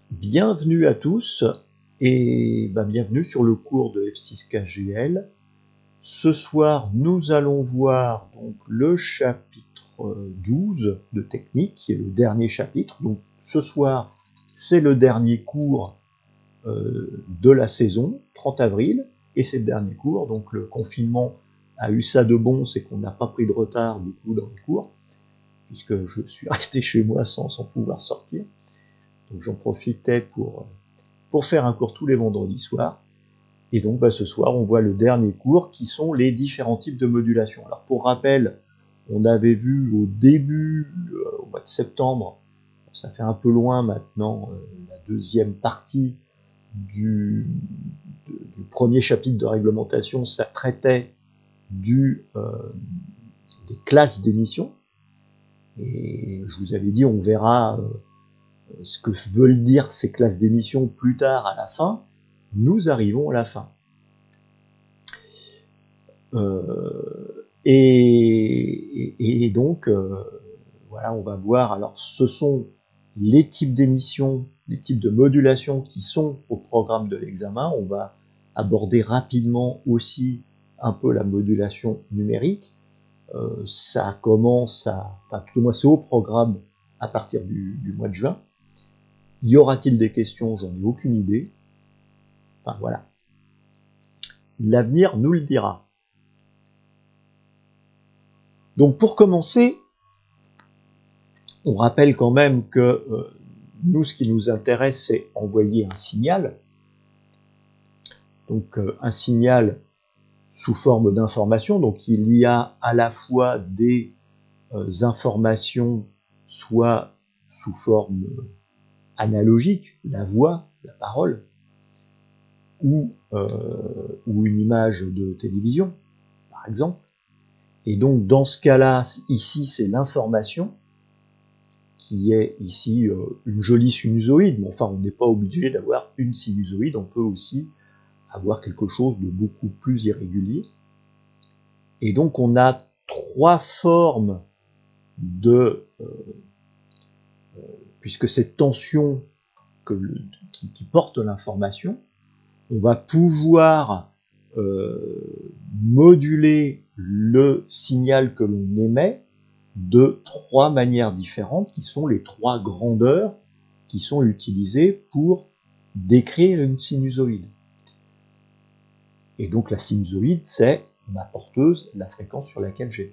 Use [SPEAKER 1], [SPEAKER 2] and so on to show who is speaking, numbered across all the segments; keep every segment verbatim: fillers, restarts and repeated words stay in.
[SPEAKER 1] Bienvenue à tous et bah, bienvenue sur le cours de F six K G L. Ce soir, nous allons voir donc le chapitre douze de technique, qui est le dernier chapitre. Donc ce soir, c'est le dernier cours euh, de la saison, trente avril, et c'est le dernier cours. Donc le confinement a eu ça de bon, c'est qu'on n'a pas pris de retard du coup dans les cours, puisque je suis resté chez moi sans, sans pouvoir sortir. Donc j'en profitais pour, pour faire un cours tous les vendredis soirs. Et donc bah, ce soir, on voit le dernier cours qui sont les différents types de modulation. Alors pour rappel, on avait vu au début, euh, au mois de septembre, ça fait un peu loin maintenant, euh, la deuxième partie du, de, du premier chapitre de réglementation, ça traitait du, euh, des classes d'émission. Et je vous avais dit, on verra euh, ce que veulent dire ces classes d'émission plus tard à la fin. Nous arrivons à la fin. Euh, et, et, et donc, euh, voilà, on va voir. Alors, ce sont les types d'émissions, les types de modulation qui sont au programme de l'examen. On va aborder rapidement aussi un peu la modulation numérique. Euh, ça commence à, enfin, tout au moins c'est au programme à partir du, du mois de juin. Y aura-t-il des questions? J'en ai aucune idée. Enfin voilà. L'avenir nous le dira. Donc pour commencer, on rappelle quand même que euh, nous, ce qui nous intéresse, c'est envoyer un signal. Donc euh, un signal sous forme d'information. Donc il y a à la fois des euh, informations, soit sous forme analogique, la voix, la parole, ou, euh, ou une image de télévision, par exemple. Et donc dans ce cas-là, ici c'est l'information, qui est ici euh, une jolie sinusoïde, mais enfin on n'est pas obligé d'avoir une sinusoïde, on peut aussi avoir quelque chose de beaucoup plus irrégulier. Et donc on a trois formes de, euh, euh, puisque cette tension que le, qui, qui porte l'information, on va pouvoir euh, moduler le signal que l'on émet de trois manières différentes, qui sont les trois grandeurs qui sont utilisées pour décrire une sinusoïde. Et donc la sinusoïde, c'est ma porteuse, la fréquence sur laquelle j'émets.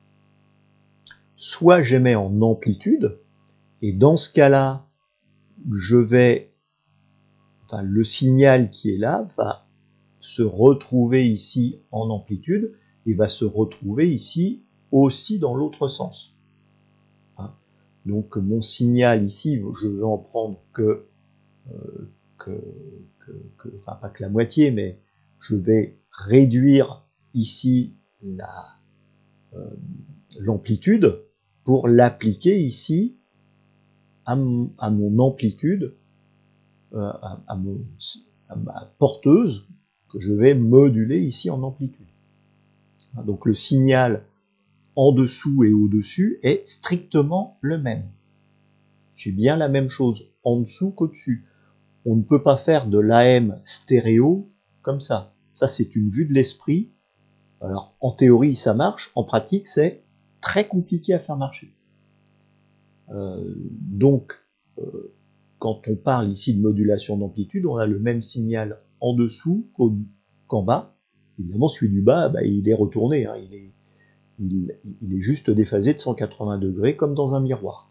[SPEAKER 1] Soit j'émets en amplitude, et dans ce cas-là, je vais, enfin, le signal qui est là va se retrouver ici en amplitude et va se retrouver ici aussi dans l'autre sens. Hein. Donc mon signal ici, je vais en prendre que, euh, que, que, que, enfin pas que la moitié, mais je vais réduire ici la, euh, l'amplitude pour l'appliquer ici à mon, à mon amplitude, euh, à, à, mon, à ma porteuse que je vais moduler ici en amplitude. Donc le signal en dessous et au-dessus est strictement le même. J'ai bien la même chose en dessous qu'au-dessus. On ne peut pas faire de l'A M stéréo comme ça. Ça, c'est une vue de l'esprit. Alors, en théorie, ça marche. En pratique, c'est très compliqué à faire marcher. Euh, donc, euh, quand on parle ici de modulation d'amplitude, on a le même signal en dessous qu'en bas. Évidemment, celui du bas, bah, il est retourné. Hein, il est Il, il est juste déphasé de cent quatre-vingts degrés comme dans un miroir.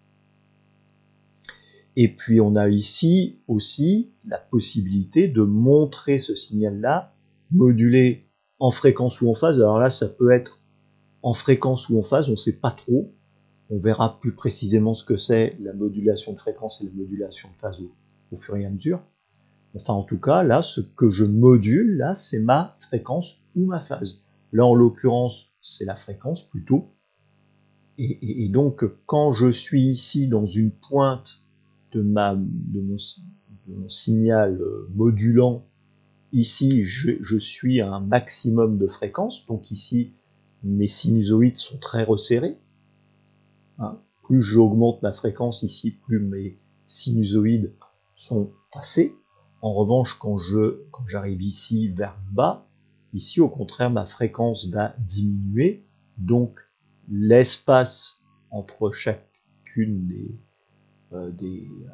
[SPEAKER 1] Et puis on a ici aussi la possibilité de montrer ce signal-là, modulé en fréquence ou en phase. Alors là, ça peut être en fréquence ou en phase, on ne sait pas trop. On verra plus précisément ce que c'est la modulation de fréquence et la modulation de phase au, au fur et à mesure. Enfin, en tout cas, là, ce que je module, là, c'est ma fréquence ou ma phase. Là, en l'occurrence, c'est la fréquence plutôt. Et, et, et donc, quand je suis ici dans une pointe de, ma, de, mon, de mon signal modulant, ici, je, je suis à un maximum de fréquence. Donc ici, mes sinusoïdes sont très resserrés. Hein. Plus j'augmente ma fréquence ici, plus mes sinusoïdes sont passées. En revanche, quand je quand j'arrive ici vers le bas, ici au contraire ma fréquence va diminuer, donc l'espace entre chacune des euh, des, euh,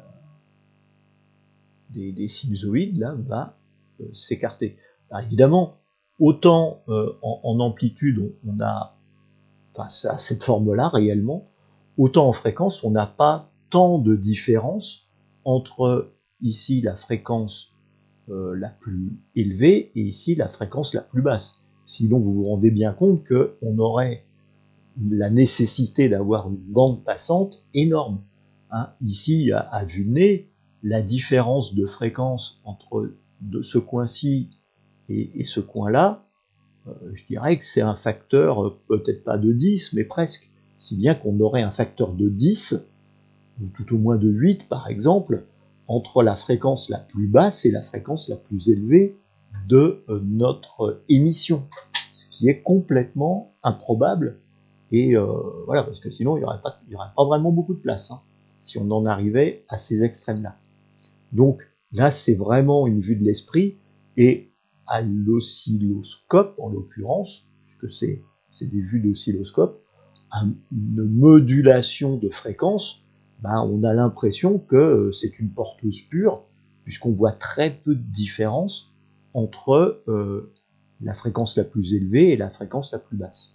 [SPEAKER 1] des, des sinusoïdes là va euh, s'écarter. Évidemment, autant euh, en, en amplitude on, on a enfin, ça, cette forme-là réellement, autant en fréquence on n'a pas tant de différence entre ici la fréquence euh, la plus élevée et ici la fréquence la plus basse. Sinon vous vous rendez bien compte qu'on aurait la nécessité d'avoir une bande passante énorme. Hein. Ici, à, à vue de nez, la différence de fréquence entre de ce coin-ci et, et ce coin-là, euh, je dirais que c'est un facteur, euh, peut-être pas de dix, mais presque. Si bien qu'on aurait un facteur de dix, ou tout au moins de huit par exemple, entre la fréquence la plus basse et la fréquence la plus élevée de euh, notre émission. Ce qui est complètement improbable. Et euh, voilà, parce que sinon il n'y aurait, pas, il y aurait pas vraiment beaucoup de place, hein, si on en arrivait à ces extrêmes-là. Donc là, c'est vraiment une vue de l'esprit, et à l'oscilloscope, en l'occurrence, puisque c'est des vues d'oscilloscope, une modulation de fréquence, ben, on a l'impression que c'est une porteuse pure, puisqu'on voit très peu de différence entre euh, la fréquence la plus élevée et la fréquence la plus basse.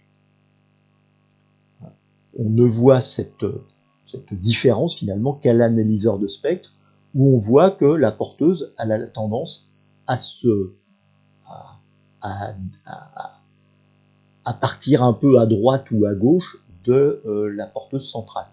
[SPEAKER 1] On ne voit cette, cette différence finalement qu'à l'analyseur de spectre, où on voit que la porteuse a la tendance à se à, à, à, à partir un peu à droite ou à gauche de euh, la porteuse centrale.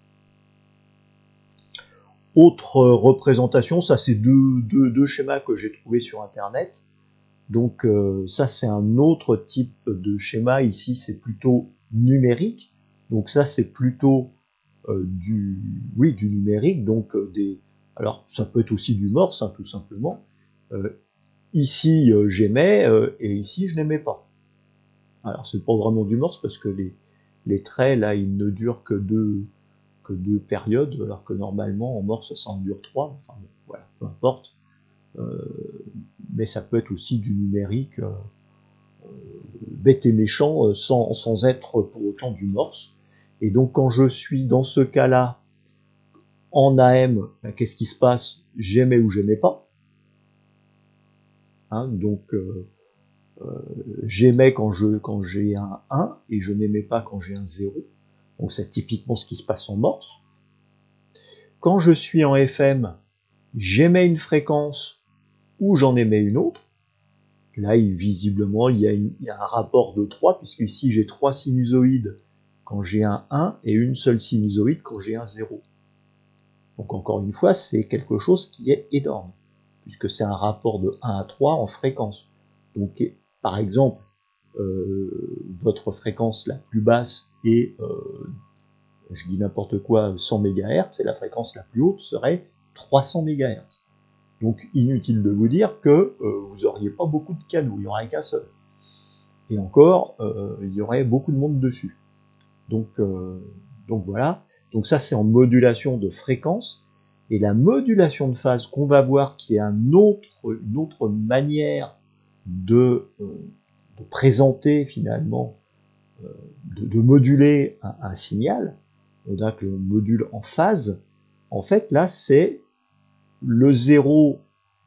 [SPEAKER 1] Autre représentation, ça c'est deux, deux, deux schémas que j'ai trouvés sur internet. Donc euh, ça c'est un autre type de schéma, ici c'est plutôt numérique. Donc ça c'est plutôt euh, du oui du numérique, donc euh, des alors ça peut être aussi du morse, hein, tout simplement. Euh, ici euh, j'aimais euh, et ici je n'aimais pas. Alors c'est pas vraiment du morse parce que les, les traits là ils ne durent que deux que deux périodes, alors que normalement en morse ça en dure trois. Enfin bon, voilà, peu importe. Euh, mais ça peut être aussi du numérique euh, bête et méchant, euh, sans, sans être pour autant du morse. Et donc quand je suis dans ce cas-là en A M, ben, qu'est-ce qui se passe? J'aimais ou j'aimais pas. Hein, donc euh, euh, j'aimais quand je quand j'ai un un et je n'aimais pas quand j'ai un zéro. Donc c'est typiquement ce qui se passe en morse. Quand je suis en F M, j'aimais une fréquence ou j'en aimais une autre. Là, il, visiblement, il y, a une, il y a un rapport de trois, puisque ici j'ai trois sinusoïdes quand j'ai un un et une seule sinusoïde quand j'ai un zéro. Donc encore une fois, c'est quelque chose qui est énorme, puisque c'est un rapport de un à trois en fréquence. Donc par exemple, euh, votre fréquence la plus basse est, euh, je dis n'importe quoi, cent mégahertz, et la fréquence la plus haute serait trois cents mégahertz. Donc inutile de vous dire que euh, vous n'auriez pas beaucoup de canaux, il n'y aurait qu'un seul. Et encore, euh, il y aurait beaucoup de monde dessus. Donc, euh, donc voilà. Donc ça c'est en modulation de fréquence. Et la modulation de phase qu'on va voir, qui est un autre, une autre manière de, euh, de présenter finalement, euh, de, de moduler un, un signal, on a que l'on module en phase. En fait là c'est le zéro,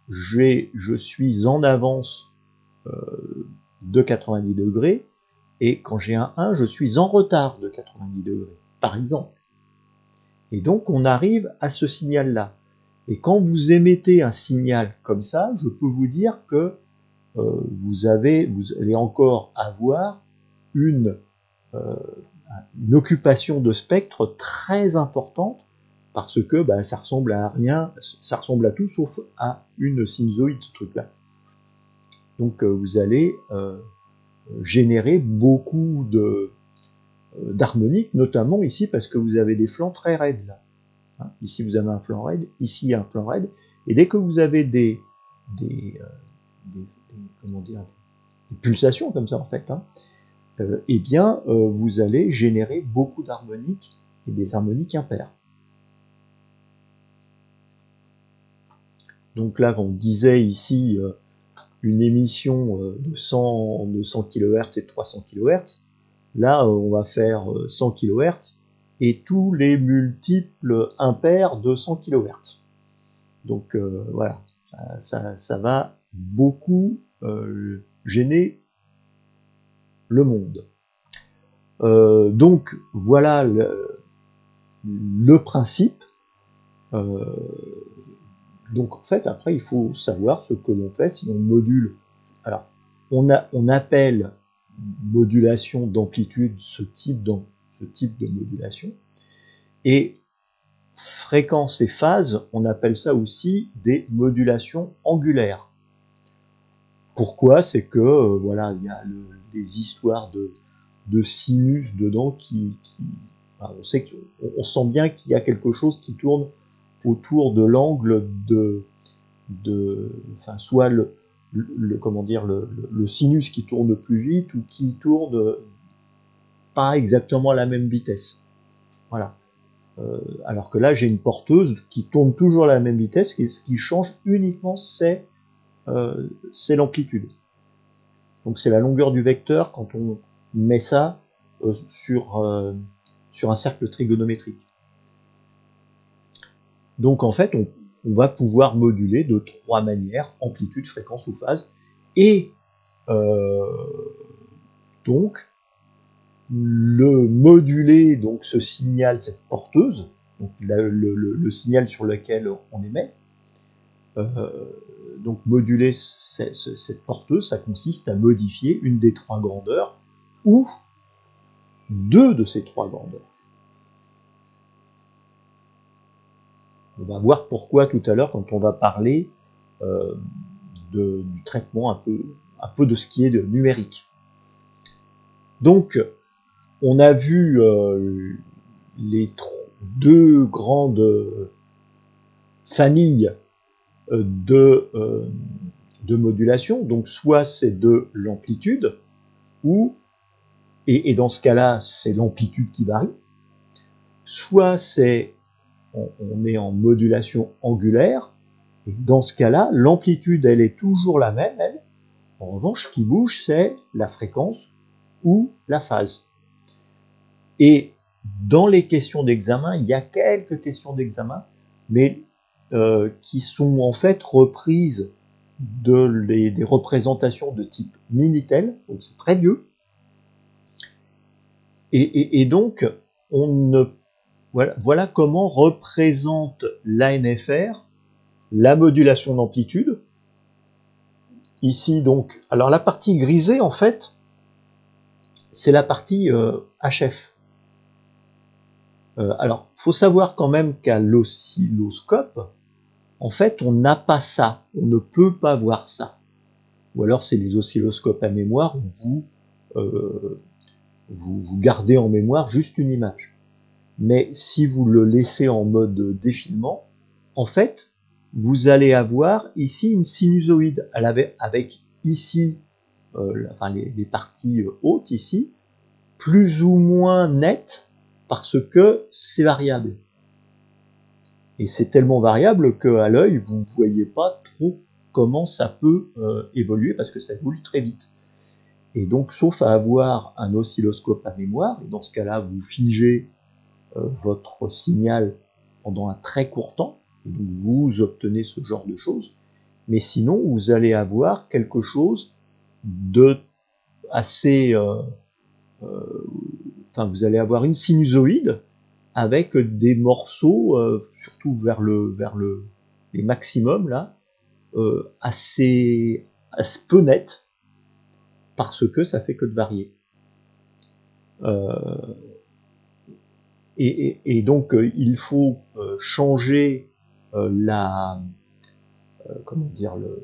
[SPEAKER 1] je suis en avance euh, de quatre-vingt-dix degrés, et quand j'ai un un, je suis en retard de quatre-vingt-dix degrés, par exemple. Et donc on arrive à ce signal-là. Et quand vous émettez un signal comme ça, je peux vous dire que euh, vous, avez, vous allez encore avoir une, euh, une occupation de spectre très importante, parce que bah, ça ressemble à rien, ça ressemble à tout sauf à une sinusoïde, ce truc-là. Donc euh, vous allez euh, générer beaucoup de euh, d'harmoniques, notamment ici parce que vous avez des flancs très raides là. Hein, ici vous avez un flanc raide, ici un flanc raide, et dès que vous avez des des, euh, des, des comment dire des pulsations comme ça en fait, hein, euh, eh bien euh, vous allez générer beaucoup d'harmoniques et des harmoniques impaires. Donc là, on disait ici euh, une émission euh, de cent, de cent kilohertz et de trois cents kilohertz. Là, euh, on va faire euh, cent kilohertz et tous les multiples impairs de cent kilohertz. Donc euh, voilà, ça, ça, ça va beaucoup euh, gêner le monde. Euh, donc voilà le, le principe. Euh, donc en fait, après, il faut savoir ce que l'on fait si on module. Alors, on, a, on appelle modulation d'amplitude ce type, dans, ce type de modulation. Et fréquence et phase, on appelle ça aussi des modulations angulaires. Pourquoi? C'est que euh, voilà, il y a le, des histoires de, de sinus dedans qui, qui enfin, on sait qu'on on sent bien qu'il y a quelque chose qui tourne autour de l'angle de, de, enfin, soit le, le, le comment dire, le, le, sinus qui tourne plus vite ou qui tourne pas exactement à la même vitesse. Voilà. Euh, alors que là, j'ai une porteuse qui tourne toujours à la même vitesse, et ce qui change uniquement, c'est euh, l'amplitude. Donc c'est la longueur du vecteur quand on met ça euh, sur, euh, sur un cercle trigonométrique. Donc en fait, on, on va pouvoir moduler de trois manières, amplitude, fréquence ou phase. Et euh, donc, le moduler, donc ce signal, cette porteuse, donc le, le, le signal sur lequel on émet, euh, donc moduler cette, cette porteuse, ça consiste à modifier une des trois grandeurs ou deux de ces trois grandeurs. On va voir pourquoi tout à l'heure quand on va parler euh, de, du traitement un peu, un peu de ce qui est de numérique. Donc, on a vu euh, les deux grandes familles de, euh, de modulation. Donc, soit c'est de l'amplitude, ou, et, et dans ce cas-là, c'est l'amplitude qui varie, soit c'est on, on est en modulation angulaire, et dans ce cas-là, l'amplitude, elle est toujours la même, elle. En revanche, ce qui bouge, c'est la fréquence ou la phase. Et dans les questions d'examen, il y a quelques questions d'examen, mais euh, qui sont en fait reprises de les, des représentations de type Minitel, donc c'est très vieux. Et, et, et donc, on ne, voilà, voilà comment représente l'A N F R la modulation d'amplitude. Ici, donc, alors la partie grisée, en fait, c'est la partie euh, H F. Euh, alors, faut savoir quand même qu'à l'oscilloscope, en fait, on n'a pas ça. On ne peut pas voir ça. Ou alors, c'est les oscilloscopes à mémoire où vous, euh, vous, vous gardez en mémoire juste une image. Mais si vous le laissez en mode défilement, en fait, vous allez avoir ici une sinusoïde avec ici euh, enfin les, les parties hautes ici, plus ou moins nettes parce que c'est variable. Et c'est tellement variable qu'à l'œil, vous ne voyez pas trop comment ça peut euh, évoluer parce que ça évolue très vite. Et donc, sauf à avoir un oscilloscope à mémoire, et dans ce cas-là, vous figez euh, votre signal pendant un très court temps, et donc vous obtenez ce genre de choses. Mais sinon, vous allez avoir quelque chose de assez... Euh, euh, enfin, vous allez avoir une sinusoïde avec des morceaux, euh, surtout vers le vers le les maximums là, euh, assez, assez peu nets, parce que ça fait que de varier. Euh, et, et, et donc euh, il faut euh, changer euh, la euh, comment dire le,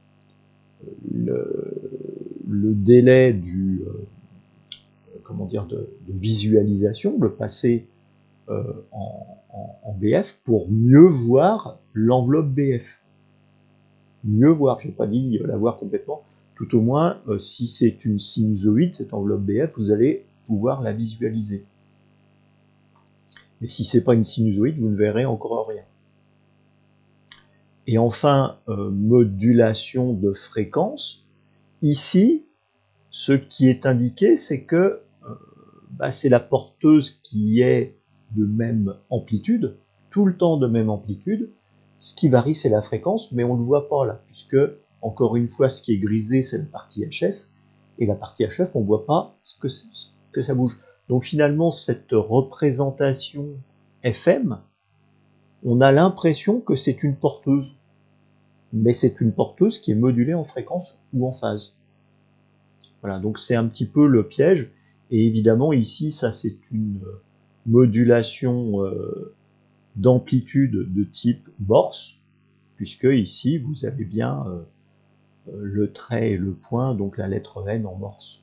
[SPEAKER 1] le, le délai du euh, comment dire de, de visualisation, le passer euh, en, en, en B F pour mieux voir l'enveloppe B F. Mieux voir, je n'ai pas dit la voir complètement, tout au moins, euh, si c'est une sinusoïde, cette enveloppe B F, vous allez pouvoir la visualiser. Mais si c'est pas une sinusoïde, vous ne verrez encore rien. Et enfin, euh, modulation de fréquence. Ici, ce qui est indiqué, c'est que euh, bah, c'est la porteuse qui est de même amplitude, tout le temps de même amplitude. Ce qui varie, c'est la fréquence, mais on ne le voit pas là, puisque, encore une fois, ce qui est grisé, c'est la partie H F, et la partie H F, on ne voit pas ce que, ce que ça bouge. Donc finalement, cette représentation F M, on a l'impression que c'est une porteuse, mais c'est une porteuse qui est modulée en fréquence ou en phase. Voilà, donc c'est un petit peu le piège, et évidemment ici, ça c'est une modulation euh, d'amplitude de type Morse, puisque ici vous avez bien euh, le trait et le point, donc la lettre N en Morse.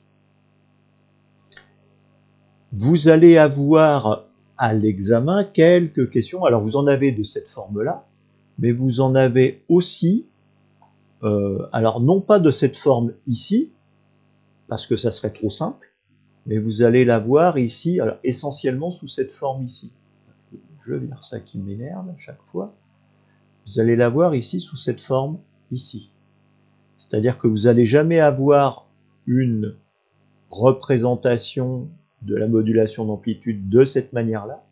[SPEAKER 1] Vous allez avoir à l'examen quelques questions. Alors vous en avez de cette forme-là, mais vous en avez aussi, euh, alors non pas de cette forme ici, parce que ça serait trop simple, mais vous allez la voir ici, alors essentiellement sous cette forme ici. Je vire ça qui m'énerve à chaque fois. Vous allez la voir ici sous cette forme ici. C'est-à-dire que vous n'allez jamais avoir une représentation de la modulation d'amplitude de cette manière-là,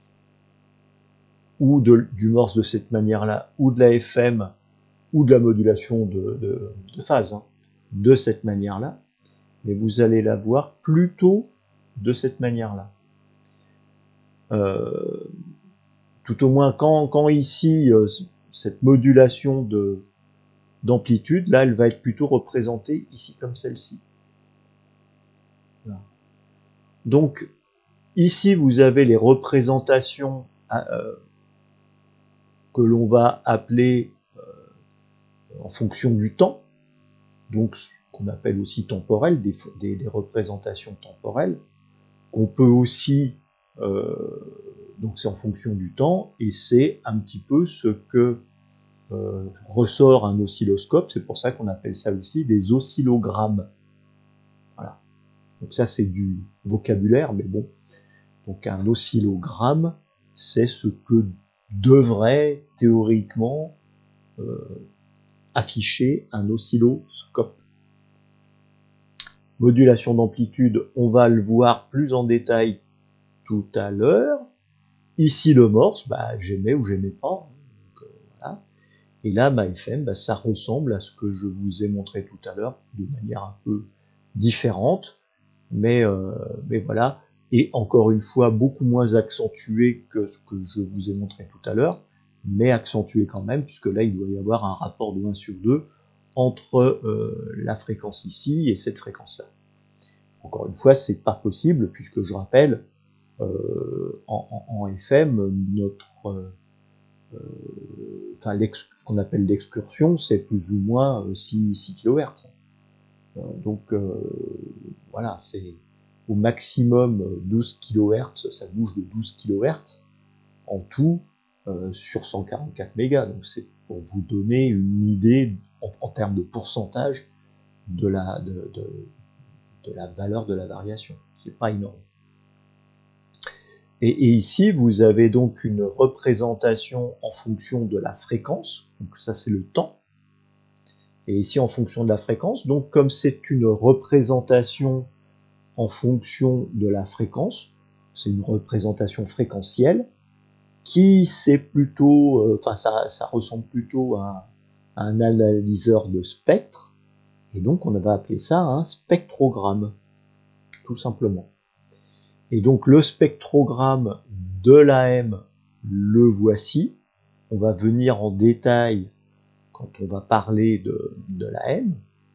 [SPEAKER 1] ou de, du Morse de cette manière-là, ou de la F M, ou de la modulation de, de, de phase, hein, de cette manière-là, mais vous allez la voir plutôt de cette manière-là. Euh, tout au moins quand, quand ici, euh, cette modulation de d'amplitude, là, elle va être plutôt représentée ici comme celle-ci. Voilà. Donc, ici, vous avez les représentations euh, que l'on va appeler euh, en fonction du temps, donc ce qu'on appelle aussi temporel, des, des, des représentations temporelles, qu'on peut aussi, euh, donc c'est en fonction du temps, et c'est un petit peu ce que euh, ressort un oscilloscope, c'est pour ça qu'on appelle ça aussi des oscillogrammes. Voilà. Donc ça c'est du vocabulaire, mais bon. Donc un oscillogramme, c'est ce que devrait théoriquement euh, afficher un oscilloscope. Modulation d'amplitude, on va le voir plus en détail tout à l'heure. Ici le Morse, bah, j'aimais ou j'aimais pas. Donc, euh, voilà. Et là, ma F M, bah, ça ressemble à ce que je vous ai montré tout à l'heure, de manière un peu différente, mais, euh, mais voilà, et encore une fois, beaucoup moins accentué que ce que je vous ai montré tout à l'heure, mais accentué quand même, puisque là, il doit y avoir un rapport de un sur deux entre euh, la fréquence ici et cette fréquence-là. Encore une fois, c'est pas possible, puisque je rappelle, euh, en, en, en F M, notre euh, enfin, ce qu'on appelle l'excursion, c'est plus ou moins euh, six kilohertz. Euh, donc euh, voilà, c'est au maximum douze kilohertz, ça bouge de douze kilohertz en tout euh, sur cent quarante-quatre mégas. Donc c'est pour vous donner une idée en, en termes de pourcentage de la, de, de, de la valeur de la variation, qui n'est pas énorme. Et, et ici, vous avez donc une représentation en fonction de la fréquence, donc ça c'est le temps, et ici en fonction de la fréquence. Donc comme c'est une représentation en fonction de la fréquence, c'est une représentation fréquentielle, qui c'est plutôt, euh, enfin ça, ça ressemble plutôt à, à un analyseur de spectre, et donc on va appeler ça un spectrogramme, tout simplement. Et donc le spectrogramme de l'A M, le voici. On va venir en détail quand on va parler de, de l'A M.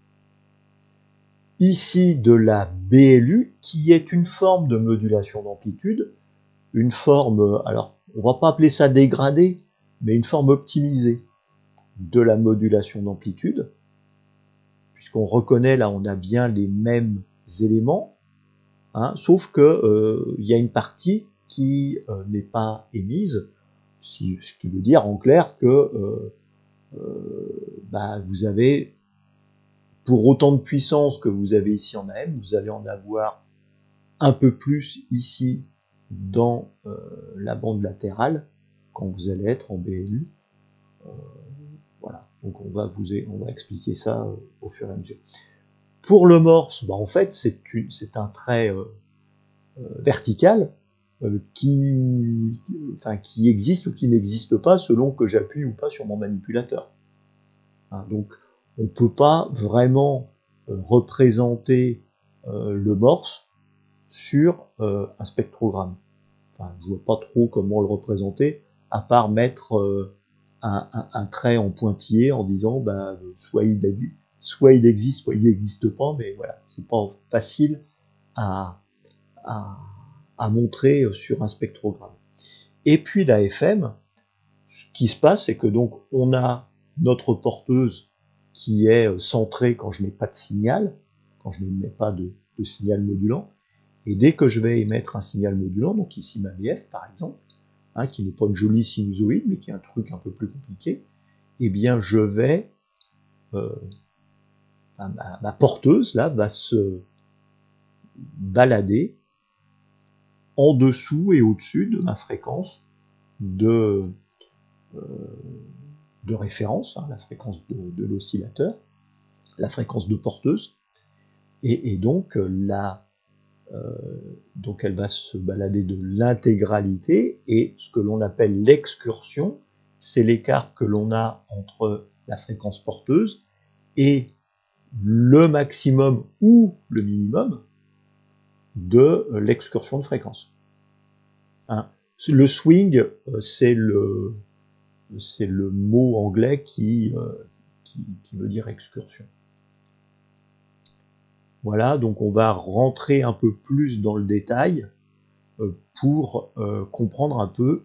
[SPEAKER 1] Ici de la B L U, qui est une forme de modulation d'amplitude, une forme, alors on va pas appeler ça dégradée, mais une forme optimisée de la modulation d'amplitude, puisqu'on reconnaît là on a bien les mêmes éléments, hein, sauf que euh, il y a une partie qui euh, n'est pas émise, si, ce qui veut dire en clair que euh, euh, bah, vous avez, pour autant de puissance que vous avez ici en A M, vous allez en avoir un peu plus ici dans euh, la bande latérale quand vous allez être en B L U. Euh, Donc on va vous on va expliquer ça euh, au fur et à mesure. Pour le morse, bah en fait c'est c'est un trait euh, euh, vertical euh, qui, enfin, qui existe ou qui n'existe pas selon que j'appuie ou pas sur mon manipulateur. Hein, donc on ne peut pas vraiment euh, représenter euh, le morse sur euh, un spectrogramme. Enfin, je vois pas trop comment le représenter, à part mettre euh, un, un, un trait en pointillé en disant bah, soit, il a, soit il existe, soit il n'existe pas, mais voilà, c'est pas facile à, à, à montrer sur un spectrogramme. Et puis la F M, ce qui se passe, c'est que donc on a notre porteuse qui est centrée quand je n'ai pas de signal, quand je ne mets pas de, de signal modulant, et dès que je vais émettre un signal modulant, donc ici ma V F par exemple, hein, qui n'est pas une jolie sinusoïde, mais qui est un truc un peu plus compliqué, eh bien je vais, euh, ma, ma porteuse là va se balader en dessous et au-dessus de ma fréquence de, euh, de référence, hein, la fréquence de, de l'oscillateur, la fréquence de porteuse, et, et donc là, euh, donc elle va se balader de l'intégralité, et ce que l'on appelle l'excursion, c'est l'écart que l'on a entre la fréquence porteuse et le maximum ou le minimum de l'excursion de fréquence. Hein. Le swing, c'est le, c'est le mot anglais qui, euh, qui, qui veut dire excursion. Voilà, donc on va rentrer un peu plus dans le détail euh, pour euh, comprendre un peu.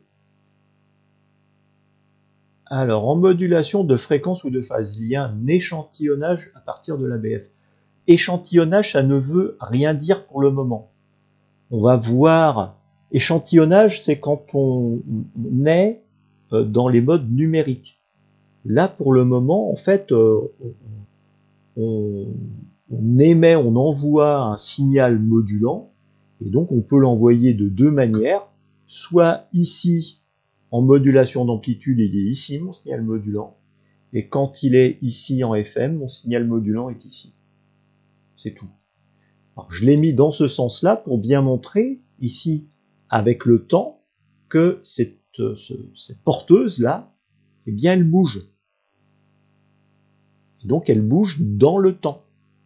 [SPEAKER 1] Alors, en modulation de fréquence ou de phase, il y a un échantillonnage à partir de l'A B F. Échantillonnage, ça ne veut rien dire pour le moment. On va voir, échantillonnage, c'est quand on, on est euh, dans les modes numériques. Là, pour le moment, en fait, euh, on, on émet, on envoie un signal modulant, et donc on peut l'envoyer de deux manières, soit ici, en modulation d'amplitude, il est ici mon signal modulant, et quand il est ici en F M, mon signal modulant est ici. C'est tout. Alors, je l'ai mis dans ce sens-là pour bien montrer, ici, avec le temps, que cette, ce, cette porteuse-là, eh bien, elle bouge. Et donc, elle bouge dans le temps.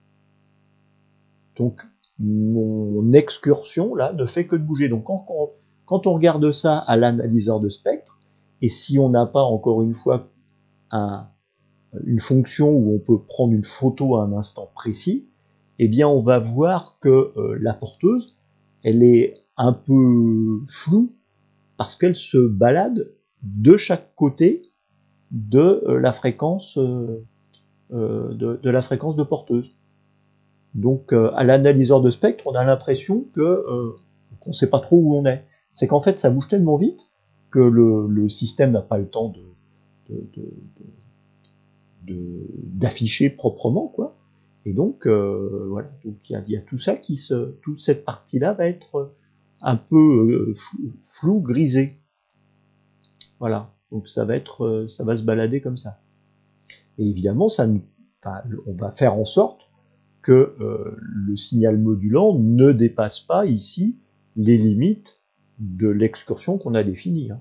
[SPEAKER 1] Donc, mon excursion, là, ne fait que de bouger. Donc, quand on, quand on regarde ça à l'analyseur de spectre, et si on n'a pas, encore une fois, un, une fonction où on peut prendre une photo à un instant précis, eh bien, on va voir que euh, la porteuse, elle est un peu floue parce qu'elle se balade de chaque côté de euh, la fréquence euh, euh, de, de la fréquence de porteuse. Donc, euh, à l'analyseur de spectre, on a l'impression que euh, qu'on ne sait pas trop où on est. C'est qu'en fait, ça bouge tellement vite que le, le système n'a pas le temps de, de, de, de d'afficher proprement, quoi. Et donc, euh, voilà. Donc, il y a, y a tout ça qui se, toute cette partie-là va être un peu euh, flou, flou, grisé. Voilà. Donc, ça va être, euh, ça va se balader comme ça. Et évidemment, ça, enfin, on va faire en sorte que euh, le signal modulant ne dépasse pas ici les limites de l'excursion qu'on a définie. Hein.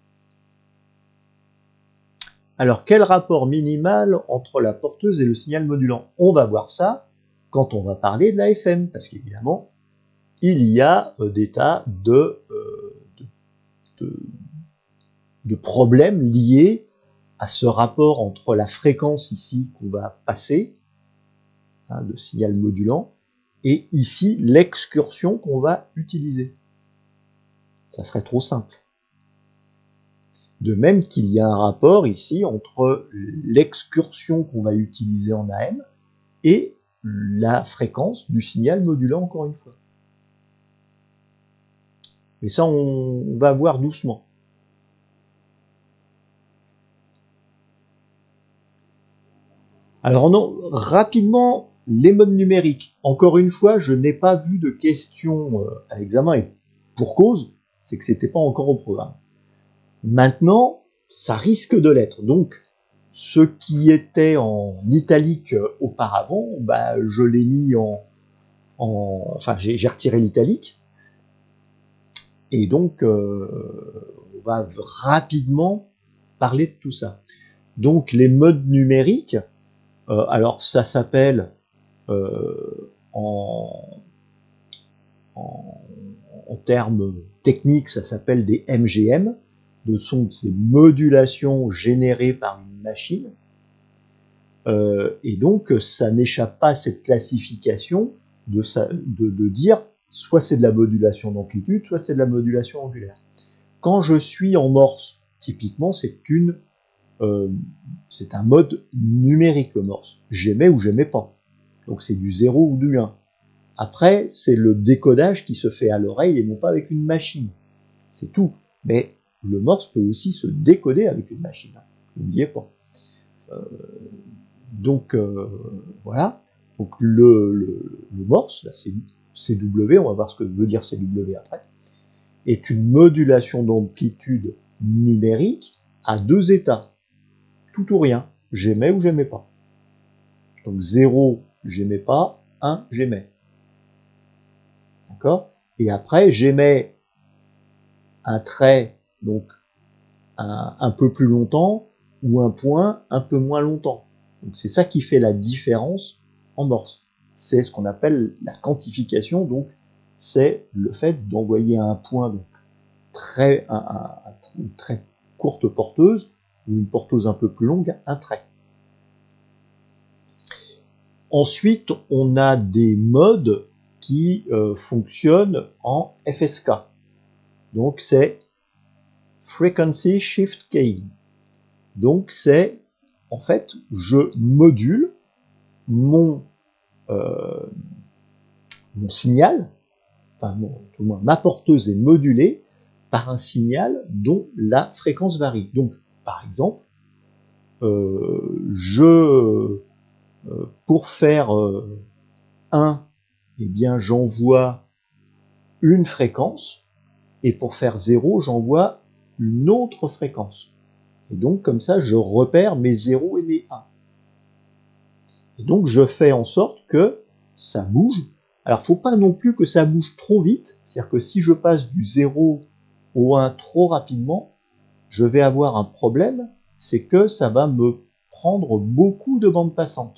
[SPEAKER 1] Alors, quel rapport minimal entre la porteuse et le signal modulant? On va voir ça quand on va parler de la F M, parce qu'évidemment, il y a euh, des tas de, euh, de, de, de problèmes liés à ce rapport entre la fréquence ici qu'on va passer, hein, de signal modulant, et ici l'excursion qu'on va utiliser. Ça serait trop simple. De même qu'il y a un rapport ici entre l'excursion qu'on va utiliser en A M et la fréquence du signal modulant, encore une fois. Mais ça, on va voir doucement. Alors, non, rapidement, les modes numériques. Encore une fois, je n'ai pas vu de questions à l'examen, et pour cause, c'est que c'était pas encore au programme. Maintenant, ça risque de l'être. Donc, ce qui était en italique auparavant, bah, je l'ai mis en, en enfin j'ai retiré l'italique, et donc euh, on va rapidement parler de tout ça. Donc les modes numériques, euh, alors ça s'appelle euh, en, en, en termes techniques, ça s'appelle des M G M, de sont ces modulations générées par une machine. Euh, et donc, ça n'échappe pas à cette classification de, sa, de, de dire soit c'est de la modulation d'amplitude, soit c'est de la modulation angulaire. Quand je suis en morse, typiquement, c'est une, euh, c'est un mode numérique le morse. J'aimais ou j'aimais pas. Donc c'est du zéro ou du un. Après, c'est le décodage qui se fait à l'oreille et non pas avec une machine. C'est tout. Mais le morse peut aussi se décoder avec une machine. N'oubliez pas. Euh, donc euh, voilà. Donc le, le, le morse, là c'est C W, on va voir ce que veut dire C W après, est une modulation d'amplitude numérique à deux états. Tout ou rien. J'aimais ou j'aimais pas. Donc zéro, j'aimais pas. un, j'aimais. D'accord? Et après, j'aimais un trait, donc un, un peu plus longtemps, ou un point un peu moins longtemps. Donc c'est ça qui fait la différence en morse. C'est ce qu'on appelle la quantification, donc c'est le fait d'envoyer un point donc très, un, un, une très courte porteuse, ou une porteuse un peu plus longue, un trait. Ensuite, on a des modes qui euh, fonctionnent en F S K. Donc c'est Frequency Shift Keying. Donc c'est, en fait, je module mon, euh, mon signal, enfin mon, tout le moins, ma porteuse est modulée par un signal dont la fréquence varie. Donc, par exemple, euh, je, euh, pour faire euh, un, eh bien j'envoie une fréquence, et pour faire zéro, j'envoie une autre fréquence. Et donc, comme ça, je repère mes zéros et mes un. Et donc, je fais en sorte que ça bouge. Alors, il ne faut pas non plus que ça bouge trop vite. C'est-à-dire que si je passe du zéro au un trop rapidement, je vais avoir un problème. C'est que ça va me prendre beaucoup de bandes passantes.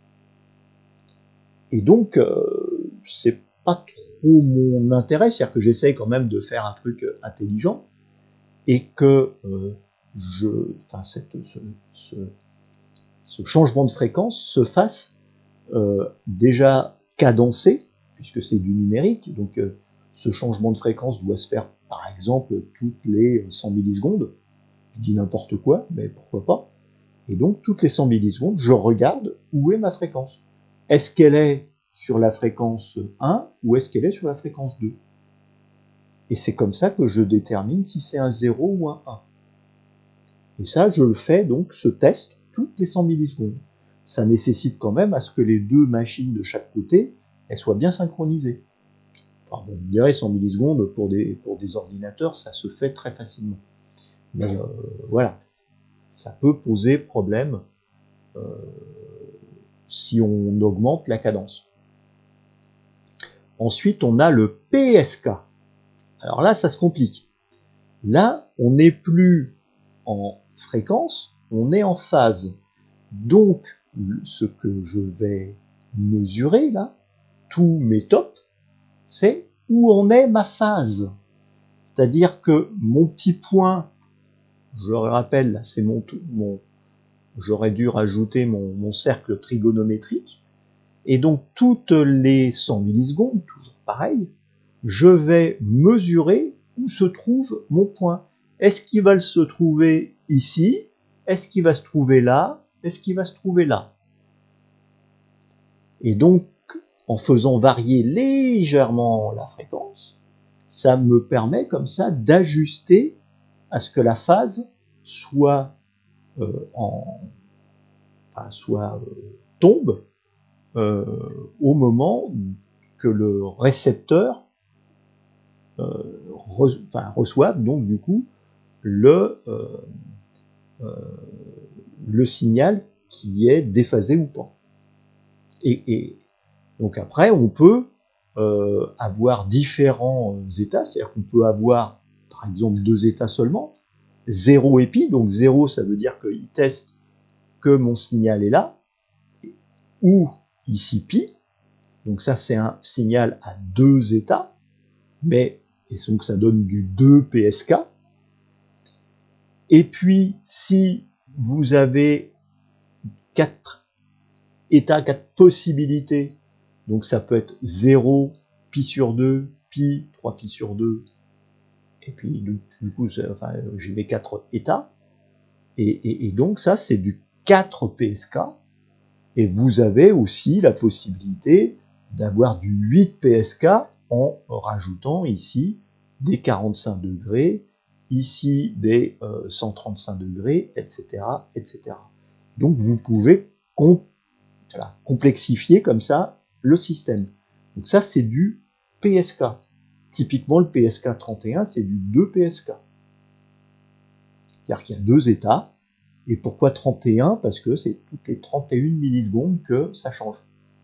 [SPEAKER 1] Et donc, euh, c'est pas trop mon intérêt. C'est-à-dire que j'essaye quand même de faire un truc intelligent. Et que euh, je, enfin, cette, ce, ce, ce changement de fréquence se fasse euh, déjà cadencé, puisque c'est du numérique, donc euh, ce changement de fréquence doit se faire par exemple toutes les cent millisecondes, je dis n'importe quoi, mais pourquoi pas, et donc toutes les cent millisecondes, je regarde où est ma fréquence. Est-ce qu'elle est sur la fréquence un ou est-ce qu'elle est sur la fréquence deux? Et c'est comme ça que je détermine si c'est un zéro ou un un. Et ça, je le fais donc, ce test, toutes les cent millisecondes. Ça nécessite quand même à ce que les deux machines de chaque côté, elles soient bien synchronisées. Enfin, bon, vous direz cent millisecondes pour des, pour des ordinateurs, ça se fait très facilement. Mais euh, voilà, ça peut poser problème euh, si on augmente la cadence. Ensuite, on a le P S K. Alors là, ça se complique. Là, on n'est plus en fréquence, on est en phase. Donc, ce que je vais mesurer là, tous mes tops, c'est où en est ma phase. C'est-à-dire que mon petit point, je le rappelle, c'est mon, mon j'aurais dû rajouter mon, mon cercle trigonométrique, et donc toutes les cent millisecondes, toujours pareil, je vais mesurer où se trouve mon point. Est-ce qu'il va se trouver ici? Est-ce qu'il va se trouver là? Est-ce qu'il va se trouver là? Et donc, en faisant varier légèrement la fréquence, ça me permet comme ça d'ajuster à ce que la phase soit euh, en, enfin, soit euh, tombe euh, au moment que le récepteur euh, re, enfin, reçoive donc du coup le, euh, euh, le signal qui est déphasé ou pas. Et, et donc après, on peut euh, avoir différents états, c'est-à-dire qu'on peut avoir, par exemple, deux états seulement, zéro et pi, donc zéro, ça veut dire qu'il teste que mon signal est là, ou ici pi, donc ça c'est un signal à deux états, mais et donc ça donne du deux P S K. Et puis si vous avez quatre états, quatre possibilités, donc ça peut être zéro, pi sur deux, pi, trois pi sur deux, et puis du, du coup enfin, j'ai mes quatre états, et, et, et donc ça c'est du quatre P S K, et vous avez aussi la possibilité d'avoir du huit P S K en rajoutant ici des quarante-cinq degrés, ici des euh, cent trente-cinq degrés, et cetera, et cetera. Donc vous pouvez com voilà, complexifier comme ça le système. Donc ça c'est du P S K. Typiquement le P S K trente et un c'est du deux P S K. C'est-à-dire qu'il y a deux états. Et pourquoi trente et un? Parce que c'est toutes les trente et une millisecondes que ça change.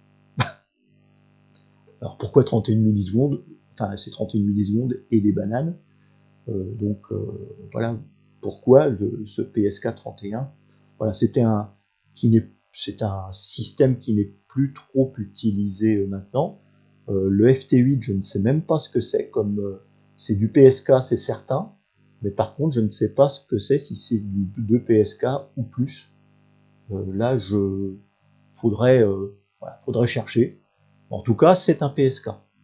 [SPEAKER 1] Alors pourquoi trente et une millisecondes? Enfin, c'est trente et une millisecondes et des bananes. Euh, donc euh, voilà pourquoi le, ce P S K trente et un. Voilà, c'était un qui n'est, c'est un système qui n'est plus trop utilisé euh, maintenant. Euh, le F T huit, je ne sais même pas ce que c'est. Comme euh, c'est du P S K, c'est certain. Mais par contre, je ne sais pas ce que c'est, si c'est du deux P S K ou plus. Euh, là, je faudrait, euh, voilà, faudrait chercher. En tout cas, c'est un P S K.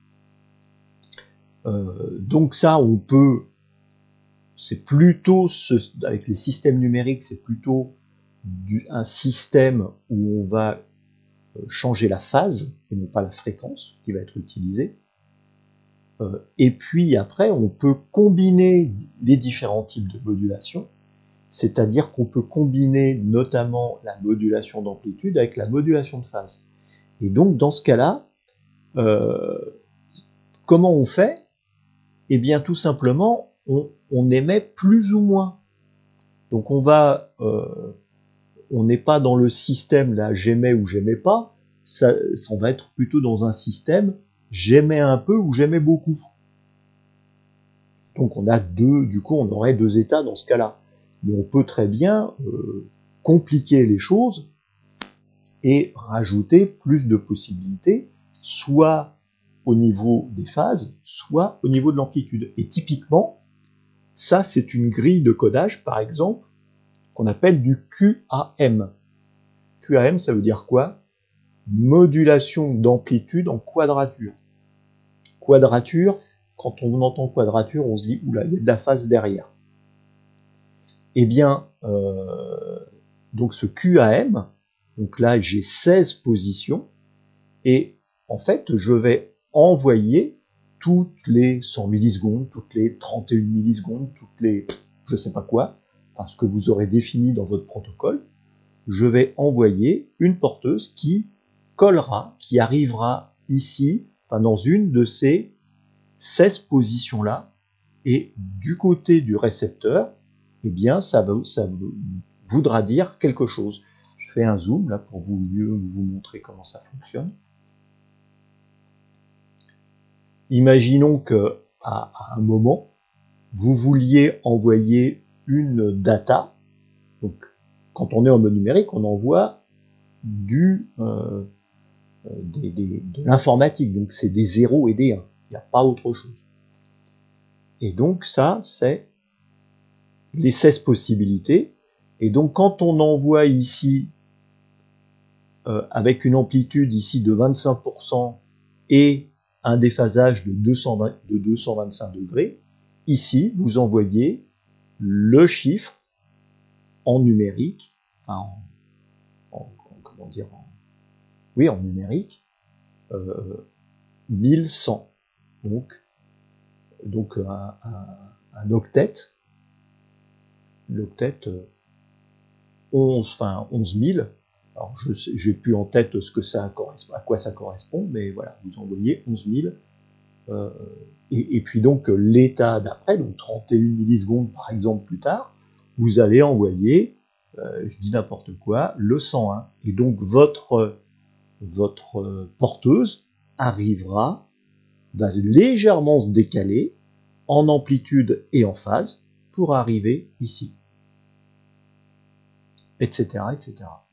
[SPEAKER 1] Euh, donc ça, on peut, c'est plutôt, ce, avec les systèmes numériques, c'est plutôt du, un système où on va changer la phase et non pas la fréquence qui va être utilisée. Euh, et puis après, on peut combiner les différents types de modulation, c'est-à-dire qu'on peut combiner notamment la modulation d'amplitude avec la modulation de phase. Et donc dans ce cas-là, euh, comment on fait? Eh bien tout simplement, on, on émet plus ou moins. Donc on va, euh, on n'est pas dans le système là j'émets ou j'émets pas, ça, ça on va être plutôt dans un système j'émets un peu ou j'émets beaucoup. Donc on a deux, du coup on aurait deux états dans ce cas-là. Mais on peut très bien euh, compliquer les choses et rajouter plus de possibilités, soit au niveau des phases, soit au niveau de l'amplitude. Et typiquement, ça c'est une grille de codage, par exemple, qu'on appelle du Q A M. Q A M, ça veut dire quoi? Modulation d'amplitude en quadrature. Quadrature, quand on entend quadrature, on se dit, oula, il y a de la phase derrière. Eh bien, euh, donc ce Q A M, donc là j'ai seize positions, et en fait je vais envoyer toutes les cent millisecondes, toutes les trente et une millisecondes, toutes les je sais pas quoi, parce que vous aurez défini dans votre protocole, je vais envoyer une porteuse qui collera, qui arrivera ici, enfin dans une de ces seize positions-là, et du côté du récepteur, eh bien ça, va, ça voudra dire quelque chose. Je fais un zoom là pour vous mieux vous montrer comment ça fonctionne. Imaginons que à, à un moment, vous vouliez envoyer une data. Donc, quand on est en mode numérique, on envoie du euh, des, des, de l'informatique. Donc, c'est des zéros et des un. Il n'y a pas autre chose. Et donc, ça, c'est les seize possibilités. Et donc, quand on envoie ici euh, avec une amplitude ici de vingt-cinq pour cent et un déphasage de deux cent vingt, de deux cent vingt-cinq degrés, ici, vous envoyez le chiffre en numérique, enfin en, en, en comment dire, en, oui, en numérique, euh, mille cent. Donc, donc un, un, un octet, l'octet euh, onze, enfin onze mille. Alors, je j'ai plus en tête ce que ça correspond, à quoi ça correspond, mais voilà, vous envoyez onze mille. Euh, et, et puis donc l'état d'après, donc trente et une millisecondes par exemple plus tard, vous allez envoyer euh, je dis n'importe quoi, le cent un. Et donc votre, votre porteuse arrivera, va légèrement se décaler en amplitude et en phase pour arriver ici, et cetera, et cetera.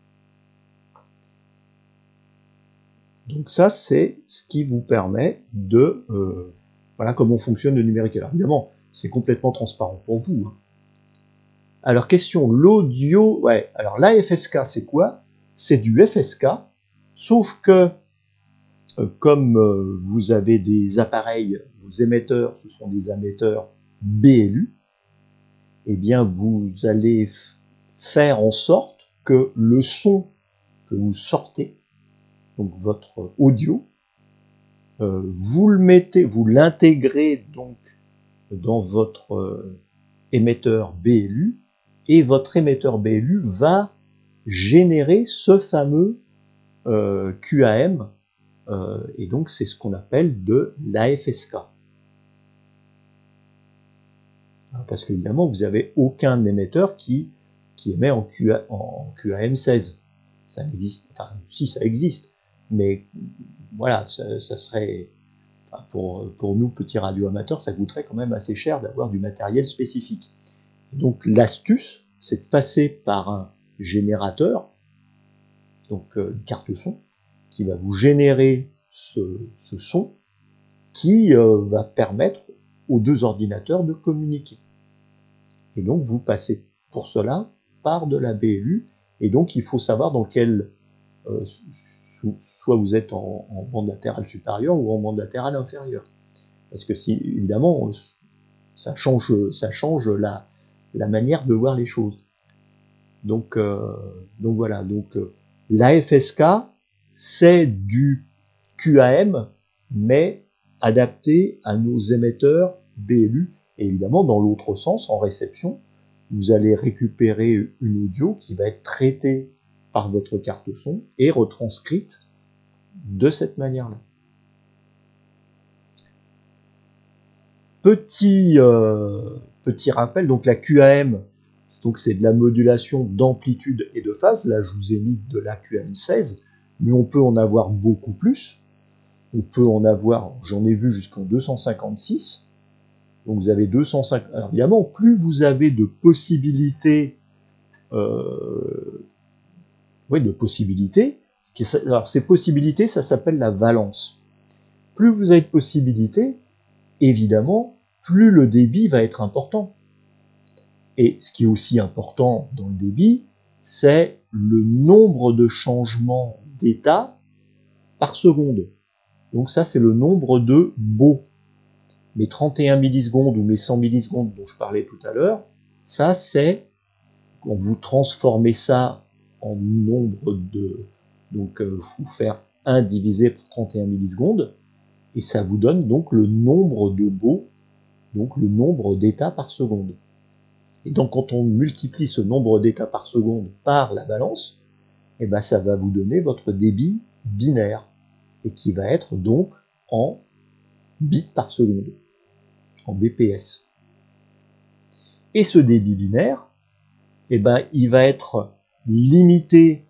[SPEAKER 1] Donc ça, c'est ce qui vous permet de... Euh, voilà comment fonctionne le numérique. Alors évidemment, c'est complètement transparent pour vous. Hein. Alors question, l'audio... Ouais, alors l'A F S K, c'est quoi? C'est du F S K, sauf que euh, comme euh, vous avez des appareils, vos émetteurs, ce sont des émetteurs B L U, eh bien vous allez faire en sorte que le son que vous sortez, donc votre audio, euh, vous le mettez, vous l'intégrez donc dans votre euh, émetteur B L U, et votre émetteur B L U va générer ce fameux euh, Q A M, euh, et donc c'est ce qu'on appelle de l'A F S K. Parce qu'évidemment, vous n'avez aucun émetteur qui, qui émet en, Q A, en Q A M seize. Ça existe, enfin, si ça existe, mais voilà, ça, ça serait, enfin, pour, pour nous, petits radioamateurs, ça coûterait quand même assez cher d'avoir du matériel spécifique. Donc l'astuce, c'est de passer par un générateur, donc euh, une carte son, qui va vous générer ce, ce son, qui euh, va permettre aux deux ordinateurs de communiquer. Et donc vous passez pour cela par de la B L U, et donc il faut savoir dans quel, euh, soit vous êtes en, en bande latérale supérieure ou en bande latérale inférieure. Parce que si, évidemment, ça change, ça change la, la manière de voir les choses. Donc, euh, donc voilà, donc euh, l'A F S K, c'est du Q A M, mais adapté à nos émetteurs B L U. Et évidemment, dans l'autre sens, en réception, vous allez récupérer une audio qui va être traitée par votre carte son et retranscrite de cette manière-là. Petit, euh, petit rappel, donc la Q A M, donc c'est de la modulation d'amplitude et de phase. Là, je vous ai mis de la Q A M seize, mais on peut en avoir beaucoup plus. On peut en avoir, j'en ai vu jusqu'en deux cent cinquante-six. Donc vous avez deux cent cinquante. Alors évidemment, plus vous avez de possibilités, euh, oui, de possibilités. Alors ces possibilités, ça s'appelle la valence. Plus vous avez de possibilités, évidemment, plus le débit va être important. Et ce qui est aussi important dans le débit, c'est le nombre de changements d'état par seconde. Donc ça, c'est le nombre de baux. Mes trente et un millisecondes ou mes cent millisecondes dont je parlais tout à l'heure, ça c'est, quand vous transformez ça en nombre de, donc euh, vous faire un divisé par trente et un millisecondes, et ça vous donne donc le nombre de baux, donc le nombre d'états par seconde. Et donc quand on multiplie ce nombre d'états par seconde par la balance, et ben ça va vous donner votre débit binaire, et qui va être donc en bits par seconde, en B P S. Et ce débit binaire, eh ben, il va être limité,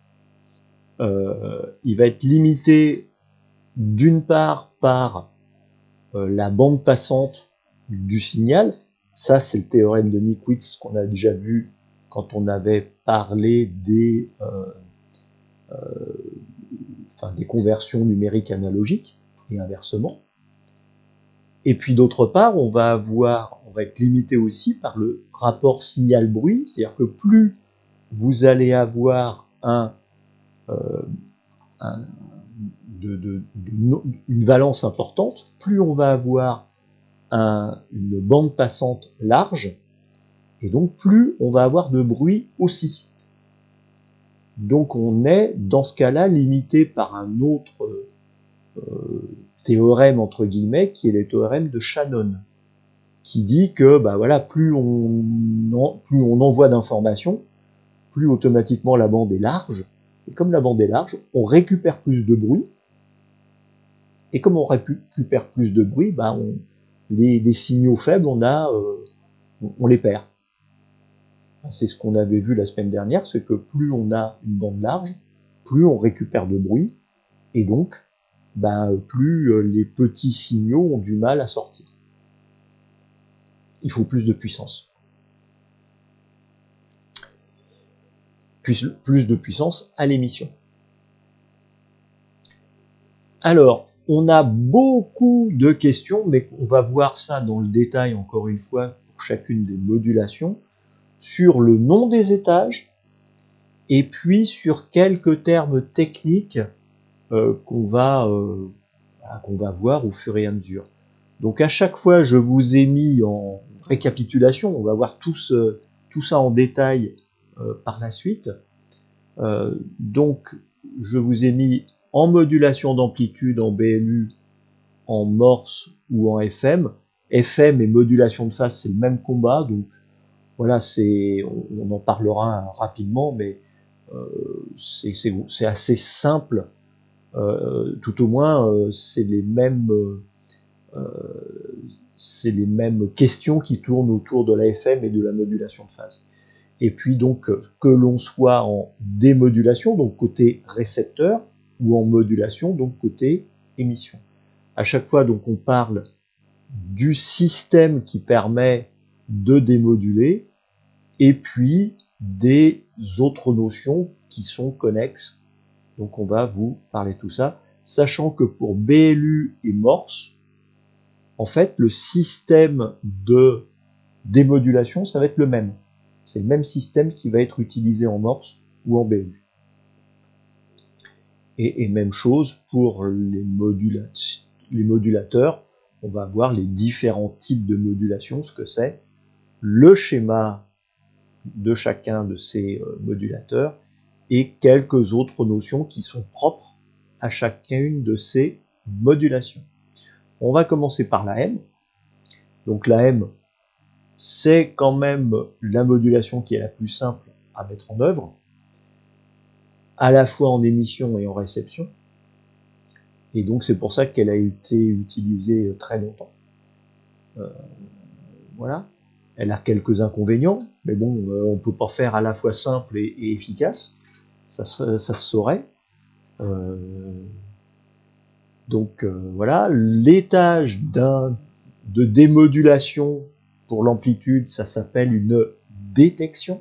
[SPEAKER 1] euh, il va être limité d'une part par euh, la bande passante du signal. Ça, c'est le théorème de Nikic qu'on a déjà vu quand on avait parlé des, euh, euh, enfin, des conversions numériques analogiques et inversement. Et puis d'autre part, on va avoir, on va être limité aussi par le rapport signal-bruit, c'est-à-dire que plus vous allez avoir un, euh, un de, de, de, une valence importante, plus on va avoir un, une bande passante large, et donc plus on va avoir de bruit aussi. Donc on est dans ce cas-là limité par un autre euh, théorème entre guillemets qui est le théorème de Shannon, qui dit que bah voilà, plus on, en, plus on envoie d'informations, plus automatiquement la bande est large, et comme la bande est large, on récupère plus de bruit, et comme on récupère plus de bruit, bah on, les, les signaux faibles, on a, euh, on les perd. c'est ce qu'on avait vu la semaine dernière, c'est que plus on a une bande large, plus on récupère de bruit, et donc ben, plus les petits signaux ont du mal à sortir. Il faut plus de puissance. Plus, plus de puissance à l'émission. Alors, on a beaucoup de questions, mais on va voir ça dans le détail encore une fois pour chacune des modulations, sur le nom des étages, et puis sur quelques termes techniques euh, qu'on va, euh, qu'on va voir au fur et à mesure. Donc à chaque fois, je vous ai mis en récapitulation, on va voir tout, ce, tout ça en détail euh, par la suite. Euh, donc, je vous ai mis en modulation d'amplitude, en B L U, en Morse ou en F M. F M et modulation de phase, c'est le même combat, donc voilà, c'est, on, on en parlera rapidement, mais euh, c'est assez simple. Euh, tout au moins, euh, c'est les mêmes, euh, c'est les mêmes questions qui tournent autour de la F M et de la modulation de phase. Et puis donc, que l'on soit en démodulation, donc côté récepteur, ou en modulation, donc côté émission. À chaque fois, donc, on parle du système qui permet de démoduler, et puis des autres notions qui sont connexes. Donc on va vous parler de tout ça, sachant que pour B L U et Morse, en fait, le système de démodulation, ça va être le même. C'est le même système qui va être utilisé en Morse ou en B L U. Et, et même chose pour les, modula les modulateurs, on va voir les différents types de modulation, ce que c'est, le schéma de chacun de ces euh, modulateurs, et quelques autres notions qui sont propres à chacune de ces modulations. On va commencer par la M. Donc la M, c'est quand même la modulation qui est la plus simple à mettre en œuvre, à la fois en émission et en réception. Et donc c'est pour ça qu'elle a été utilisée très longtemps. Euh, voilà. Elle a quelques inconvénients, mais bon, euh, on peut pas faire à la fois simple et, et efficace. Ça se, ça se saurait. Euh, donc euh, voilà, l'étage d'un de démodulation pour l'amplitude, ça s'appelle une détection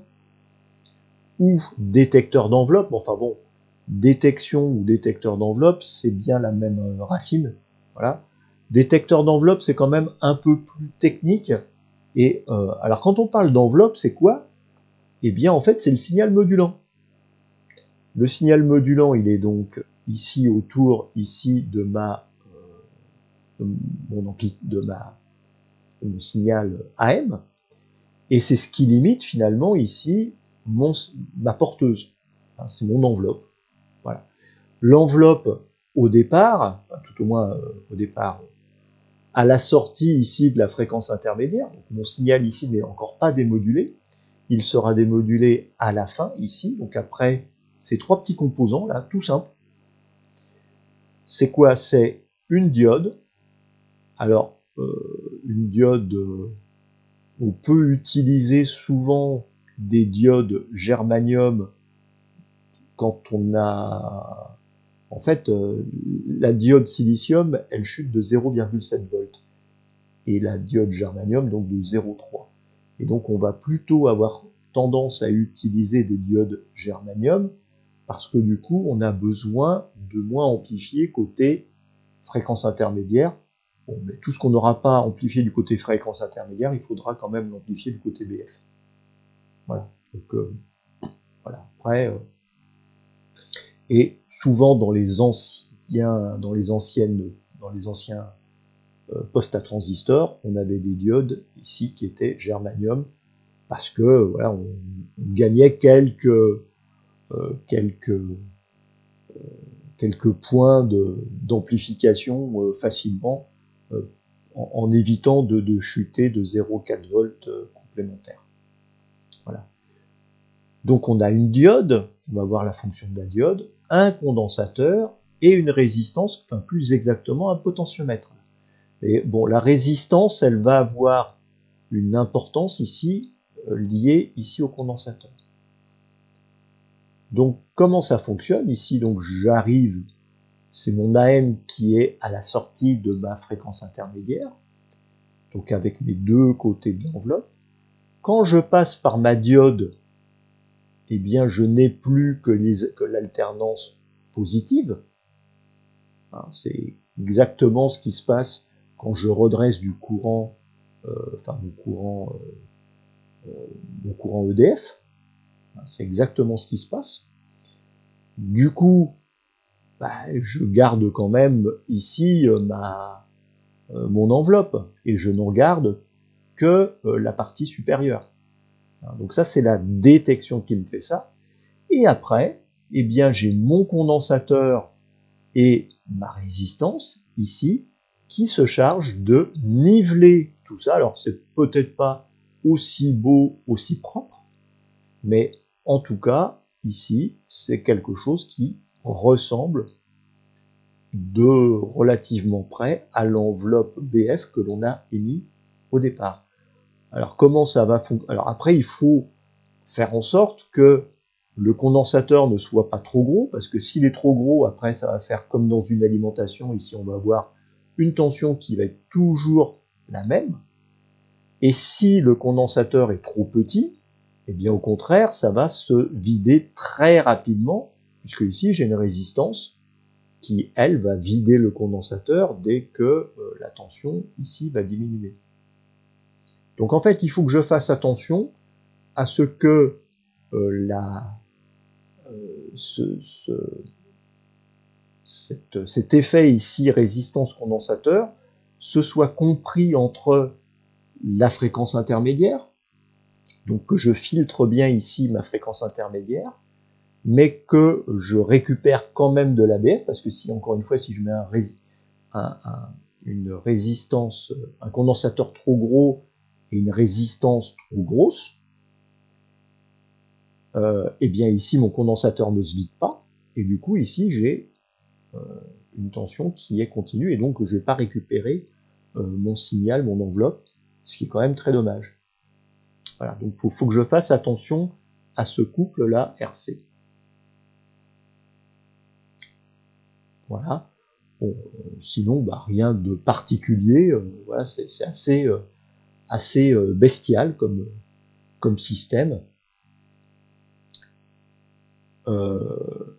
[SPEAKER 1] ou détecteur d'enveloppe. Enfin bon, détection ou détecteur d'enveloppe, c'est bien la même racine. Voilà. Détecteur d'enveloppe, c'est quand même un peu plus technique. Et euh, alors quand on parle d'enveloppe, c'est quoi? Eh bien en fait, c'est le signal modulant. Le signal modulant, il est donc ici autour ici de ma euh, mon ampli de ma mon signal A M, et c'est ce qui limite finalement ici mon ma porteuse. Enfin, c'est mon enveloppe. Voilà. L'enveloppe au départ, enfin, tout au moins euh, au départ, à la sortie ici de la fréquence intermédiaire, donc mon signal ici n'est encore pas démodulé, il sera démodulé à la fin ici, donc après ces trois petits composants là, tout simple. C'est quoi? C'est une diode. Alors, euh, une diode, euh, on peut utiliser souvent des diodes germanium quand on a... En fait, euh, la diode silicium, elle chute de zéro virgule sept volts. Et la diode germanium, donc de zéro virgule trois. Et donc, on va plutôt avoir tendance à utiliser des diodes germanium parce que du coup, on a besoin de moins amplifier côté fréquence intermédiaire. Bon, mais tout ce qu'on n'aura pas amplifié du côté fréquence intermédiaire, il faudra quand même l'amplifier du côté B F. Voilà. Donc, euh, voilà. Après, euh, et souvent dans les anciens, dans les anciennes, dans les anciens euh, postes à transistors, on avait des diodes ici qui étaient germanium parce que voilà, on, on gagnait quelques euh, quelques euh, quelques points de d'amplification euh, facilement euh, en, en évitant de, de chuter de zéro virgule quatre volts euh, complémentaires. Voilà. Donc on a une diode, on va voir la fonction de la diode, un condensateur et une résistance, enfin plus exactement un potentiomètre. Et bon, la résistance, elle va avoir une importance ici lié ici au condensateur. Donc comment ça fonctionne ici? Donc j'arrive, c'est mon A M qui est à la sortie de ma fréquence intermédiaire, donc avec mes deux côtés de l'enveloppe. Quand je passe par ma diode, eh bien je n'ai plus que, les, que l'alternance positive. Hein, c'est exactement ce qui se passe quand je redresse du courant, euh, enfin mon courant, euh, euh, mon courant E D F. C'est exactement ce qui se passe. Du coup, bah, je garde quand même ici euh, ma, euh, mon enveloppe et je n'en garde que euh, la partie supérieure. Hein, donc ça, c'est la détection qui me fait ça. Et après, eh bien, j'ai mon condensateur et ma résistance ici qui se charge de niveler tout ça. Alors, c'est peut-être pas aussi beau, aussi propre, mais en tout cas, ici, c'est quelque chose qui ressemble de relativement près à l'enveloppe B F que l'on a émis au départ. Alors comment ça va fonctionner? Alors après, il faut faire en sorte que le condensateur ne soit pas trop gros, parce que s'il est trop gros, après ça va faire comme dans une alimentation, ici on va avoir une tension qui va être toujours la même. Et si le condensateur est trop petit, eh bien au contraire, ça va se vider très rapidement, puisque ici j'ai une résistance qui, elle, va vider le condensateur dès que euh, la tension ici va diminuer. Donc en fait, il faut que je fasse attention à ce que euh, la, euh, ce, ce, cette, cet effet ici, résistance-condensateur, se soit compris entre la fréquence intermédiaire, donc que je filtre bien ici ma fréquence intermédiaire, mais que je récupère quand même de l'A B F, parce que si, encore une fois, si je mets un, un, un, une résistance, un condensateur trop gros et une résistance trop grosse, euh, et bien ici mon condensateur ne se vide pas, et du coup ici j'ai euh, une tension qui est continue, et donc je ne vais pas récupérer euh, mon signal, mon enveloppe, ce qui est quand même très dommage. Voilà, donc il faut, faut que je fasse attention à ce couple-là R C. Voilà. Bon, euh, sinon, bah, rien de particulier. Euh, voilà, c'est assez, euh, assez euh, bestial comme, comme système. Euh,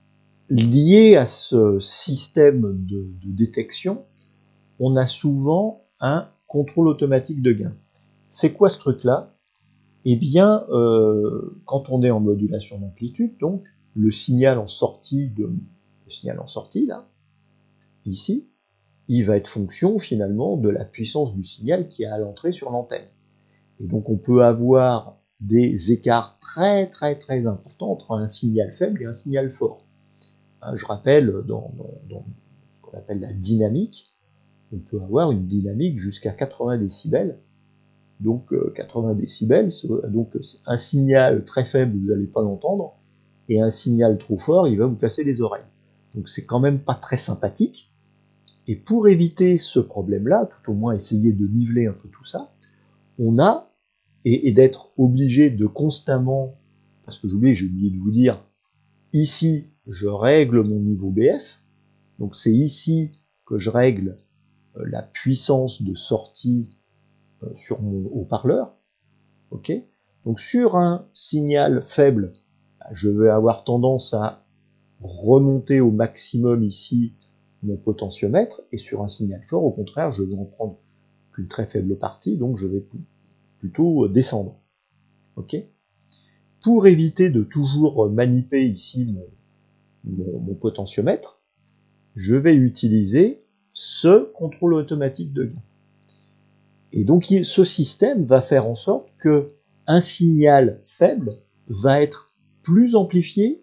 [SPEAKER 1] lié à ce système de, de détection, on a souvent un contrôle automatique de gain. C'est quoi ce truc-là? Eh bien, euh, quand on est en modulation d'amplitude, donc le signal en sortie de le signal en sortie là, ici, il va être fonction finalement de la puissance du signal qui est à l'entrée sur l'antenne. Et donc on peut avoir des écarts très très très importants entre un signal faible et un signal fort. Hein, je rappelle, dans, dans, dans ce qu'on appelle la dynamique, on peut avoir une dynamique jusqu'à quatre-vingts décibels. Donc euh, quatre-vingts décibels, donc un signal très faible, vous n'allez pas l'entendre, et un signal trop fort, il va vous casser les oreilles. Donc c'est quand même pas très sympathique. Et pour éviter ce problème-là, tout au moins essayer de niveler un peu tout ça, on a, et, et d'être obligé de constamment, parce que j'ai oublié, j'ai oublié de vous dire, ici, je règle mon niveau B F, donc c'est ici que je règle euh, la puissance de sortie euh, sur mon haut-parleur, ok. Donc sur un signal faible, je vais avoir tendance à remonter au maximum ici mon potentiomètre, et sur un signal fort, au contraire, je vais en prendre qu'une très faible partie, donc je vais plutôt descendre. Ok. Pour éviter de toujours manipuler ici mon, mon, mon potentiomètre, je vais utiliser ce contrôle automatique de gain. Et donc ce système va faire en sorte que un signal faible va être plus amplifié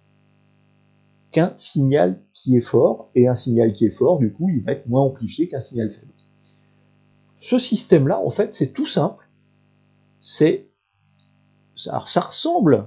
[SPEAKER 1] qu'un signal qui est fort, et un signal qui est fort, du coup, il va être moins amplifié qu'un signal faible. Ce système-là, en fait, c'est tout simple. C'est, alors ça ressemble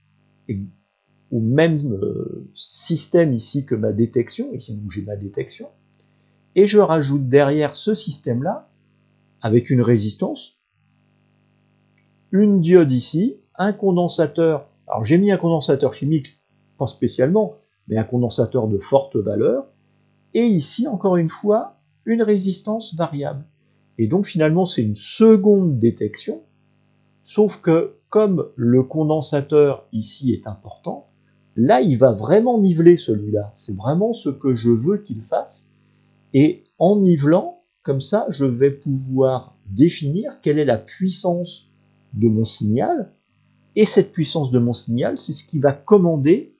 [SPEAKER 1] au même euh, système ici que ma détection, ici donc j'ai ma détection, et je rajoute derrière ce système-là, avec une résistance, une diode ici, un condensateur. Alors j'ai mis un condensateur chimique, pas spécialement, mais un condensateur de forte valeur. Et ici, encore une fois, une résistance variable. Et donc finalement, c'est une seconde détection, sauf que comme le condensateur ici est important, là, il va vraiment niveler celui-là. C'est vraiment ce que je veux qu'il fasse. Et en nivelant, comme ça, je vais pouvoir définir quelle est la puissance de mon signal. Et cette puissance de mon signal, c'est ce qui va commander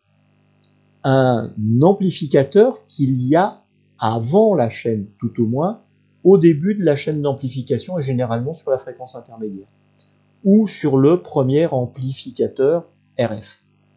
[SPEAKER 1] un amplificateur qu'il y a avant la chaîne, tout au moins au début de la chaîne d'amplification et généralement sur la fréquence intermédiaire ou sur le premier amplificateur R F.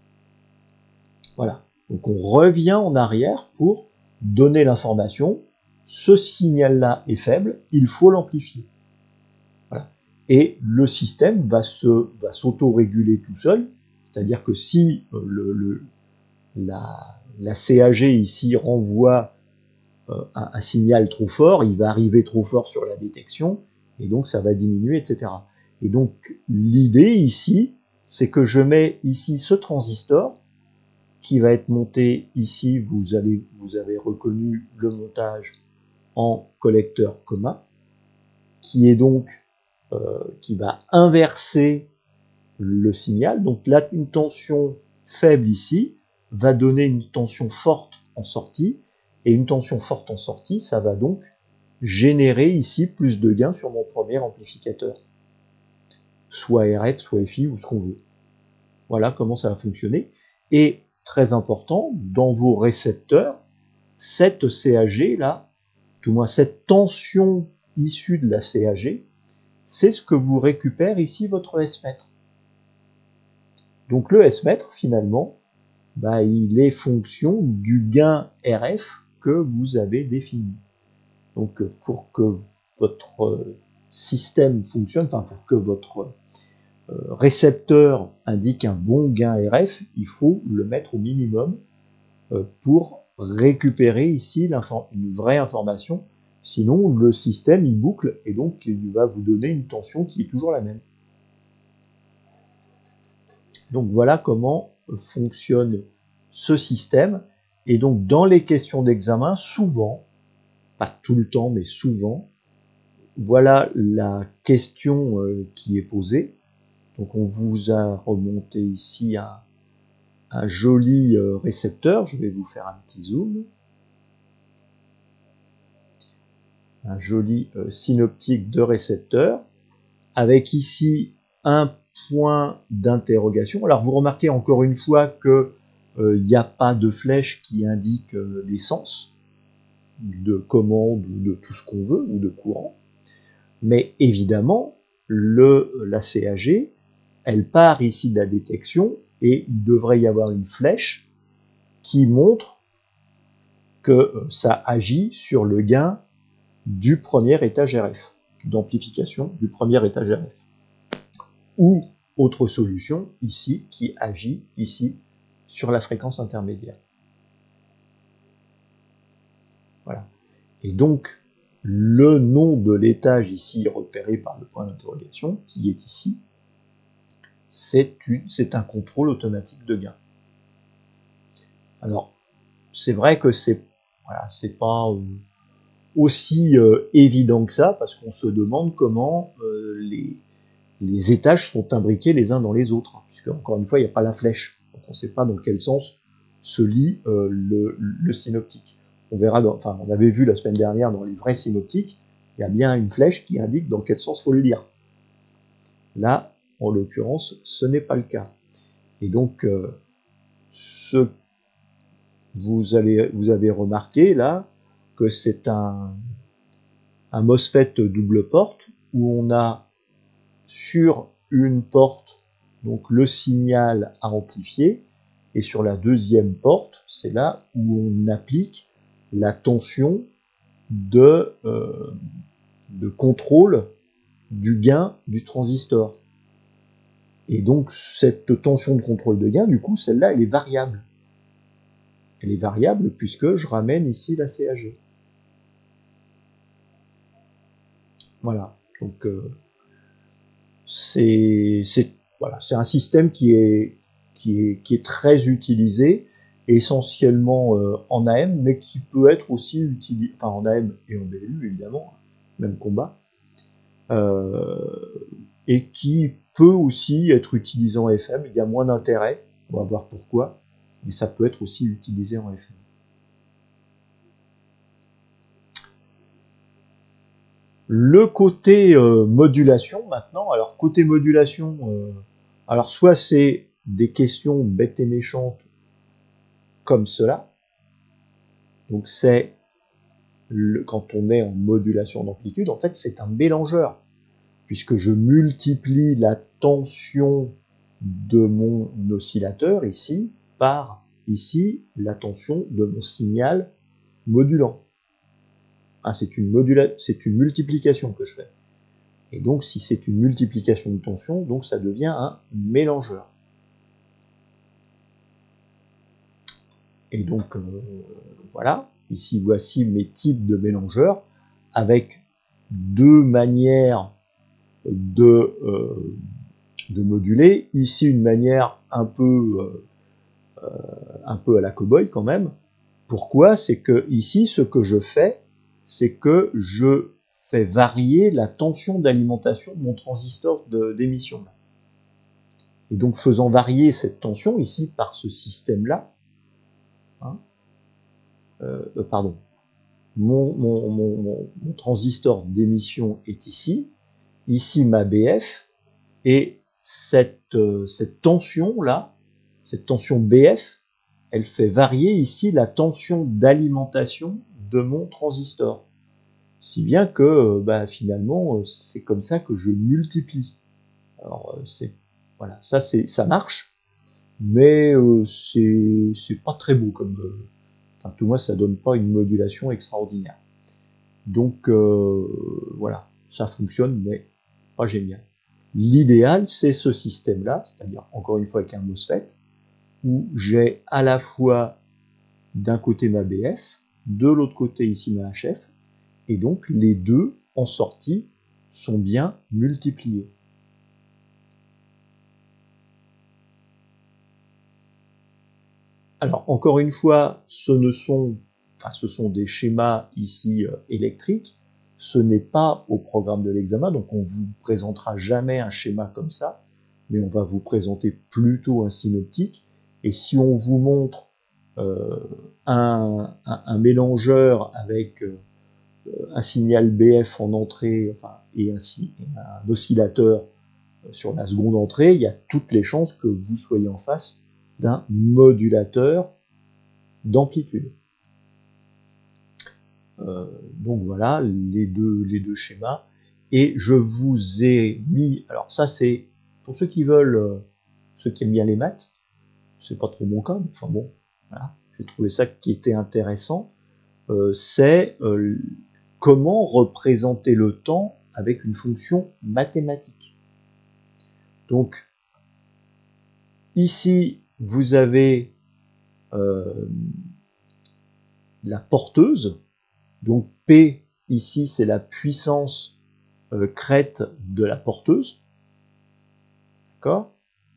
[SPEAKER 1] Voilà. Donc on revient en arrière pour donner l'information. Ce signal-là est faible, il faut l'amplifier. Voilà. Et le système va se va s'auto-réguler tout seul, c'est-à-dire que si le, le la, la C A G ici renvoie euh, un, un signal trop fort, il va arriver trop fort sur la détection et donc ça va diminuer, et cetera. Et donc l'idée ici, c'est que je mets ici ce transistor qui va être monté ici, vous avez, vous avez reconnu le montage en collecteur commun, qui est donc euh, qui va inverser le signal. Donc là, une tension faible ici va donner une tension forte en sortie, et une tension forte en sortie, ça va donc générer ici plus de gains sur mon premier amplificateur, soit R F, soit F I, ou ce qu'on veut. Voilà comment ça va fonctionner. Et très important, dans vos récepteurs, cette C A G là, tout moins cette tension issue de la C A G, c'est ce que vous récupère ici votre S-mètre. Donc le S-mètre, finalement, bah, il est fonction du gain R F que vous avez défini. Donc pour que votre système fonctionne, enfin pour que votre récepteur indique un bon gain R F, il faut le mettre au minimum pour récupérer ici une vraie information. Sinon, le système, il boucle et donc il va vous donner une tension qui est toujours la même. Donc voilà comment fonctionne ce système. Et donc dans les questions d'examen, souvent, pas tout le temps, mais souvent, voilà la question qui est posée. Donc on vous a remonté ici un, un joli récepteur. Je vais vous faire un petit zoom. Un joli euh, synoptique de récepteur, avec ici un point d'interrogation. Alors vous remarquez encore une fois que il n'y a pas de flèche qui indique euh, l'essence de commande ou de tout ce qu'on veut, ou de courant. Mais évidemment, le, la C A G, elle part ici de la détection, et il devrait y avoir une flèche qui montre que euh, ça agit sur le gain du premier étage R F, d'amplification du premier étage R F. Ou autre solution, ici, qui agit ici sur la fréquence intermédiaire. Voilà. Et donc, le nom de l'étage ici repéré par le point d'interrogation, qui est ici, c'est un contrôle automatique de gain. Alors, c'est vrai que c'est voilà, c'est pas euh, aussi euh, évident que ça, parce qu'on se demande comment euh, les, les étages sont imbriqués les uns dans les autres, hein, puisque encore une fois, il n'y a pas la flèche. Donc on ne sait pas dans quel sens se lit euh, le, le synoptique. On verra, dans, enfin, on avait vu la semaine dernière dans les vrais synoptiques, il y a bien une flèche qui indique dans quel sens faut le lire. Là, en l'occurrence, ce n'est pas le cas. Et donc, euh, ce, vous, allez, vous avez remarqué là que c'est un, un MOSFET double porte où on a sur une porte donc le signal à amplifier, et sur la deuxième porte, c'est là où on applique la tension de, euh, de contrôle du gain du transistor. Et donc cette tension de contrôle de gain, du coup, celle-là, elle est variable. Elle est variable puisque je ramène ici la C A G. Voilà. Donc euh, c'est voilà, c'est un système qui est, qui est, qui est très utilisé, essentiellement euh, en A M, mais qui peut être aussi utilisé, enfin en A M et en B L U évidemment, même combat, euh, et qui peut aussi être utilisé en F M. Il y a moins d'intérêt, on va voir pourquoi, mais ça peut être aussi utilisé en F M. Le côté euh, modulation maintenant, alors côté modulation, euh, alors soit c'est des questions bêtes et méchantes comme cela, donc c'est quand on est en modulation d'amplitude, en fait c'est un mélangeur, puisque je multiplie la tension de mon oscillateur ici par ici la tension de mon signal modulant. Ah, c'est une, c'est une multiplication que je fais. Et donc, si c'est une multiplication de tension, donc ça devient un mélangeur. Et donc, euh, voilà. Ici, voici mes types de mélangeurs avec deux manières de, euh, de moduler. Ici, une manière un peu, euh, un peu à la cow-boy quand même. Pourquoi? C'est que ici, ce que je fais, c'est que je fais varier la tension d'alimentation de mon transistor d'émission. Et donc, faisant varier cette tension ici par ce système-là, hein, euh, euh, pardon, mon, mon, mon, mon, mon transistor d'émission est ici, ici ma B F, et cette, euh, cette tension-là, cette tension B F, elle fait varier ici la tension d'alimentation de mon transistor. Si bien que bah, finalement, c'est comme ça que je multiplie. Alors, c'est voilà, ça, c'est ça marche, mais euh, c'est pas très beau comme. Euh, enfin, tout moi, ça donne pas une modulation extraordinaire. Donc, euh, voilà, ça fonctionne, mais pas génial. L'idéal, c'est ce système-là, c'est-à-dire, encore une fois, avec un MOSFET, où j'ai à la fois d'un côté ma B F, de l'autre côté ici ma H F, et donc les deux en sortie sont bien multipliés. Alors encore une fois, ce ne sont, enfin, ce sont des schémas ici euh, électriques, ce n'est pas au programme de l'examen, donc on vous présentera jamais un schéma comme ça, mais on va vous présenter plutôt un synoptique, et si on vous montre euh, un, un, un mélangeur avec euh, un signal B F en entrée, enfin, et un, un oscillateur sur la seconde entrée, il y a toutes les chances que vous soyez en face d'un modulateur d'amplitude. Euh, donc voilà les deux, les deux schémas. Et je vous ai mis, alors ça c'est pour ceux qui veulent, euh, ceux qui aiment bien les maths, c'est pas trop mon cas, mais enfin bon, voilà, j'ai trouvé ça qui était intéressant, euh, c'est euh, comment représenter le temps avec une fonction mathématique. Donc ici vous avez euh, la porteuse, donc P ici c'est la puissance euh, crête de la porteuse, d'accord.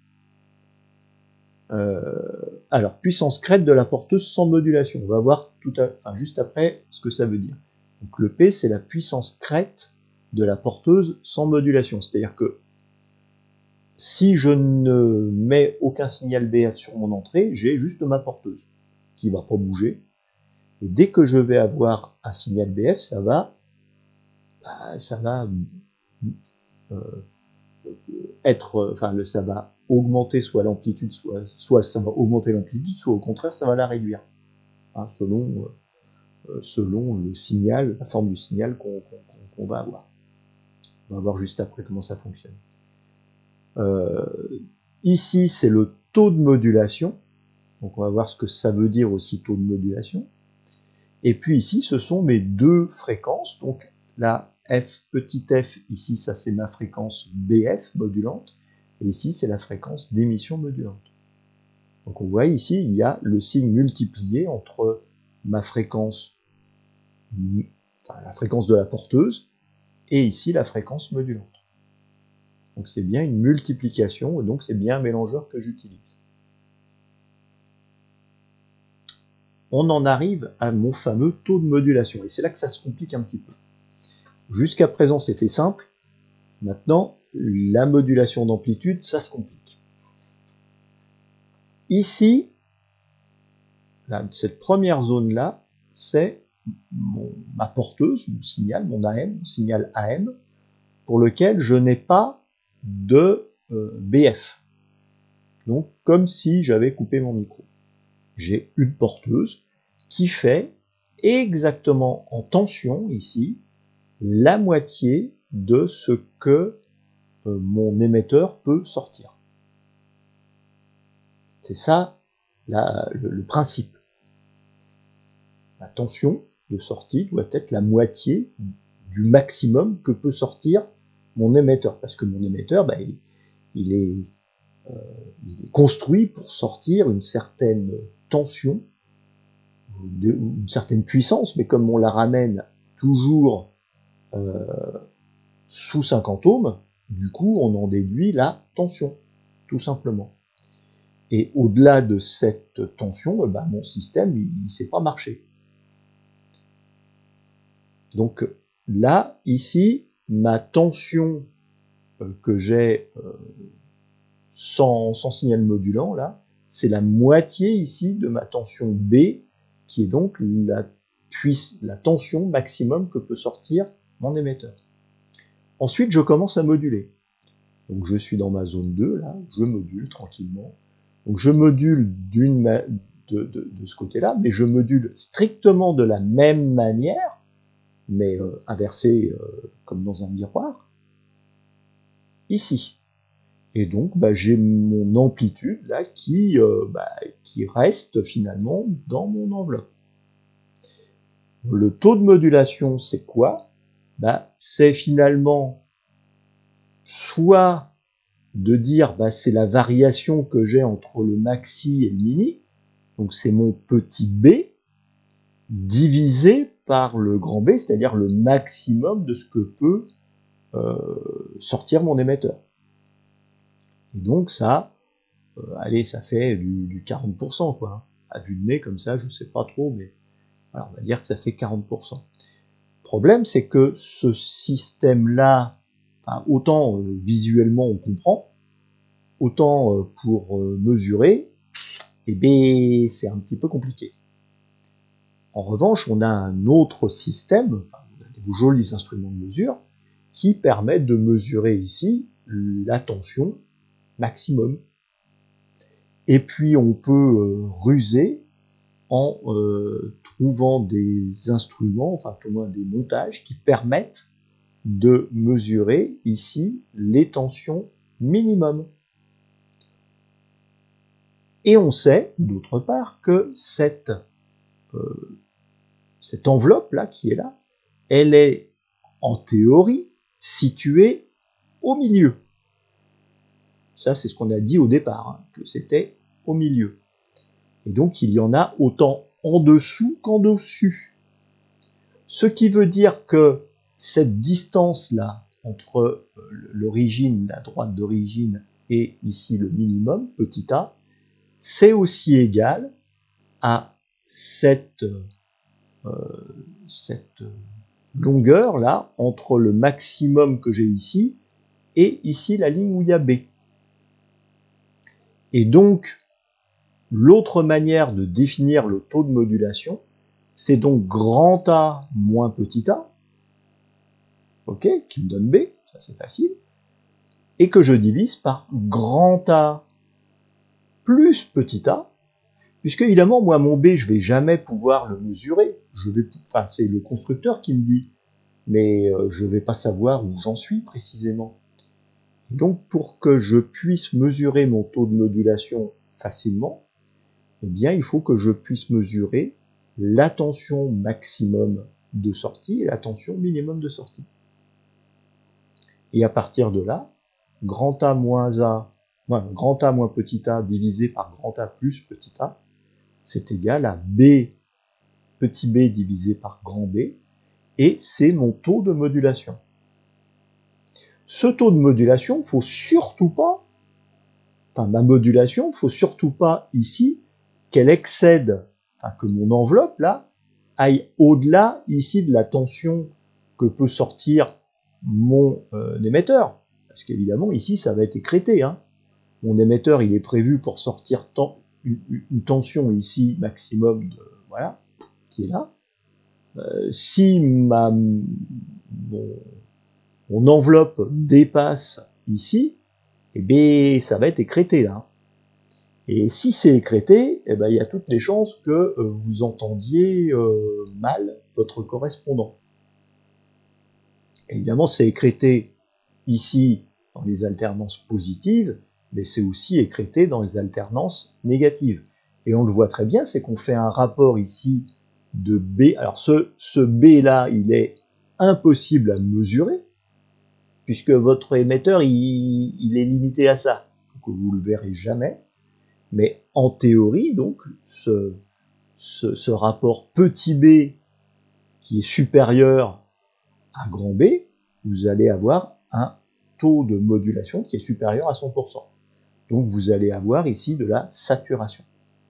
[SPEAKER 1] Euh, alors puissance crête de la porteuse sans modulation, on va voir tout à, enfin, juste après ce que ça veut dire. Donc le P c'est la puissance crête de la porteuse sans modulation, c'est-à-dire que si je ne mets aucun signal B F sur mon entrée, j'ai juste ma porteuse qui va pas bouger. Et dès que je vais avoir un signal B F, ça va, ça va euh, être, enfin, ça va augmenter soit l'amplitude, soit, soit ça va augmenter l'amplitude, soit au contraire, ça va la réduire, hein, selon, euh, selon le signal, la forme du signal qu'on qu'on, qu'on va avoir. On va voir juste après comment ça fonctionne. Euh, ici, c'est le taux de modulation. Donc on va voir ce que ça veut dire aussi taux de modulation. Et puis ici, ce sont mes deux fréquences. Donc la F petit f, ici, ça c'est ma fréquence B F modulante. Et ici, c'est la fréquence d'émission modulante. Donc on voit ici, il y a le signe multiplié entre ma fréquence, enfin, la fréquence de la porteuse, et ici la fréquence modulante. Donc c'est bien une multiplication, et donc c'est bien un mélangeur que j'utilise. On en arrive à mon fameux taux de modulation, et c'est là que ça se complique un petit peu. Jusqu'à présent c'était simple, maintenant la modulation d'amplitude, ça se complique. Ici, là, cette première zone-là, c'est ma porteuse, mon signal, mon A M, mon signal A M, pour lequel je n'ai pas de euh, B F. Donc comme si j'avais coupé mon micro. J'ai une porteuse qui fait exactement en tension ici la moitié de ce que euh, mon émetteur peut sortir. C'est ça la, le, le principe. La tension de sortie doit être la moitié du maximum que peut sortir mon émetteur. Parce que mon émetteur, bah, il, il, est, euh, il est construit pour sortir une certaine tension, une certaine puissance, mais comme on la ramène toujours euh, sous cinquante ohms, du coup on en déduit la tension, tout simplement. Et au-delà de cette tension, bah, mon système il ne sait pas marcher. Donc là, ici, ma tension euh, que j'ai euh, sans, sans signal modulant, là, c'est la moitié ici de ma tension B, qui est donc la, puisse, la tension maximum que peut sortir mon émetteur. Ensuite, je commence à moduler. Donc je suis dans ma zone deux, là, je module tranquillement. Donc je module d'une de, de, de ce côté-là, mais je module strictement de la même manière, mais euh, inversé euh, comme dans un miroir, ici. Et donc bah, j'ai mon amplitude là qui, euh, bah, qui reste finalement dans mon enveloppe. Le taux de modulation, c'est quoi? Bah, c'est finalement soit de dire bah, c'est la variation que j'ai entre le maxi et le mini, donc c'est mon petit b, divisé par le grand B, c'est-à-dire le maximum de ce que peut euh, sortir mon émetteur. Et donc ça, euh, allez, ça fait du, du quarante pour cent, quoi. À vue de nez, comme ça, je sais pas trop, mais voilà, on va dire que ça fait quarante pour cent. Le problème, c'est que ce système-là, enfin, autant euh, visuellement on comprend, autant euh, pour euh, mesurer, eh bien, c'est un petit peu compliqué. En revanche, on a un autre système, enfin, on a des jolis instruments de mesure, qui permettent de mesurer ici la tension maximum. Et puis on peut euh, ruser en euh, trouvant des instruments, enfin tout au moins des montages qui permettent de mesurer ici les tensions minimum. Et on sait d'autre part que cette, euh, cette enveloppe là qui est là, elle est en théorie située au milieu. Ça c'est ce qu'on a dit au départ, hein, que c'était au milieu. Et donc il y en a autant en dessous qu'en dessus. Ce qui veut dire que cette distance-là entre l'origine, la droite d'origine et ici le minimum, petit a, c'est aussi égal à cette, euh, cette longueur-là entre le maximum que j'ai ici et ici la ligne où il y a B. Et donc, l'autre manière de définir le taux de modulation, c'est donc grand A moins petit a, ok, qui me donne B, ça c'est facile, et que je divise par grand A plus petit a, puisque évidemment, moi, mon B, je vais jamais pouvoir le mesurer, je vais, enfin, c'est le constructeur qui me dit, mais euh, je vais pas savoir où j'en suis précisément. Donc, pour que je puisse mesurer mon taux de modulation facilement, eh bien, il faut que je puisse mesurer la tension maximum de sortie et la tension minimum de sortie. Et à partir de là, grand A moins A, enfin, grand A moins petit a divisé par grand A plus petit a, c'est égal à B, petit b divisé par grand B, et c'est mon taux de modulation. ce taux de modulation, faut surtout pas, enfin ma modulation, faut surtout pas ici qu'elle excède, enfin que mon enveloppe là aille au-delà ici de la tension que peut sortir mon euh, émetteur. Parce qu'évidemment ici ça va être écrété. Hein. Mon émetteur il est prévu pour sortir tant, une, une tension ici maximum de, voilà, qui est là. Euh, si ma, mon, mon enveloppe dépasse ici, eh bien, ça va être écrété là. Et si c'est écrété, eh ben, il y a toutes les chances que euh, vous entendiez euh, mal votre correspondant. Évidemment, c'est écrété ici dans les alternances positives, mais c'est aussi écrété dans les alternances négatives. Et on le voit très bien, c'est qu'on fait un rapport ici de B. Alors ce, ce B là, il est impossible à mesurer, puisque votre émetteur, il, il est limité à ça. Donc vous le verrez jamais. Mais en théorie, donc, ce, ce, ce rapport petit b qui est supérieur à grand B, vous allez avoir un taux de modulation qui est supérieur à cent pour cent. Donc vous allez avoir ici de la saturation.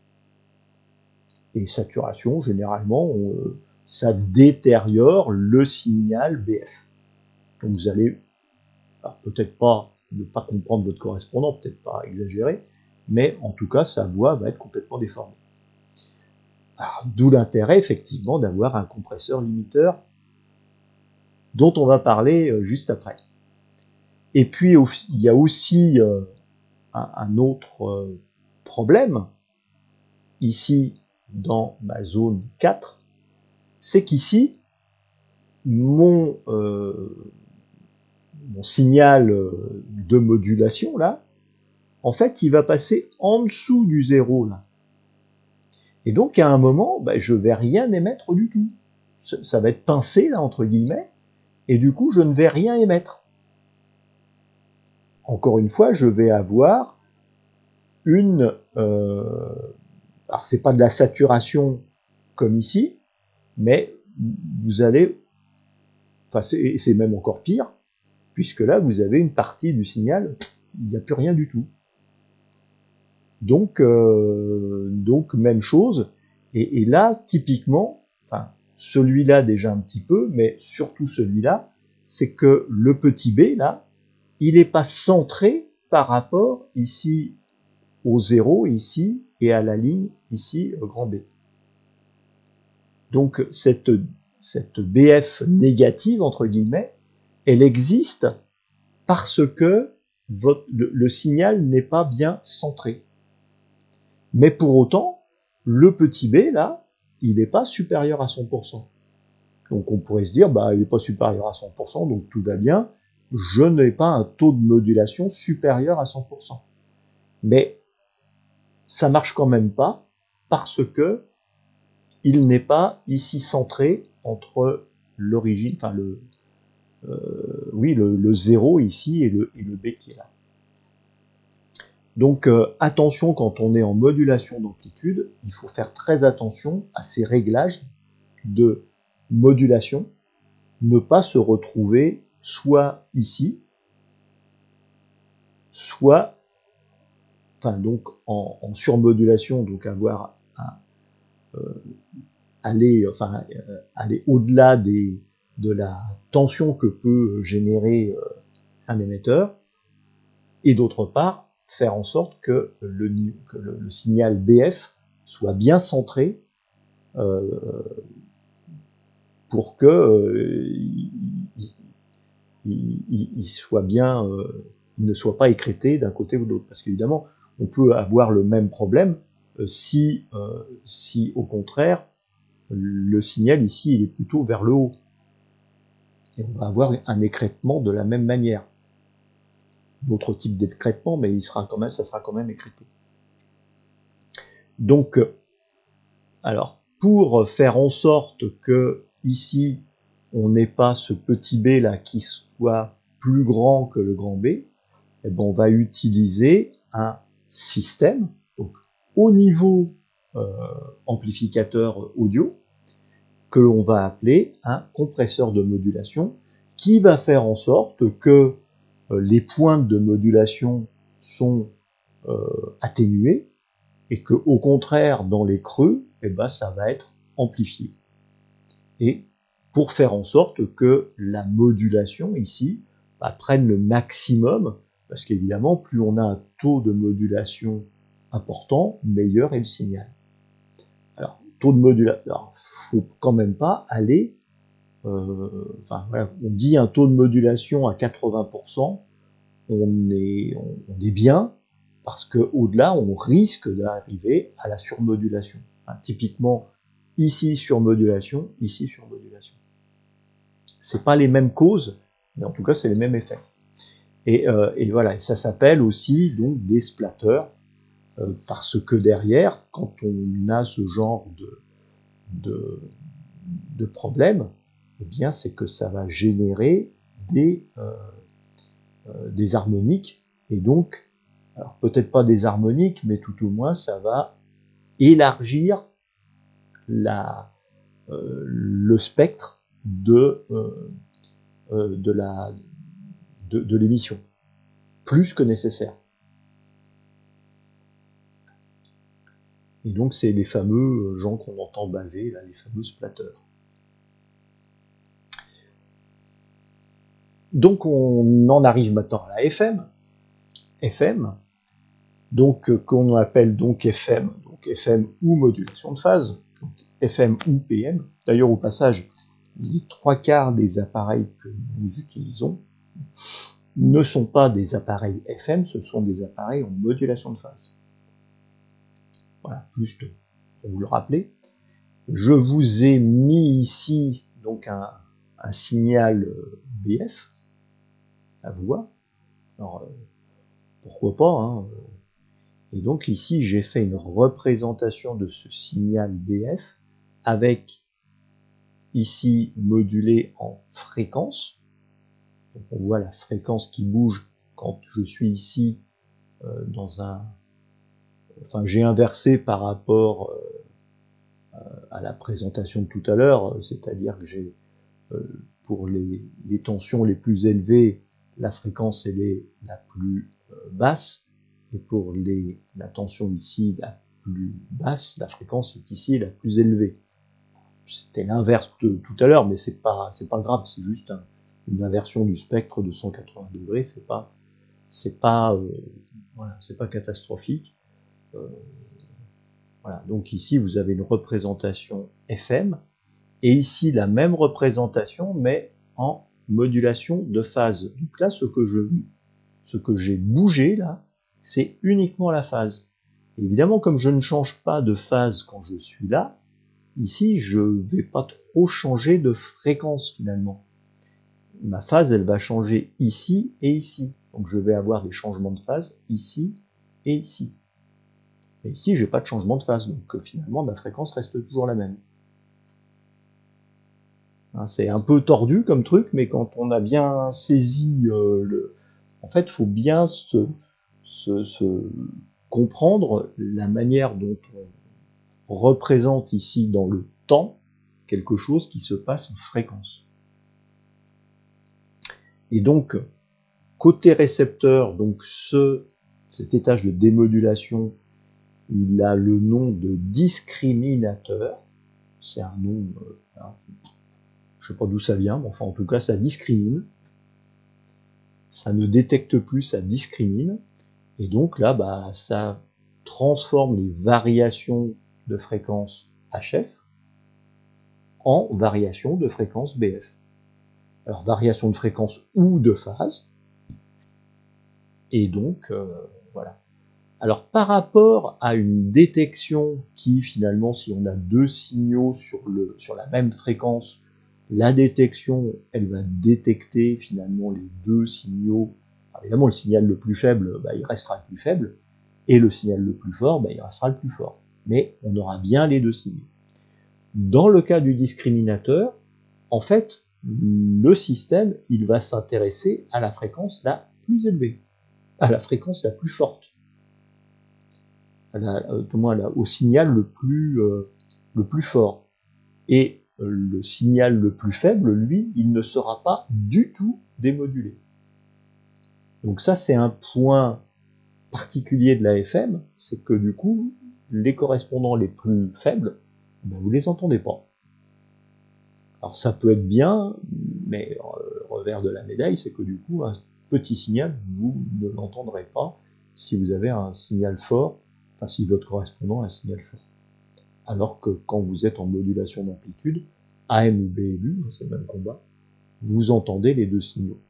[SPEAKER 1] Et saturation, généralement, on, ça détériore le signal B F. Donc vous allez, peut-être pas ne pas comprendre votre correspondant, peut-être pas exagérer, mais en tout cas, sa voix va être complètement déformée. D'où l'intérêt, effectivement, d'avoir un compresseur limiteur dont on va parler euh, juste après. Et puis, il y a aussi euh, un, un autre euh, problème, ici, dans ma zone quatre, c'est qu'ici, mon, euh, mon signal de modulation, là, en fait, il va passer en dessous du zéro, là. Et donc, à un moment, bah, je vais rien émettre du tout. Ça, ça va être pincé, là, entre guillemets, et du coup, je ne vais rien émettre. Encore une fois, je vais avoir une... Euh, alors, c'est pas de la saturation comme ici, mais vous allez... Enfin, c'est même encore pire, puisque là, vous avez une partie du signal, il n'y a plus rien du tout. Donc, euh, donc même chose. Et, et là, typiquement, enfin, celui-là déjà un petit peu, mais surtout celui-là, c'est que le petit b, là, il n'est pas centré par rapport ici au zéro, ici, et à la ligne, ici, grand B. Donc, cette, cette B F négative, entre guillemets, elle existe parce que votre, le, le signal n'est pas bien centré. Mais pour autant, le petit b, là, il n'est pas supérieur à cent pour cent. Donc on pourrait se dire, bah, il n'est pas supérieur à cent pour cent, donc tout va bien. Je n'ai pas un taux de modulation supérieur à cent pour cent. Mais ça marche quand même pas, parce que il n'est pas ici centré entre l'origine, enfin le, euh, oui, le, le zéro ici et le, et le B qui est là. Donc euh, attention, quand on est en modulation d'amplitude, il faut faire très attention à ces réglages de modulation, ne pas se retrouver soit ici, soit enfin donc en, en surmodulation, donc avoir un, euh, aller enfin euh, aller au-delà des de la tension que peut générer euh, un émetteur, et d'autre part faire en sorte que le, que le, le signal B F soit bien centré euh, pour que euh, il, il, il, il soit bien, euh, il ne soit pas écrété d'un côté ou de l'autre. Parce qu'évidemment, on peut avoir le même problème euh, si, euh, si au contraire le signal ici il est plutôt vers le haut. Et on va avoir un écrêtement de la même manière. D'autres types d'écrêtement, mais il sera quand même, ça sera quand même écrété. Donc, alors, pour faire en sorte que ici, on n'ait pas ce petit b là qui soit plus grand que le grand B, eh ben, on va utiliser un système, donc au niveau euh, amplificateur audio, que l'on va appeler un compresseur de modulation, qui va faire en sorte que euh, les pointes de modulation sont euh, atténuées, et que au contraire, dans les creux, eh ben, ça va être amplifié. Et pour faire en sorte que la modulation ici bah, prenne le maximum, parce qu'évidemment, plus on a un taux de modulation important, meilleur est le signal. Alors, taux de modulation, il ne faut quand même pas aller, euh, enfin, voilà, on dit un taux de modulation à quatre-vingts pour cent, on est, on, on est bien, parce qu'au-delà, on risque d'arriver à la surmodulation. Enfin, typiquement, ici surmodulation, ici surmodulation. C'est pas les mêmes causes, mais en tout cas, c'est les mêmes effets. Et, euh, et voilà, et ça s'appelle aussi donc des splatters, euh, parce que derrière, quand on a ce genre de, de, de problème, eh bien, c'est que ça va générer des, euh, euh, des harmoniques, et donc, alors peut-être pas des harmoniques, mais tout au moins, ça va élargir la, euh, le spectre de, euh, euh, de la de, de l'émission, plus que nécessaire. Et donc c'est les fameux gens qu'on entend baver, là, les fameux splatters. Donc on en arrive maintenant à la F M. F M, donc qu'on appelle donc F M, donc F M ou modulation de phase, donc F M ou P M. D'ailleurs au passage, les trois quarts des appareils que nous utilisons ne sont pas des appareils F M, ce sont des appareils en modulation de phase. Voilà, juste pour vous le rappeler. Je vous ai mis ici donc un, un signal B F à voir. Alors euh, pourquoi pas, hein. Et donc ici j'ai fait une représentation de ce signal B F avec ici modulé en fréquence. Donc on voit la fréquence qui bouge quand je suis ici euh, dans un... Enfin j'ai inversé par rapport euh, à la présentation de tout à l'heure, c'est-à-dire que j'ai euh, pour les, les tensions les plus élevées, la fréquence elle est la plus euh, basse, et pour les, la tension ici la plus basse, la fréquence est ici la plus élevée. C'était l'inverse de tout à l'heure, mais c'est pas c'est pas grave, c'est juste un, une inversion du spectre de cent quatre-vingts degrés, c'est pas c'est pas euh, voilà, c'est pas catastrophique. Euh, voilà, donc ici vous avez une représentation F M, et ici la même représentation, mais en modulation de phase. Donc là, ce que je, ce que j'ai bougé là, c'est uniquement la phase. Et évidemment, comme je ne change pas de phase quand je suis là, ici, je vais pas trop changer de fréquence finalement. Ma phase, elle va changer ici et ici. Donc je vais avoir des changements de phase ici et ici. Et ici, j'ai pas de changement de phase, donc finalement, ma fréquence reste toujours la même. C'est un peu tordu comme truc, mais quand on a bien saisi euh, le... En fait, il faut bien se, se, se comprendre la manière dont on représente ici dans le temps quelque chose qui se passe en fréquence. Et donc, côté récepteur, donc ce, cet étage de démodulation, il a le nom de discriminateur. C'est un nom... Euh, hein, je sais pas d'où ça vient, mais enfin en tout cas ça discrimine. Ça ne détecte plus, ça discrimine. Et donc là, bah, ça transforme les variations de fréquence H F en variations de fréquence B F. Alors variation de fréquence ou de phase. Et donc, euh, voilà. Alors par rapport à une détection qui finalement, si on a deux signaux sur, le, sur la même fréquence, la détection, elle va détecter finalement les deux signaux. Alors, évidemment, le signal le plus faible, bah, il restera le plus faible, et le signal le plus fort, bah, il restera le plus fort. Mais on aura bien les deux signaux. Dans le cas du discriminateur, en fait, le système, il va s'intéresser à la fréquence la plus élevée, à la fréquence la plus forte. À la, euh, au moins là, au signal le plus, euh, le plus fort. Et euh, le signal le plus faible, lui, il ne sera pas du tout démodulé. Donc ça, c'est un point particulier de la F M, c'est que du coup, les correspondants les plus faibles, ben, vous les entendez pas. Alors ça peut être bien, mais euh, revers de la médaille, c'est que du coup, un petit signal, vous ne l'entendrez pas si vous avez un signal fort, enfin si votre correspondant a un signal fort. Alors que quand vous êtes en modulation d'amplitude, A M ou B M U, c'est le même combat, vous entendez les deux signaux.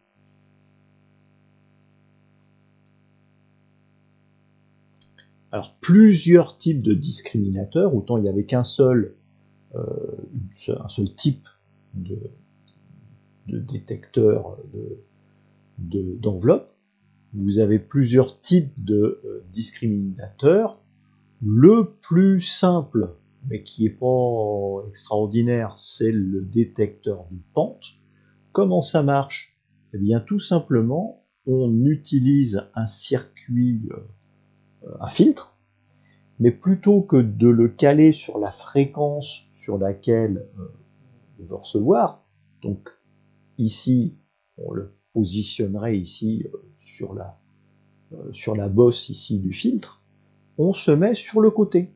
[SPEAKER 1] Alors plusieurs types de discriminateurs, autant il n'y avait qu'un seul, euh, un seul type de, de détecteur d'enveloppe, de, vous avez plusieurs types de euh, discriminateurs. Le plus simple, mais qui n'est pas extraordinaire, c'est le détecteur de pente. Comment ça marche? Eh bien, tout simplement, on utilise un circuit, euh, un filtre, mais plutôt que de le caler sur la fréquence sur laquelle euh, on veut recevoir, donc ici, on le positionnerait ici euh, sur la, euh, sur la bosse ici du filtre, on se met sur le côté.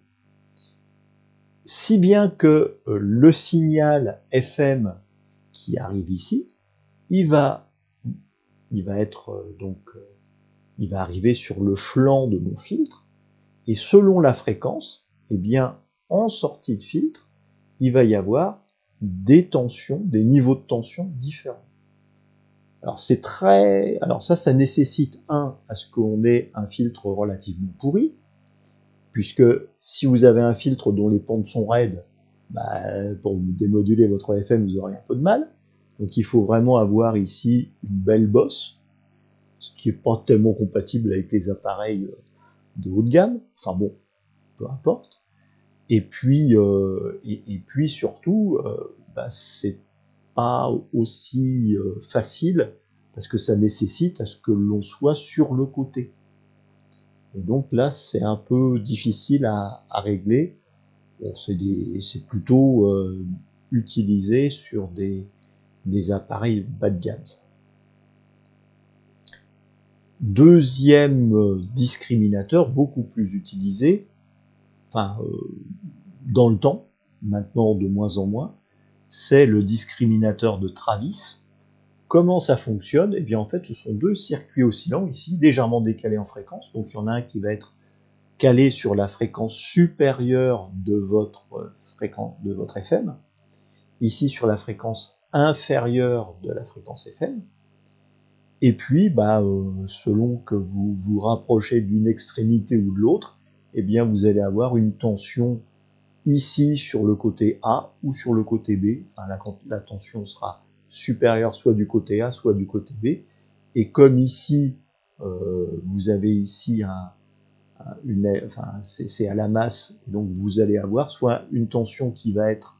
[SPEAKER 1] Si bien que euh, le signal F M qui arrive ici, il va, il va être euh, donc, euh, il va arriver sur le flanc de mon filtre, et selon la fréquence, eh bien, en sortie de filtre, il va y avoir des tensions, des niveaux de tension différents. Alors c'est très, alors ça, ça nécessite un à ce qu'on ait un filtre relativement pourri, puisque si vous avez un filtre dont les pentes sont raides, bah, pour démoduler votre F M, vous aurez un peu de mal. Donc il faut vraiment avoir ici une belle bosse, ce qui n'est pas tellement compatible avec les appareils de haut de gamme. Enfin bon, peu importe. Et puis, euh, et, et puis surtout, euh, bah, c'est pas aussi euh, facile parce que ça nécessite à ce que l'on soit sur le côté. Et donc là, c'est un peu difficile à, à régler. Bon, c'est plutôt euh, utilisé sur des, des appareils bas de gamme. Deuxième euh, discriminateur, beaucoup plus utilisé, enfin, euh, dans le temps, maintenant de moins en moins, c'est le discriminateur de Travis. Comment ça fonctionne? Eh bien, en fait, ce sont deux circuits oscillants ici, légèrement décalés en fréquence. Donc, il y en a un qui va être calé sur la fréquence supérieure de votre fréquence, de votre F M, ici sur la fréquence inférieure de la fréquence F M. Et puis, bah, euh, selon que vous vous rapprochez d'une extrémité ou de l'autre, eh bien, vous allez avoir une tension ici sur le côté A ou sur le côté B. Enfin, la, la tension sera supérieure soit du côté A, soit du côté B. Et comme ici, euh, vous avez ici un, un une, enfin, c'est à la masse, donc vous allez avoir soit une tension qui va être,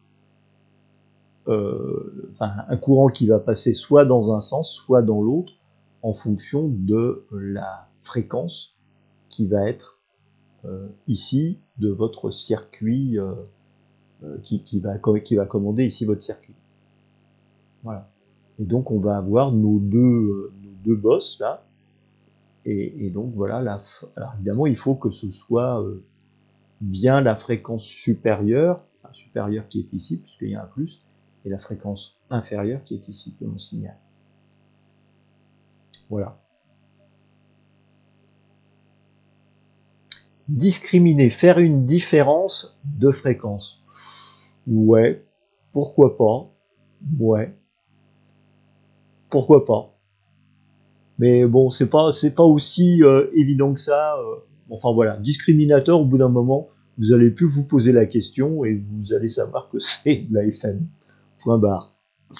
[SPEAKER 1] euh, enfin, un courant qui va passer soit dans un sens, soit dans l'autre, en fonction de la fréquence qui va être euh, ici de votre circuit. Euh, Qui, qui, va, qui va commander ici votre circuit. Voilà. Et donc on va avoir nos deux, nos deux bosses là. Et, et donc voilà, la, alors évidemment il faut que ce soit euh, bien la fréquence supérieure, enfin, supérieure qui est ici, puisqu'il y a un plus, et la fréquence inférieure qui est ici, de mon signal. Voilà. Discriminer, faire une différence de fréquence. Ouais, pourquoi pas. Ouais, pourquoi pas. Mais bon, c'est pas c'est pas aussi euh, évident que ça. Euh, enfin voilà, discriminateur, au bout d'un moment, vous allez plus vous poser la question et vous allez savoir que c'est de la F M. Point barre.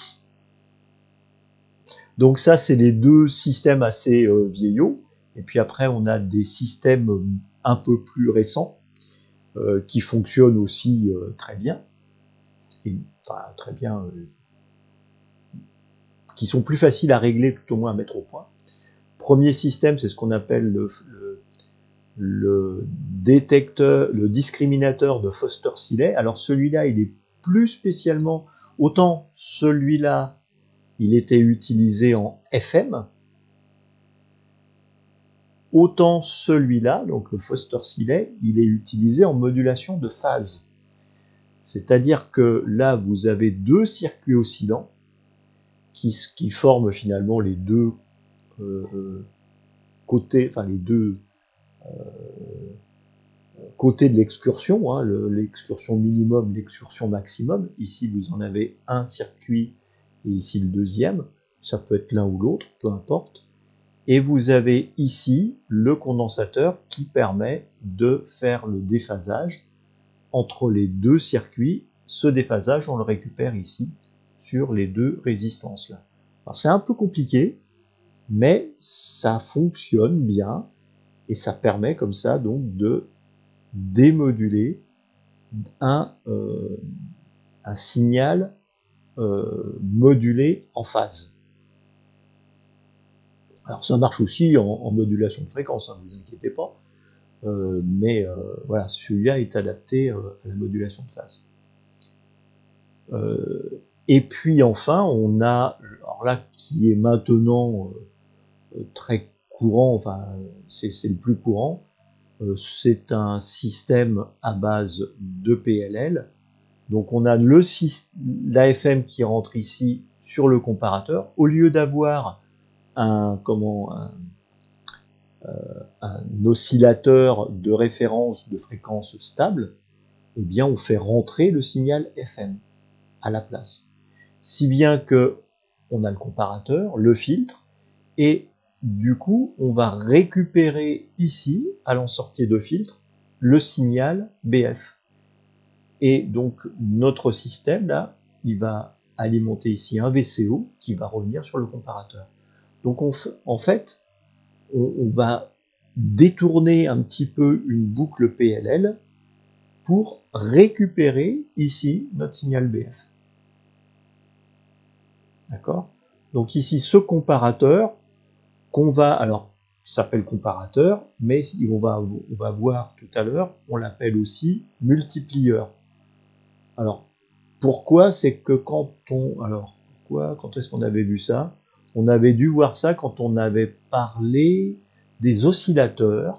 [SPEAKER 1] Donc ça, c'est les deux systèmes assez euh, vieillots. Et puis après, on a des systèmes un peu plus récents euh, qui fonctionnent aussi euh, très bien. Et, enfin, très bien, euh, qui sont plus faciles à régler, tout au moins à mettre au point. Premier système, c'est ce qu'on appelle le, le le détecteur, le discriminateur de Foster-Sillet. Alors celui-là, il est plus spécialement, autant celui-là, il était utilisé en F M, autant celui-là, donc le Foster-Seeley, il est utilisé en modulation de phase. C'est-à-dire que là, vous avez deux circuits oscillants qui, qui forment finalement les deux euh, côtés, enfin les deux euh, côtés de l'excursion, hein, l'excursion minimum, l'excursion maximum. Ici, vous en avez un circuit et ici le deuxième. Ça peut être l'un ou l'autre, peu importe. Et vous avez ici le condensateur qui permet de faire le déphasage entre les deux circuits. Ce déphasage, on le récupère ici sur les deux résistances là. Alors c'est un peu compliqué, mais ça fonctionne bien et ça permet comme ça donc de démoduler un, euh, un signal euh, modulé en phase. Alors ça marche aussi en, en modulation de fréquence, ne hein, vous inquiétez pas, euh, mais euh, voilà, celui-là est adapté euh, à la modulation de phase. Euh, et puis enfin, on a, alors là qui est maintenant euh, très courant, enfin c'est le plus courant, euh, c'est un système à base de P L L. Donc on a le l'A F M qui rentre ici sur le comparateur. Au lieu d'avoir un, comment, un, euh, un oscillateur de référence de fréquence stable, eh bien on fait rentrer le signal F M à la place. Si bien que on a le comparateur, le filtre, et du coup on va récupérer ici, à l'en sortie de filtre, le signal B F. Et donc notre système là, il va alimenter ici un V C O qui va revenir sur le comparateur. Donc on, en fait, on, on va détourner un petit peu une boucle P L L pour récupérer ici notre signal B F. D'accord? Donc ici ce comparateur qu'on va, alors s'appelle comparateur, mais on va, on va voir tout à l'heure, on l'appelle aussi multiplieur. Alors pourquoi? C'est que quand on, alors pourquoi, quand est-ce qu'on avait vu ça? On avait dû voir ça quand on avait parlé des oscillateurs.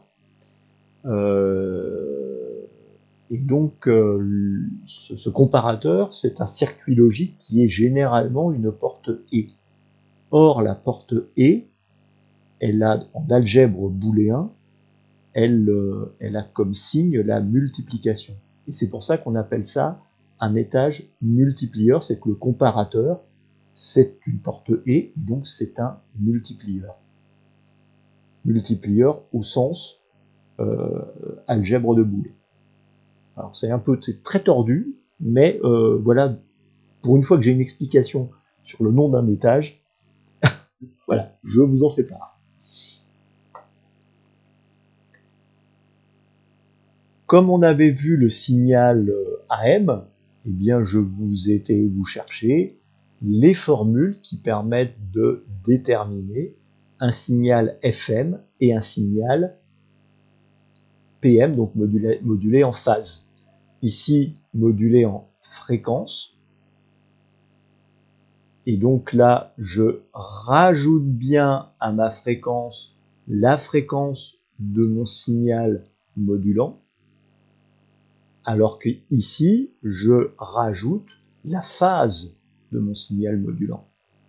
[SPEAKER 1] Euh, et donc euh, ce, ce comparateur, c'est un circuit logique qui est généralement une porte E. Or la porte E, elle a en algèbre booléen, elle, euh, elle a comme signe la multiplication. Et c'est pour ça qu'on appelle ça un étage multiplieur, c'est que le comparateur, c'est une porte E, donc c'est un multiplieur. Multiplieur au sens euh, algèbre de Boole. Alors c'est un peu, c'est très tordu, mais euh, voilà, pour une fois que j'ai une explication sur le nom d'un étage, voilà, je vous en fais part. Comme on avait vu le signal A M, eh bien je vous ai été vous chercher les formules qui permettent de déterminer un signal F M et un signal P M, donc modulé, modulé en phase. Ici, modulé en fréquence. Et donc là, je rajoute bien à ma fréquence la fréquence de mon signal modulant. Alors que ici, je rajoute la phase de mon signal modulant.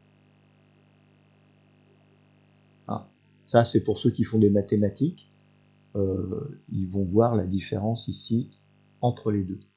[SPEAKER 1] Ah, ça, c'est pour ceux qui font des mathématiques. Euh, ils vont voir la différence ici entre les deux.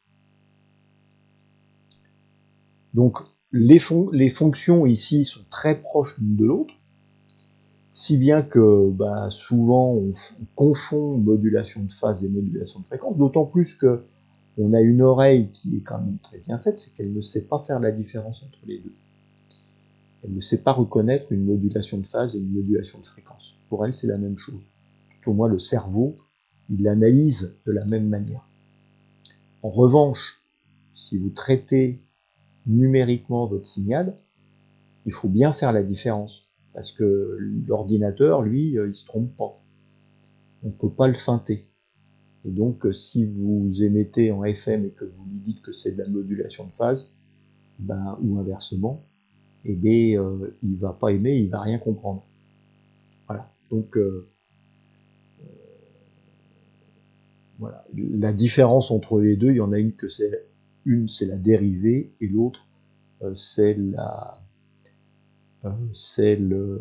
[SPEAKER 1] Donc, les, fon les fonctions ici sont très proches l'une de l'autre, si bien que bah, souvent on, on confond modulation de phase et modulation de fréquence, d'autant plus que on a une oreille qui est quand même très bien faite, c'est qu'elle ne sait pas faire la différence entre les deux. Elle ne sait pas reconnaître une modulation de phase et une modulation de fréquence. Pour elle, c'est la même chose. Tout au moins, le cerveau, il l'analyse de la même manière. En revanche, si vous traitez numériquement votre signal, il faut bien faire la différence. Parce que l'ordinateur, lui, il se trompe pas. On ne peut pas le feinter. Et donc, si vous émettez en F M et que vous lui dites que c'est de la modulation de phase, ben, ou inversement, eh bien, euh, il va pas aimer, il va rien comprendre. Voilà. Donc, euh, Voilà. La différence entre les deux, il y en a une que c'est une c'est la dérivée et l'autre euh, c'est la euh, c'est le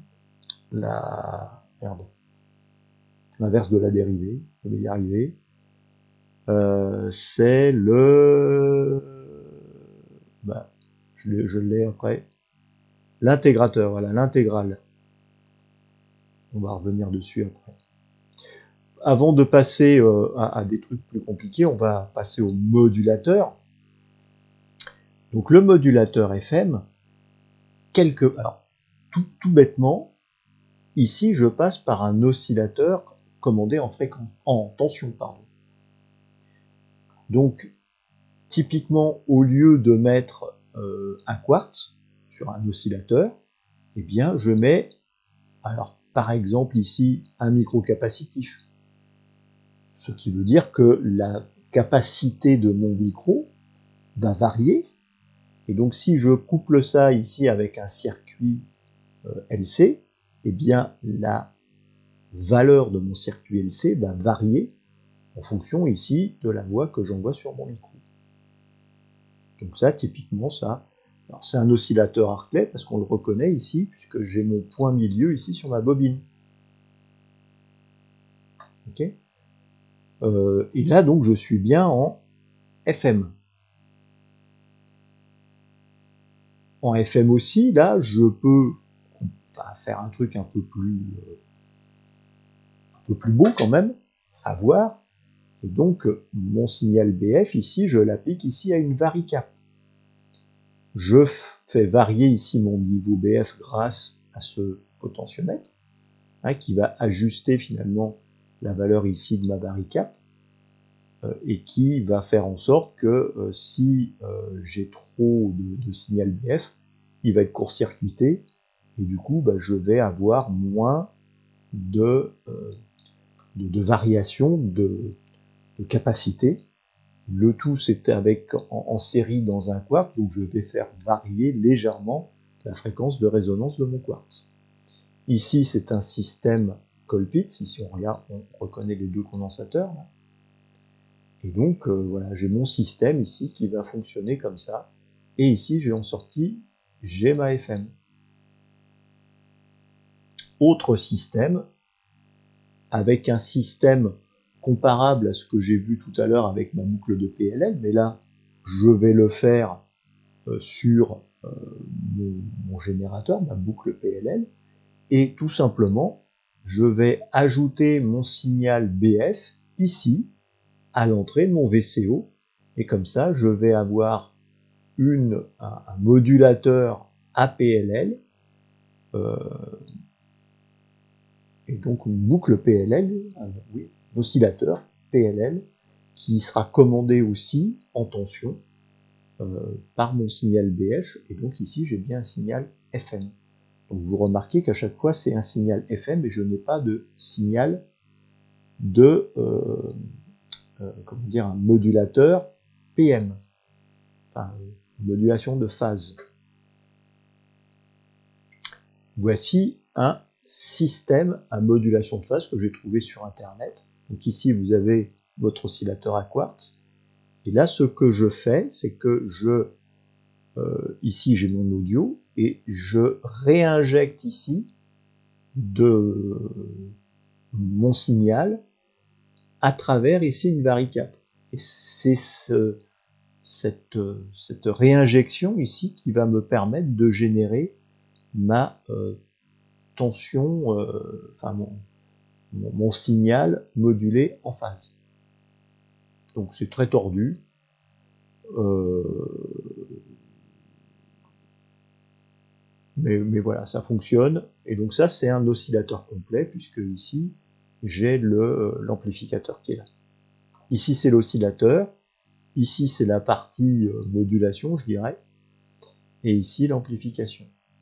[SPEAKER 1] la merde l'inverse de la dérivée, je vais y arriver. Euh, c'est le bah, je l'ai après l'intégrateur, voilà, l'intégrale. On va revenir dessus après. Avant de passer euh, à, à des trucs plus compliqués, on va passer au modulateur. Donc le modulateur F M, quelque, alors tout, tout bêtement, ici je passe par un oscillateur commandé en fréquence, en tension, pardon. Donc typiquement, au lieu de mettre euh, un quartz sur un oscillateur, eh bien je mets, alors par exemple ici, un microcapacitif. Ce qui veut dire que la capacité de mon micro va varier. Et donc si je couple ça ici avec un circuit euh, L C, eh bien la valeur de mon circuit L C va varier en fonction ici de la voix que j'envoie sur mon micro. Donc ça, typiquement ça, c'est un oscillateur Hartley parce qu'on le reconnaît ici puisque j'ai mon point milieu ici sur ma bobine. Okay, euh, et là donc je suis bien en F M. En F M aussi, là, je peux enfin, faire un truc un peu plus euh, un peu plus beau quand même à voir. Et donc mon signal B F ici, je l'applique ici à une varicap. Je fais varier ici mon niveau B F grâce à ce potentiomètre hein, qui va ajuster finalement la valeur ici de ma varicap euh, et qui va faire en sorte que euh, si euh, j'ai trop de, de signal B F, il va être court-circuité et du coup bah, je vais avoir moins de, euh, de, de variation de, de capacité. Le tout c'est avec en, en série dans un quartz, donc je vais faire varier légèrement la fréquence de résonance de mon quartz. Ici c'est un système Colpitts, ici on regarde, on reconnaît les deux condensateurs. Là. Et donc euh, voilà, j'ai mon système ici qui va fonctionner comme ça. Et ici j'ai en sortie, j'ai ma F M. Autre système, avec un système comparable à ce que j'ai vu tout à l'heure avec ma boucle de P L L, mais là je vais le faire euh, sur euh, mon, mon générateur, ma boucle P L L, et tout simplement je vais ajouter mon signal B F ici à l'entrée de mon V C O, et comme ça je vais avoir une, un, un modulateur A P L L euh, et donc une boucle P L L, un, oui, un oscillateur P L L qui sera commandé aussi en tension euh, par mon signal B F, et donc ici j'ai bien un signal F M. Donc vous remarquez qu'à chaque fois c'est un signal F M et je n'ai pas de signal de euh, euh, comment dire, un modulateur P M, enfin modulation de phase. Voici un système à modulation de phase que j'ai trouvé sur internet. Donc ici vous avez votre oscillateur à quartz. Et là ce que je fais, c'est que je euh, ici j'ai mon audio et je réinjecte ici de mon signal à travers ici une varicap. Et c'est ce, cette, cette réinjection ici qui va me permettre de générer ma euh, tension, euh, enfin mon, mon, mon signal modulé en phase. Donc c'est très tordu. Euh, mais, mais voilà, ça fonctionne. Et donc ça, c'est un oscillateur complet, puisque ici, j'ai le l'amplificateur qui est là. Ici, c'est l'oscillateur. Ici, c'est la partie euh, modulation, je dirais. Et ici, l'amplification.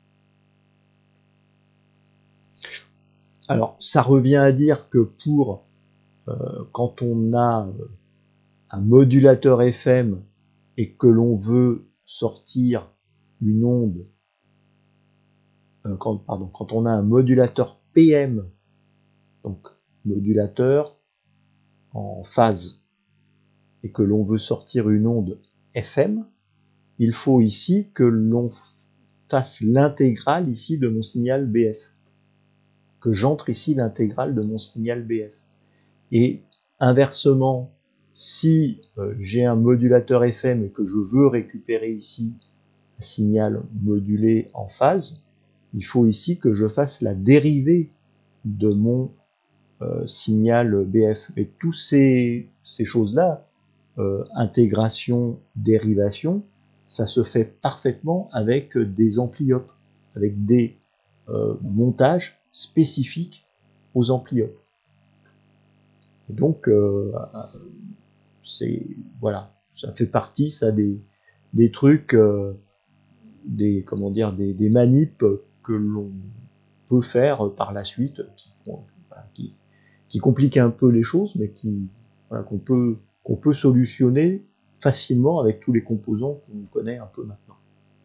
[SPEAKER 1] Alors, ça revient à dire que pour euh, quand on a euh, un modulateur F M et que l'on veut sortir une onde, euh, quand, pardon, quand on a un modulateur P M, donc modulateur, en phase et que l'on veut sortir une onde F M, il faut ici que l'on fasse l'intégrale ici de mon signal B F, que j'entre ici l'intégrale de mon signal B F. Et inversement, si euh, j'ai un modulateur F M et que je veux récupérer ici un signal modulé en phase, il faut ici que je fasse la dérivée de mon euh, signal B F. Et toutes ces, ces choses-là, euh, intégration, dérivation, ça se fait parfaitement avec des ampliopes, avec des euh, montages spécifiques aux ampliopes. Et donc, euh, c'est voilà, ça fait partie, ça des des trucs, euh, des comment dire, des, des manips que l'on peut faire par la suite, qui, qui, qui compliquent un peu les choses, mais qui voilà, qu'on peut qu'on peut solutionner facilement avec tous les composants qu'on connaît un peu maintenant.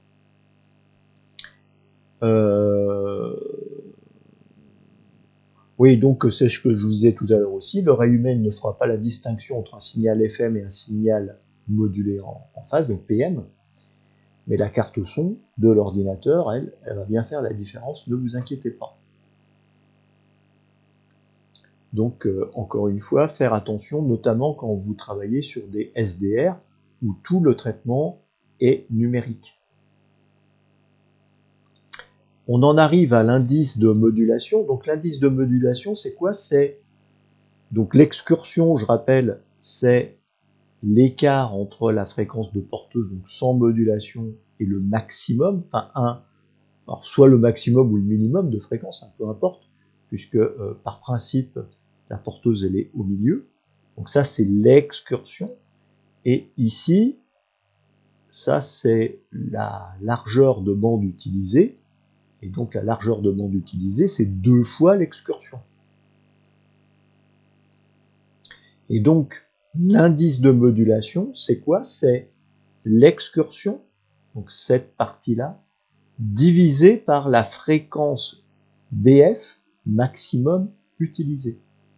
[SPEAKER 1] Euh... Oui, donc c'est ce que je vous disais tout à l'heure aussi, l'oreille humaine ne fera pas la distinction entre un signal F M et un signal modulé en, en phase, donc P M, mais la carte son de l'ordinateur, elle, elle va bien faire la différence, ne vous inquiétez pas. Donc, euh, encore une fois, faire attention, notamment quand vous travaillez sur des S D R, où tout le traitement est numérique. On en arrive à l'indice de modulation. Donc l'indice de modulation, c'est quoi? C'est donc l'excursion, je rappelle, c'est l'écart entre la fréquence de porteuse, donc sans modulation, et le maximum, enfin un, alors soit le maximum ou le minimum de fréquence, hein, peu importe, puisque euh, par principe, la porteuse elle est au milieu. Donc ça c'est l'excursion. Et ici, ça c'est la largeur de bande utilisée. Et donc la largeur de bande utilisée, c'est deux fois l'excursion. Et donc l'indice de modulation, c'est quoi? C'est l'excursion, donc cette partie-là, divisée par la fréquence B F maximum utilisée.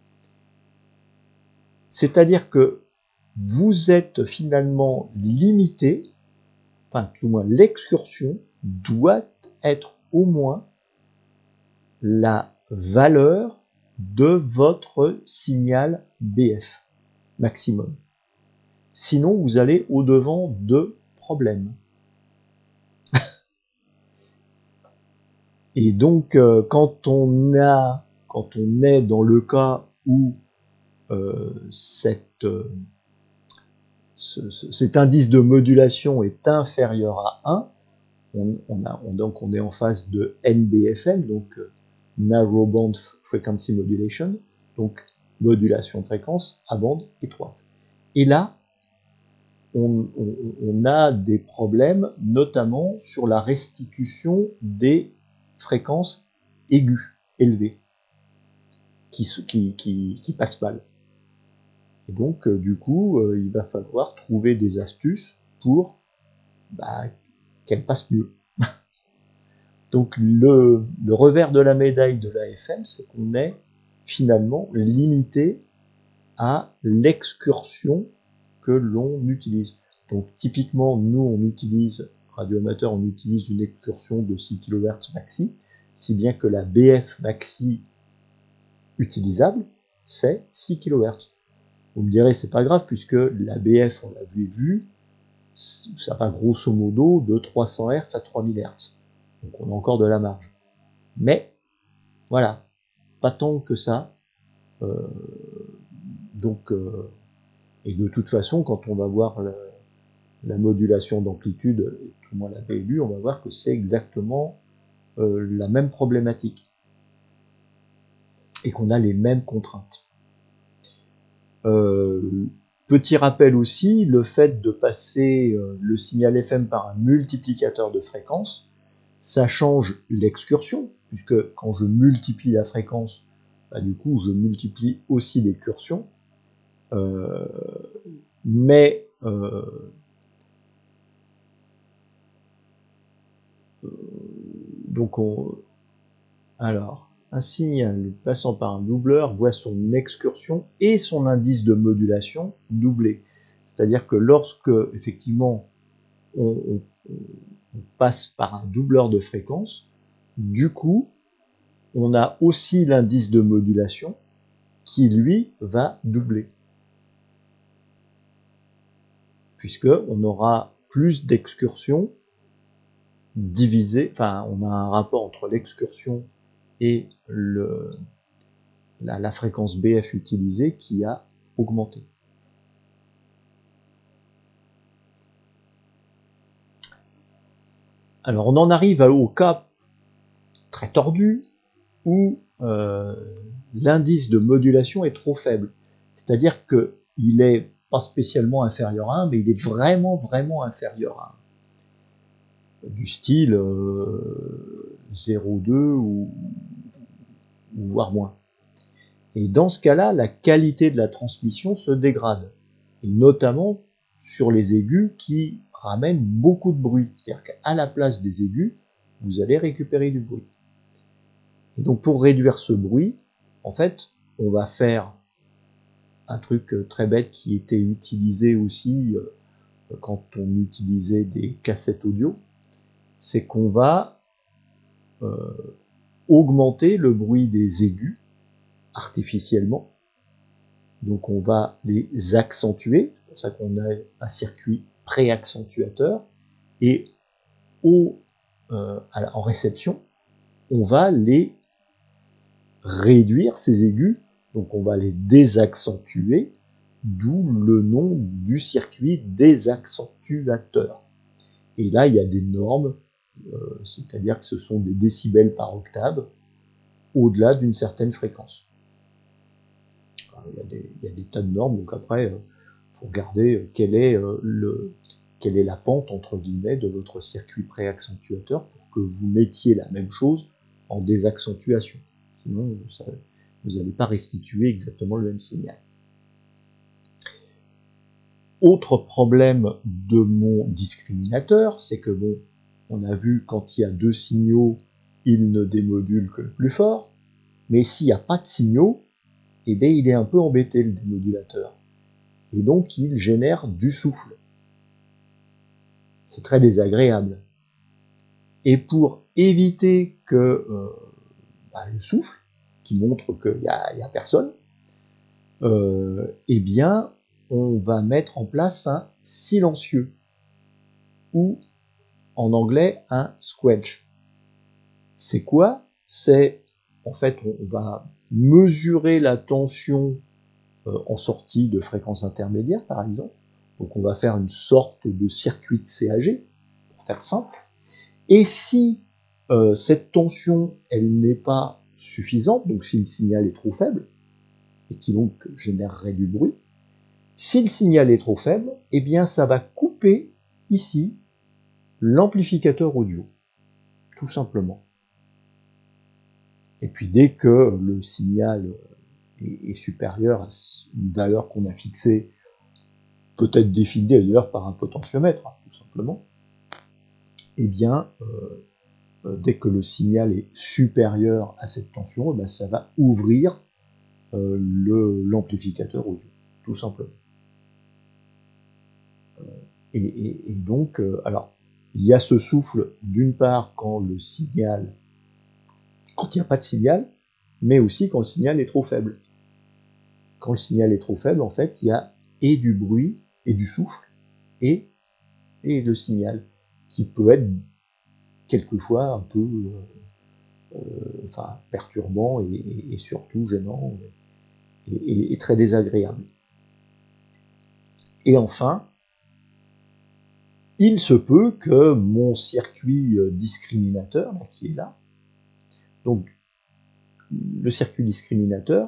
[SPEAKER 1] C'est-à-dire que vous êtes finalement limité, enfin tout au moins l'excursion doit être au moins la valeur de votre signal B F maximum. Sinon, vous allez au-devant de problèmes. Et donc, euh, quand on a, quand on est dans le cas où euh, cette, euh, ce, ce, cet indice de modulation est inférieur à un, on, on, a, on, donc on est en phase de N B F M, donc euh, Narrow Band Frequency Modulation, donc modulation de fréquence à bande étroite. Et là, on, on, on a des problèmes, notamment sur la restitution des fréquences aiguës, élevées, qui, qui, qui, qui passent mal. Et donc, euh, du coup, euh, il va falloir trouver des astuces pour bah, qu'elles passent mieux. Donc, le, le revers de la médaille de l'A F M, c'est qu'on est finalement limité à l'excursion que l'on utilise. Donc, typiquement, nous, on utilise, radioamateur, on utilise une excursion de six kilohertz maxi, si bien que la B F maxi utilisable, c'est six kilohertz. Vous me direz, c'est pas grave, puisque la B F, on l'avait vu, ça va grosso modo de trois cents hertz à trois mille hertz. Donc on a encore de la marge. Mais, voilà, pas tant que ça. Euh, donc, euh, et de toute façon, quand on va voir la, la modulation d'amplitude, tout le monde l'avait lu, on va voir que c'est exactement euh, la même problématique. Et qu'on a les mêmes contraintes. Euh, petit rappel aussi, le fait de passer euh, le signal F M par un multiplicateur de fréquence, ça change l'excursion, puisque quand je multiplie la fréquence, bah, du coup je multiplie aussi l'excursion. Euh, mais euh, euh, donc on alors un signal passant par un doubleur voit son excursion et son indice de modulation doublé. C'est-à-dire que lorsque, effectivement, on, on, on passe par un doubleur de fréquence, du coup, on a aussi l'indice de modulation qui, lui, va doubler. Puisqu'on aura plus d'excursions divisées, enfin, on a un rapport entre l'excursion et le, la, la fréquence B F utilisée qui a augmenté. Alors on en arrive au cas très tordu où euh, l'indice de modulation est trop faible. C'est-à-dire qu'il est pas spécialement inférieur à un, mais il est vraiment, vraiment inférieur à un. Du style euh, zéro virgule deux ou, ou voire moins. Et dans ce cas-là, la qualité de la transmission se dégrade. Et notamment sur les aigus qui ramènent beaucoup de bruit. C'est-à-dire qu'à la place des aigus, vous allez récupérer du bruit. Et donc pour réduire ce bruit, en fait, on va faire un truc très bête qui était utilisé aussi quand on utilisait des cassettes audio, c'est qu'on va euh, augmenter le bruit des aigus artificiellement. Donc on va les accentuer, c'est pour ça qu'on a un circuit pré-accentuateur, et au, euh, en réception, on va les réduire, ces aigus, donc on va les désaccentuer, d'où le nom du circuit désaccentuateur. Et là, il y a des normes, euh, c'est-à-dire que ce sont des décibels par octave, au-delà d'une certaine fréquence. Alors, il, y a des, il y a des tas de normes, donc après, il euh, faut regarder euh, quel est, euh, le, quelle est la pente, entre guillemets, de votre circuit pré-accentuateur pour que vous mettiez la même chose en désaccentuation. Sinon, ça, vous n'allez pas restituer exactement le même signal. Autre problème de mon discriminateur, c'est que bon, on a vu quand il y a deux signaux, il ne démodule que le plus fort, mais s'il n'y a pas de signaux, eh bien, il est un peu embêté le démodulateur. Et donc il génère du souffle. C'est très désagréable. Et pour éviter que euh, bah, le souffle, qui montre qu'il n'y a, a personne, euh, eh bien, on va mettre en place un silencieux, ou en anglais un squelch. C'est quoi? C'est, en fait, on va mesurer la tension euh, en sortie de fréquence intermédiaire, par exemple. Donc on va faire une sorte de circuit de C A G, pour faire simple. Et si euh, cette tension, elle n'est pas suffisante, donc si le signal est trop faible, et qui donc générerait du bruit, si le signal est trop faible, eh bien ça va couper ici l'amplificateur audio, tout simplement. Et puis dès que le signal est, est supérieur à une valeur qu'on a fixée, peut-être définie d'ailleurs par un potentiomètre, hein, tout simplement, eh bien, euh, euh, dès que le signal est supérieur à cette tension, eh bien, ça va ouvrir euh, l'amplificateur audio, tout simplement. Euh, et, et, et donc, euh, alors, il y a ce souffle, d'une part, quand le signal, quand il n'y a pas de signal, mais aussi quand le signal est trop faible. Quand le signal est trop faible, en fait, il y a et du bruit, et du souffle, et, et le signal, qui peut être quelquefois un peu euh, euh, enfin, perturbant et, et, et surtout gênant et, et, et très désagréable. Et enfin, il se peut que mon circuit discriminateur, là, qui est là, donc le circuit discriminateur,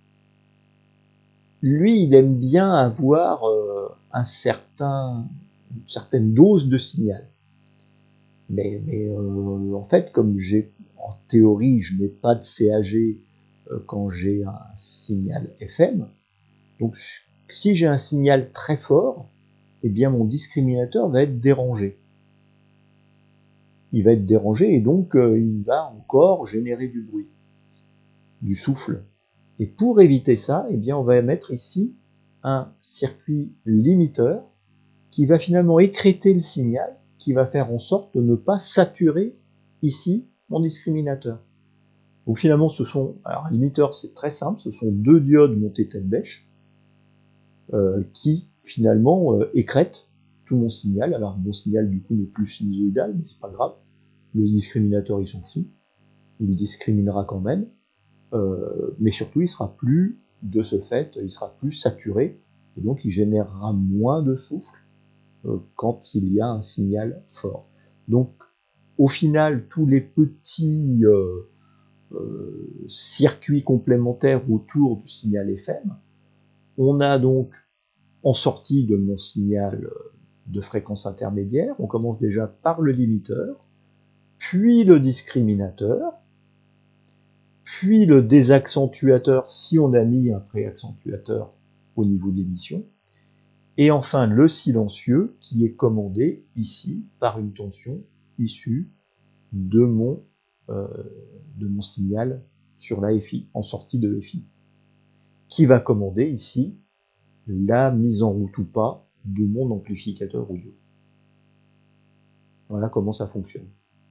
[SPEAKER 1] lui, il aime bien avoir euh, un certain, une certaine dose de signal. Mais, mais euh, en fait, comme j'ai, en théorie, je n'ai pas de C A G euh, quand j'ai un signal F M, donc si j'ai un signal très fort, eh bien mon discriminateur va être dérangé. Il va être dérangé et donc euh, il va encore générer du bruit. du souffle. Et pour éviter ça, eh bien, on va mettre ici un circuit limiteur qui va finalement écrêter le signal, qui va faire en sorte de ne pas saturer ici mon discriminateur. Donc finalement, ce sont, alors un limiteur c'est très simple, ce sont deux diodes montées tête bêche euh, qui finalement euh, écrètent tout mon signal. Alors mon signal du coup n'est plus sinusoïdal, mais c'est pas grave. Le discriminateur il s'en fout, il discriminera quand même, euh, mais surtout il sera plus, de ce fait, il sera plus saturé, et donc il générera moins de souffle euh, quand il y a un signal fort. Donc au final, tous les petits euh, euh, circuits complémentaires autour du signal F M, on a donc en sortie de mon signal de fréquence intermédiaire, on commence déjà par le limiteur, puis le discriminateur, puis le désaccentuateur si on a mis un préaccentuateur au niveau de l'émission, et enfin le silencieux qui est commandé ici par une tension issue de mon, euh, de mon signal sur la F I, en sortie de F I, qui va commander ici la mise en route ou pas de mon amplificateur audio. Voilà comment ça fonctionne.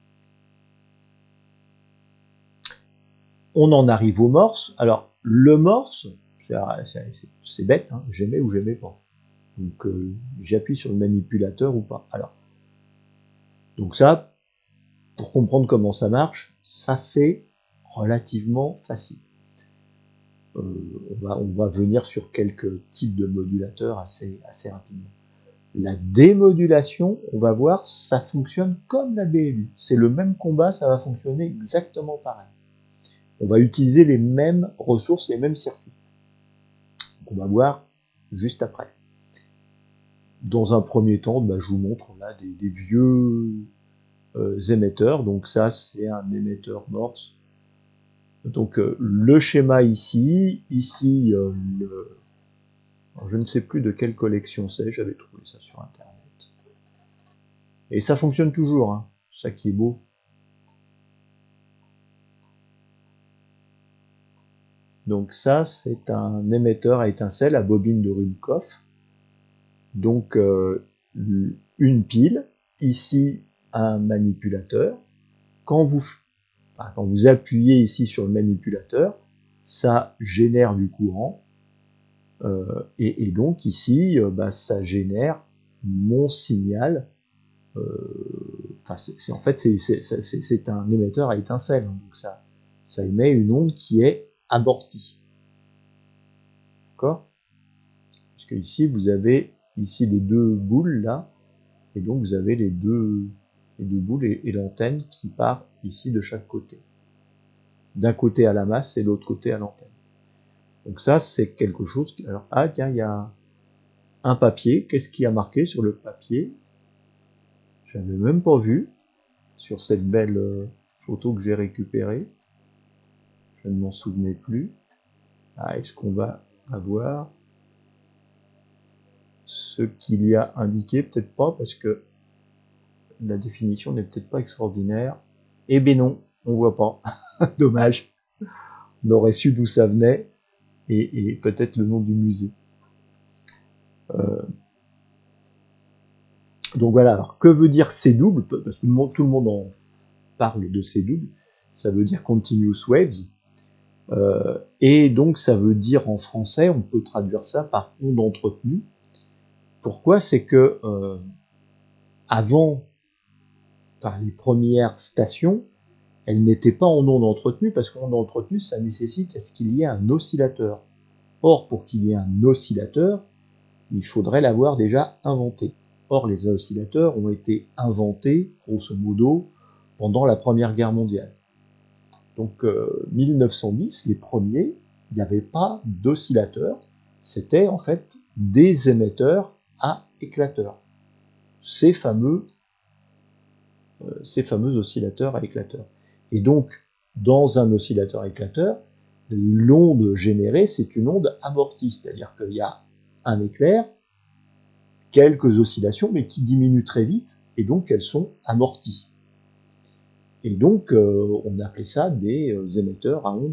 [SPEAKER 1] On en arrive au morse. Alors, le morse, c'est bête, hein, j'aimais ou j'aimais pas. Donc, euh, j'appuie sur le manipulateur ou pas. Alors, donc ça, pour comprendre comment ça marche, ça c'est relativement facile. Euh, on, va, on va venir sur quelques types de modulateurs assez, assez rapidement. La démodulation, on va voir, ça fonctionne comme la B M U. C'est le même combat, ça va fonctionner exactement pareil. On va utiliser les mêmes ressources, les mêmes circuits. Donc on va voir juste après. Dans un premier temps, bah, je vous montre là des, des vieux euh, émetteurs. Donc ça, c'est un émetteur morse. Donc euh, le schéma ici, ici, euh, le... Alors, je ne sais plus de quelle collection c'est, j'avais trouvé ça sur internet. Et ça fonctionne toujours, hein. Ça qui est beau. Donc ça, c'est un émetteur à étincelles à bobine de Rumkoff. Donc euh, une pile, ici un manipulateur. Quand vous, enfin, quand vous appuyez ici sur le manipulateur, ça génère du courant. Euh, et, et donc ici, euh, bah, ça génère mon signal. Euh, enfin, c'est, en fait, c'est un émetteur à étincelles. Donc ça, ça émet une onde qui est amortie. D'accord? Parce que ici, vous avez ici les deux boules là, et donc vous avez les deux, les deux boules et, et l'antenne qui part ici de chaque côté. D'un côté à la masse et de l'autre côté à l'antenne. Donc ça, c'est quelque chose qui... Alors, ah tiens, il y a un papier. Qu'est-ce qui a marqué sur le papier? J'avais même pas vu sur cette belle euh, photo que j'ai récupérée. Je ne m'en souvenais plus. Ah, est-ce qu'on va avoir ce qu'il y a indiqué? Peut-être pas, parce que la définition n'est peut-être pas extraordinaire. Eh ben non, on voit pas. Dommage. On aurait su d'où ça venait et, et peut-être le nom du musée. Euh, donc voilà, alors que veut dire C-double? Parce que tout le monde en parle de C-double. Ça veut dire Continuous Waves. Euh, et donc ça veut dire en français, on peut traduire ça par onde entretenue. Pourquoi? C'est que euh, avant, par les premières stations, elles n'étaient pas en onde entretenue, parce qu'en onde entretenue, ça nécessite à ce qu'il y ait un oscillateur. Or, pour qu'il y ait un oscillateur, il faudrait l'avoir déjà inventé. Or, les oscillateurs ont été inventés, grosso modo, pendant la Première Guerre mondiale. Donc, euh, mille neuf cent dix, les premiers, il n'y avait pas d'oscillateurs. C'était en fait des émetteurs à éclateurs. Ces fameux, euh, ces fameux oscillateurs à éclateurs. Et donc, dans un oscillateur à éclateur, l'onde générée, c'est une onde amortie. C'est-à-dire qu'il y a un éclair, quelques oscillations, mais qui diminuent très vite, et donc elles sont amorties. Et donc, euh, on appelait ça des euh, émetteurs à ondes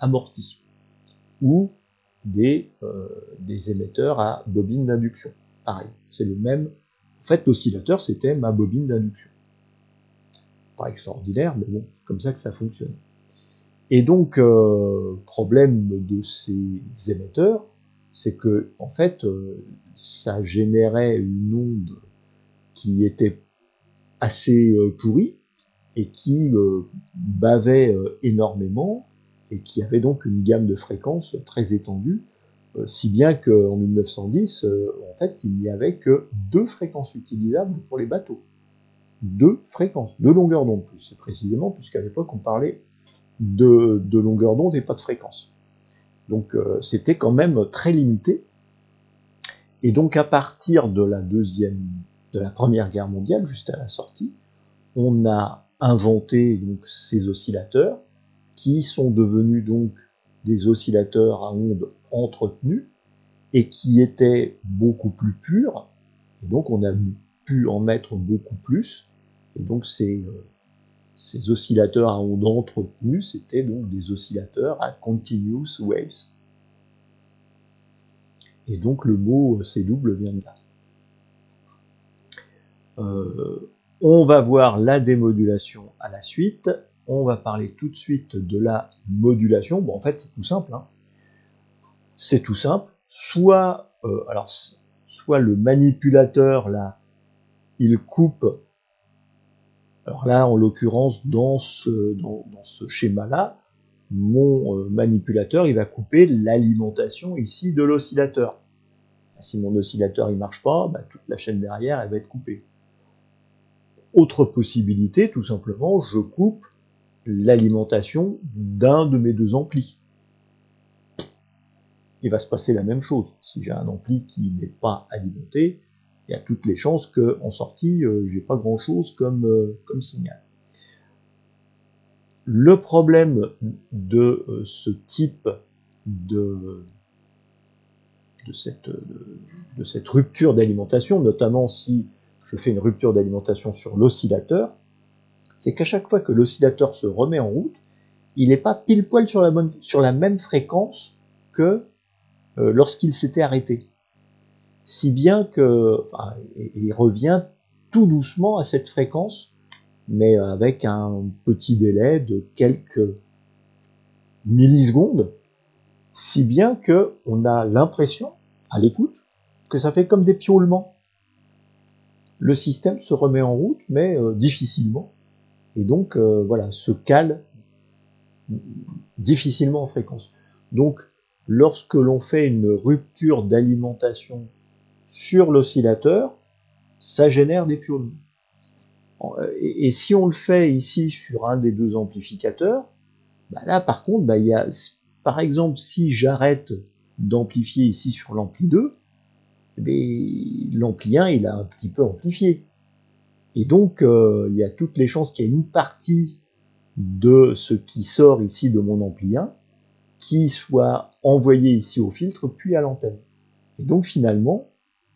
[SPEAKER 1] amortis, ou des, euh, des émetteurs à bobine d'induction. Pareil, c'est le même. En fait, l'oscillateur, c'était ma bobine d'induction. Pas extraordinaire, mais bon, c'est comme ça que ça fonctionne. Et donc, euh, problème de ces émetteurs, c'est que, en fait, euh, ça générait une onde qui était assez euh, pourrie et qui euh, bavait euh, énormément et qui avait donc une gamme de fréquences très étendue, euh, si bien qu'en mille neuf cent dix, euh, en fait, il n'y avait que deux fréquences utilisables pour les bateaux. Deux fréquences, deux longueurs d'onde plus, c'est précisément, puisqu'à l'époque on parlait de, de longueur d'onde et pas de fréquence. Donc euh, c'était quand même très limité. Et donc à partir de la deuxième, de la première guerre mondiale, juste à la sortie, on a inventé donc ces oscillateurs qui sont devenus donc des oscillateurs à ondes entretenues et qui étaient beaucoup plus purs. Et donc on a pu en mettre beaucoup plus. Et donc ces, euh, ces oscillateurs à ondes entretenues, c'était donc des oscillateurs à continuous waves. Et donc le mot C double vient de là. Euh, on va voir la démodulation à la suite. On va parler tout de suite de la modulation. Bon, en fait, c'est tout simple. Hein. C'est tout simple. Soit, euh, alors, soit le manipulateur, là, il coupe. Alors là, en l'occurrence, dans ce, dans, dans ce schéma-là, mon euh, manipulateur, il va couper l'alimentation ici de l'oscillateur. Si mon oscillateur il marche pas, bah, toute la chaîne derrière, elle va être coupée. Autre possibilité, tout simplement, je coupe l'alimentation d'un de mes deux amplis. Il va se passer la même chose. Si j'ai un ampli qui n'est pas alimenté, il y a toutes les chances qu'en sortie, euh, j'ai pas grand chose comme, euh, comme signal. Le problème de euh, ce type de, de, cette, de, de cette rupture d'alimentation, notamment si je fais une rupture d'alimentation sur l'oscillateur, c'est qu'à chaque fois que l'oscillateur se remet en route, il n'est pas pile poil sur la, bonne, sur la même fréquence que euh, lorsqu'il s'était arrêté. Si bien que enfin, il revient tout doucement à cette fréquence, mais avec un petit délai de quelques millisecondes, si bien que on a l'impression, à l'écoute, que ça fait comme des piaulements. Le système se remet en route, mais euh, difficilement, et donc euh, voilà, se cale difficilement en fréquence. Donc, lorsque l'on fait une rupture d'alimentation sur l'oscillateur, ça génère des piaulements. Et, et si on le fait ici sur un des deux amplificateurs, bah là par contre, bah, il y a, par exemple, si j'arrête d'amplifier ici sur l'ampli deux, eh l'ampli un il a un petit peu amplifié. Et donc euh, il y a toutes les chances qu'il y ait une partie de ce qui sort ici de mon ampli un qui soit envoyé ici au filtre puis à l'antenne. Et donc finalement,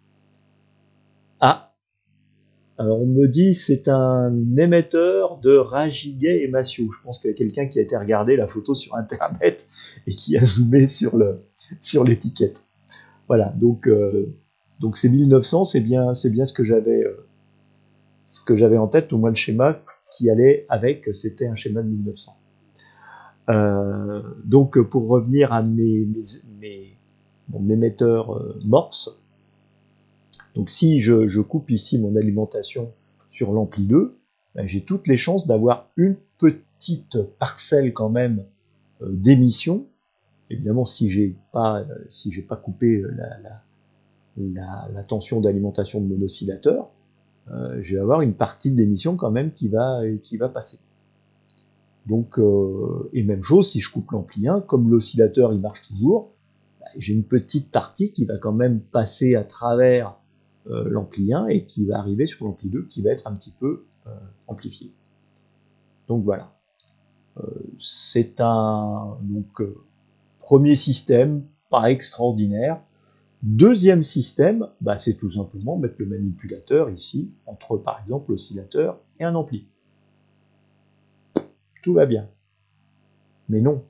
[SPEAKER 1] ah, alors on me dit c'est un émetteur de Rajiguet et Massiot. Je pense qu'il y a quelqu'un qui a été regarder la photo sur internet et qui a zoomé sur le sur l'étiquette. Voilà, donc euh, donc c'est mille neuf cents, c'est bien c'est bien ce que j'avais euh, ce que j'avais en tête, au moins le schéma qui allait avec, c'était un schéma de mille neuf cents. Euh, donc pour revenir à mes, mes, mes mon émetteur euh, Morse, donc si je, je coupe ici mon alimentation sur l'ampli deux, ben, j'ai toutes les chances d'avoir une petite parcelle quand même euh, d'émission. Évidemment, si j'ai pas euh, si j'ai pas coupé la, la, la, la tension d'alimentation de mon oscillateur, euh, je vais avoir une partie d'émission quand même qui va qui va passer. Donc, euh, et même chose si je coupe l'ampli un, comme l'oscillateur il marche toujours, bah, j'ai une petite partie qui va quand même passer à travers euh, l'ampli un et qui va arriver sur l'ampli deux qui va être un petit peu euh, amplifié. Donc voilà. Euh, c'est un donc euh, premier système, pas extraordinaire. Deuxième système, bah, c'est tout simplement mettre le manipulateur ici entre par exemple l'oscillateur et un ampli. Tout va bien. Mais non.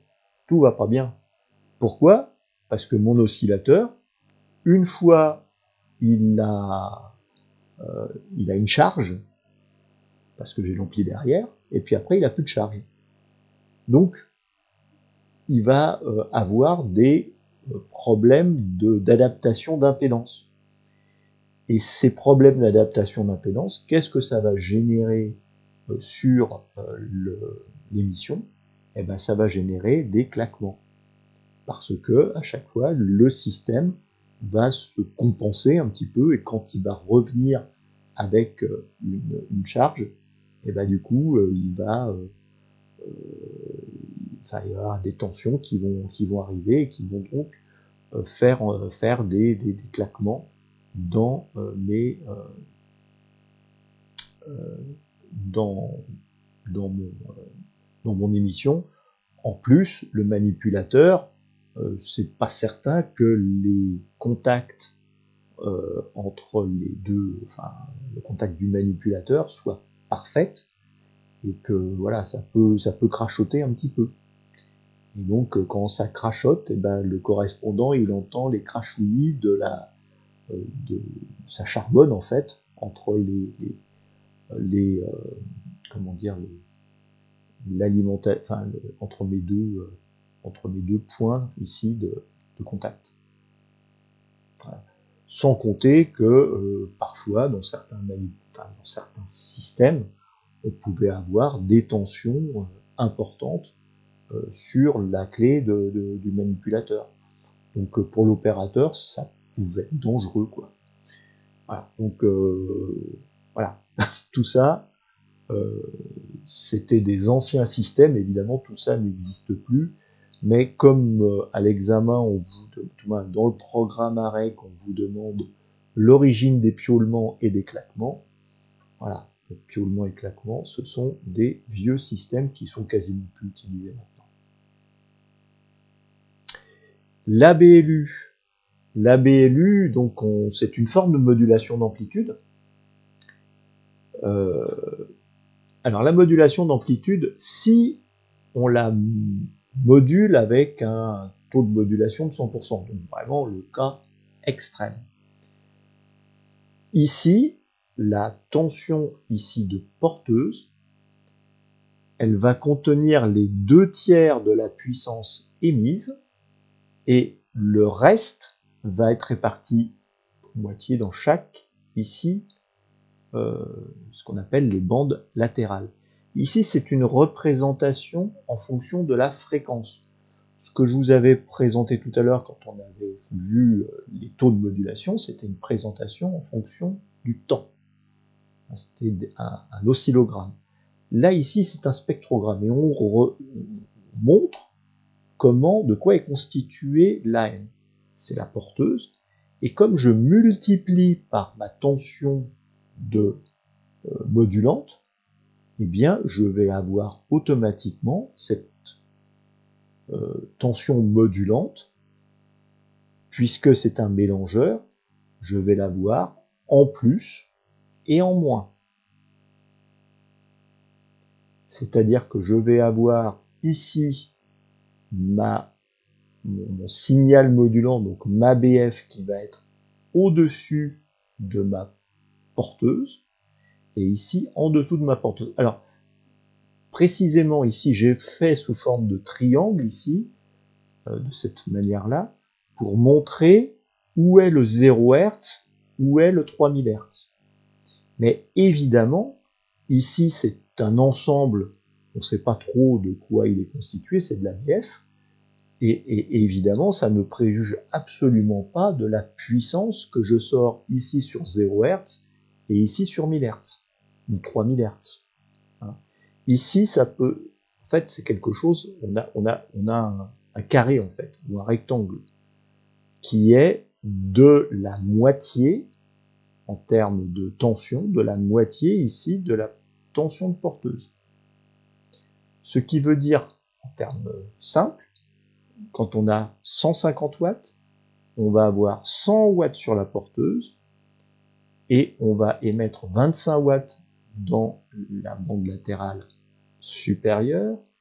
[SPEAKER 1] tout va pas bien. Pourquoi? Parce que mon oscillateur, une fois il a, euh, il a une charge, parce que j'ai l'ampli derrière, et puis après il a plus de charge. Donc il va euh, avoir des euh, problèmes d'adaptation d'impédance. Et ces problèmes d'adaptation d'impédance, qu'est-ce que ça va générer euh, sur euh, l'émission? Eh ben, ça va générer des claquements. Parce que à chaque fois, le système va se compenser un petit peu, et quand il va revenir avec euh, une, une charge, et ben du coup, euh, il va, euh, enfin, il va y avoir des tensions qui vont, qui vont arriver et qui vont donc euh, faire, euh, faire des, des, des claquements dans euh, mes euh, euh, dans, dans, mon, euh, dans mon émission. En plus, le manipulateur, euh, c'est pas certain que les contacts euh, entre les deux, enfin, le contact du manipulateur soit parfait, et que voilà, ça peut, ça peut crachoter un petit peu. Et donc, quand ça crachote, et ben, le correspondant, il entend les crachouillis de la, euh, de, ça charbonne en fait entre les, les, les euh, comment dire, l'alimentation, enfin, le, entre mes deux, euh, entre mes deux points ici de, de contact. Voilà. Sans compter que euh, parfois, dans certains, enfin, dans certains systèmes, on pouvait avoir des tensions euh, importantes euh, sur la clé de, de, du manipulateur. Donc euh, pour l'opérateur, ça pouvait être dangereux, quoi. Voilà. Donc euh, voilà, tout ça, euh, c'était des anciens systèmes. Évidemment, tout ça n'existe plus. Mais comme euh, à l'examen, on vous, dans le programme A R E C, on vous demande l'origine des piaulements et des claquements. Voilà, donc piaulements et claquements, ce sont des vieux systèmes qui sont quasiment plus utilisés maintenant. L'A B L U. L'A B L U, donc c'est une forme de modulation d'amplitude. Euh, alors la modulation d'amplitude, si on la module avec un taux de modulation de cent pour cent, donc vraiment le cas extrême. Ici, la tension ici de porteuse, elle va contenir les deux tiers de la puissance émise, et le reste va être réparti moitié dans chaque, ici, euh, ce qu'on appelle les bandes latérales. Ici, c'est une représentation en fonction de la fréquence. Ce que je vous avais présenté tout à l'heure quand on avait vu les taux de modulation, c'était une présentation en fonction du temps. C'était un, un oscillogramme. Là, ici, c'est un spectrogramme, et on, re, on montre comment, de quoi est constituée l'A M. C'est la porteuse, et comme je multiplie par ma tension de euh, modulante, eh bien, je vais avoir automatiquement cette euh, tension modulante, puisque c'est un mélangeur, je vais l'avoir en plus et en moins. C'est-à-dire que je vais avoir ici ma, mon, mon signal modulant, donc ma B F, qui va être au-dessus de ma porteuse, et ici en dessous de ma porteuse. Alors, précisément ici, j'ai fait sous forme de triangle ici, euh, de cette manière-là, pour montrer où est le zéro hertz, où est le trois mille hertz. Mais évidemment, ici c'est un ensemble, on ne sait pas trop de quoi il est constitué, c'est de la B F, et, et, et évidemment ça ne préjuge absolument pas de la puissance que je sors ici sur zéro hertz et ici sur mille hertz, ou trois mille hertz. Hein. Ici ça peut, en fait c'est quelque chose, on a, on a, on a un, un carré en fait, ou un rectangle, qui est de la moitié, en termes de tension, de la moitié ici de la tension de porteuse. Ce qui veut dire, en termes simples, quand on a cent cinquante watts, on va avoir cent watts sur la porteuse, et on va émettre vingt-cinq watts dans la bande latérale supérieure,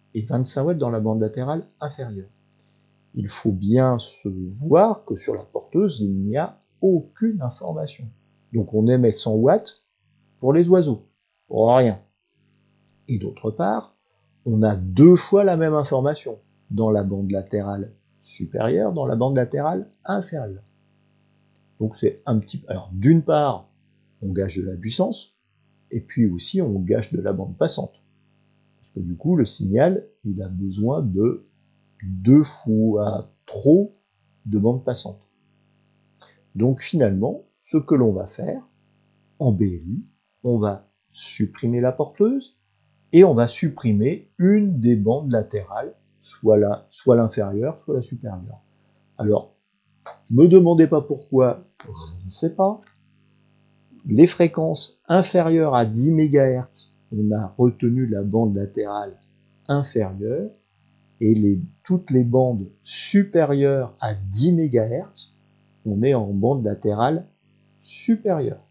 [SPEAKER 1] et vingt-cinq watts dans la bande latérale inférieure. Il faut bien se voir que sur la porteuse, il n'y a aucune information. Donc on émet cent watts pour les oiseaux, pour rien. Et d'autre part, on a deux fois la même information dans la bande latérale supérieure, dans la bande latérale inférieure. Donc c'est un petit... Alors d'une part, on gâche de la puissance, et puis aussi on gâche de la bande passante. Parce que du coup, le signal, il a besoin de deux fois trop de bande passante. Donc finalement, ce que l'on va faire, en B L U, on va supprimer la porteuse, et on va supprimer une des bandes latérales, soit la, soit l'inférieure, soit la supérieure. Alors, me demandez pas pourquoi, je ne sais pas. Les fréquences inférieures à dix mégahertz, on a retenu la bande latérale inférieure, et les, toutes les bandes supérieures à dix mégahertz, on est en bande latérale supérieure.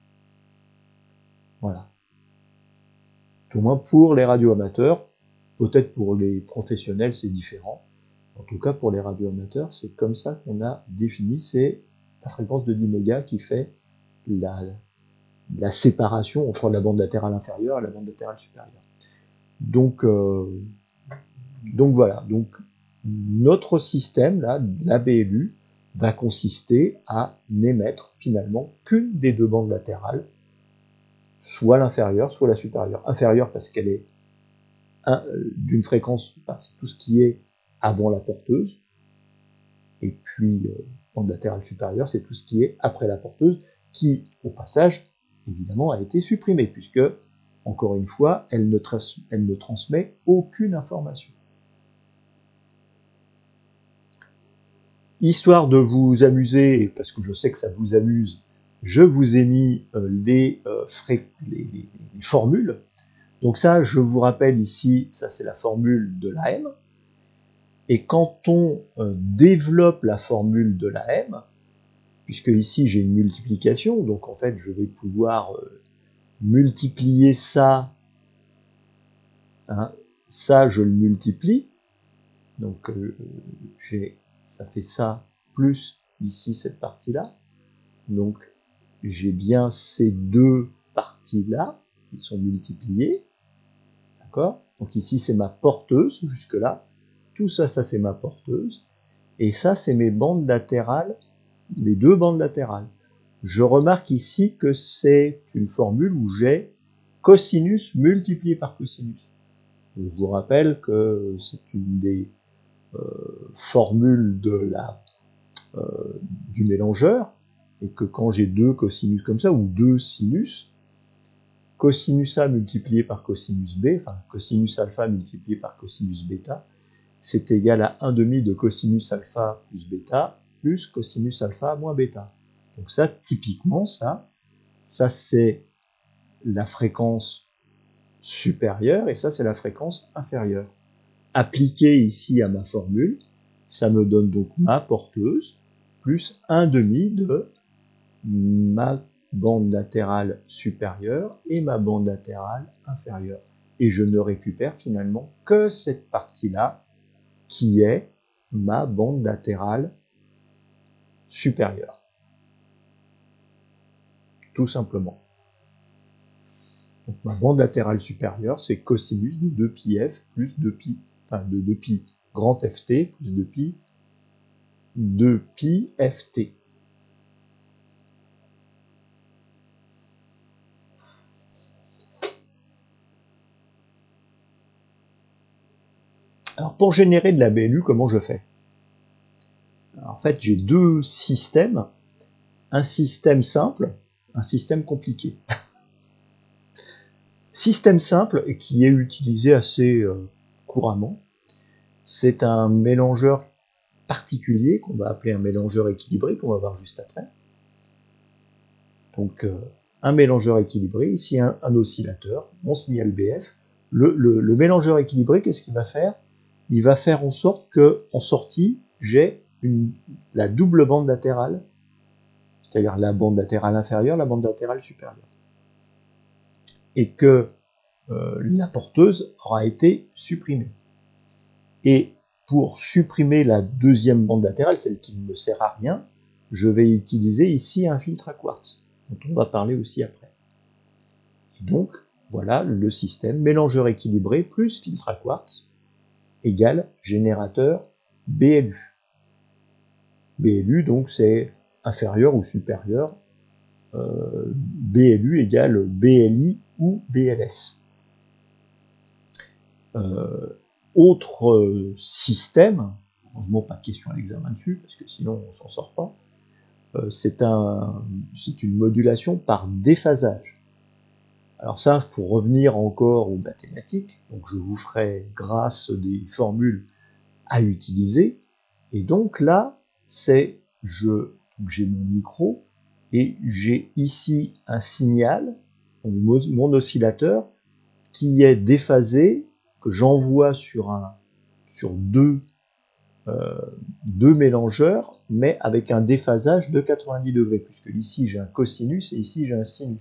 [SPEAKER 1] Voilà. Tout au moins pour les radioamateurs, peut-être pour les professionnels c'est différent. En tout cas pour les radioamateurs, c'est comme ça qu'on a défini, c'est la fréquence de dix mégas qui fait la, la séparation entre la bande latérale inférieure et la bande latérale supérieure. Donc, euh, donc voilà, donc notre système là, la B L U, va consister à n'émettre finalement qu'une des deux bandes latérales, soit l'inférieure, soit la supérieure. Inférieure parce qu'elle est d'une fréquence, enfin, c'est tout ce qui est avant la porteuse, et puis euh, bande latérale supérieure, c'est tout ce qui est après la porteuse, qui, au passage, évidemment, a été supprimée, puisque, encore une fois, elle ne, elle ne transmet aucune information. Histoire de vous amuser, parce que je sais que ça vous amuse, je vous ai mis euh, les, euh, les, les, les formules. Donc ça, je vous rappelle ici, ça c'est la formule de l'A M. Et quand on euh, développe la formule de l'A M, puisque ici j'ai une multiplication, donc en fait je vais pouvoir euh, multiplier ça, hein, ça je le multiplie, donc euh, j'ai, ça fait ça plus ici cette partie-là, donc j'ai bien ces deux parties-là qui sont multipliées, d'accord? Donc ici c'est ma porteuse jusque-là, tout ça, ça c'est ma porteuse, et ça c'est mes bandes latérales, les deux bandes latérales. Je remarque ici que c'est une formule où j'ai cosinus multiplié par cosinus. Je vous rappelle que c'est une des euh, formules de la, euh, du mélangeur, et que quand j'ai deux cosinus comme ça, ou deux sinus, cosinus A multiplié par cosinus B, enfin cosinus alpha multiplié par cosinus bêta, c'est égal à un demi de cosinus alpha plus bêta, plus cosinus alpha moins bêta. Donc ça, typiquement, ça, ça c'est la fréquence supérieure, et ça c'est la fréquence inférieure. Appliqué ici à ma formule, ça me donne donc ma porteuse, plus un demi de ma bande latérale supérieure et ma bande latérale inférieure. Et je ne récupère finalement que cette partie-là, qui est ma bande latérale supérieure. Tout simplement. Donc ma bande latérale supérieure, c'est cosinus de deux pi f plus deux pi, enfin de deux pi grand ft plus deux pi, deux pi ft. Alors pour générer de la B L U, comment je fais? Alors, en fait, j'ai deux systèmes, un système simple, un système compliqué. Système simple, et qui est utilisé assez euh, couramment, c'est un mélangeur particulier qu'on va appeler un mélangeur équilibré, qu'on va voir juste après. Donc euh, un mélangeur équilibré, ici un, un oscillateur, mon signal B F. Le, le, le mélangeur équilibré, qu'est-ce qu'il va faire? Il va faire en sorte que, en sortie, j'ai la double bande latérale, c'est-à-dire la bande latérale inférieure, la bande latérale supérieure. Et que euh, la porteuse aura été supprimée. Et pour supprimer la deuxième bande latérale, celle qui ne me sert à rien, je vais utiliser ici un filtre à quartz, dont on va parler aussi après. Et donc, voilà le système mélangeur équilibré plus filtre à quartz égale générateur B L U. B L U, donc, c'est inférieur ou supérieur. Euh, B L U égale B L I ou B L S. Euh, autre euh, système, heureusement pas de question à l'examen dessus, parce que sinon on s'en sort pas, euh, c'est un, c'est une modulation par déphasage. Alors ça, pour revenir encore aux mathématiques, donc je vous ferai grâce des formules à utiliser, et donc là, c'est, je, j'ai mon micro, et j'ai ici un signal, mon, mon oscillateur, qui est déphasé, que j'envoie sur un sur deux, euh, deux mélangeurs, mais avec un déphasage de quatre-vingt-dix degrés, puisque ici j'ai un cosinus et ici j'ai un sinus.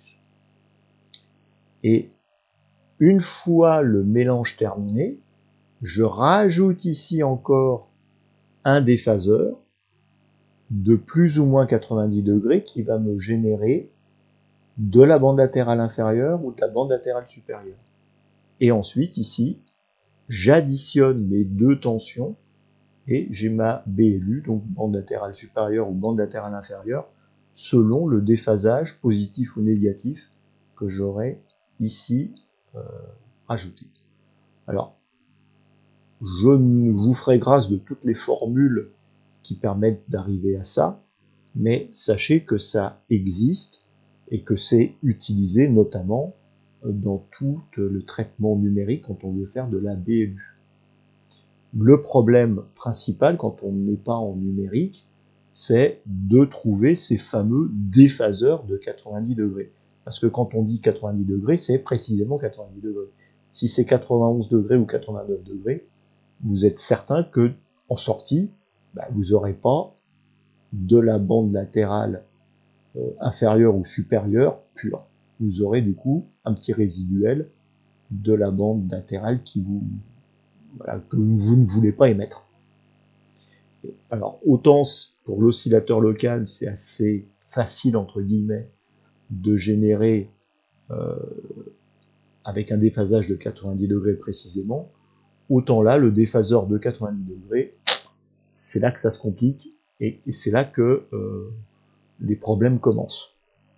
[SPEAKER 1] Et une fois le mélange terminé, je rajoute ici encore un déphaseur de plus ou moins quatre-vingt-dix degrés qui va me générer de la bande latérale inférieure ou de la bande latérale supérieure. Et ensuite, ici, j'additionne mes deux tensions et j'ai ma B L U, donc bande latérale supérieure ou bande latérale inférieure, selon le déphasage positif ou négatif que j'aurai ici euh, rajouté. Alors, je vous ferai grâce de toutes les formules qui permettent d'arriver à ça, mais sachez que ça existe et que c'est utilisé notamment dans tout le traitement numérique quand on veut faire de la B L U. Le problème principal quand on n'est pas en numérique, c'est de trouver ces fameux déphaseurs de quatre-vingt-dix degrés. Parce que quand on dit quatre-vingt-dix degrés, c'est précisément quatre-vingt-dix degrés. Si c'est quatre-vingt-onze degrés ou quatre-vingt-neuf degrés, vous êtes certain que en sortie, bah, vous n'aurez pas de la bande latérale euh, inférieure ou supérieure pure. Vous aurez du coup un petit résiduel de la bande latérale qui vous, voilà, que vous ne voulez pas émettre. Alors, autant pour l'oscillateur local, c'est assez facile, entre guillemets, de générer euh, avec un déphasage de quatre-vingt-dix degrés précisément, autant là, le déphaseur de quatre-vingt-dix degrés, c'est là que ça se complique, et, et c'est là que euh, les problèmes commencent.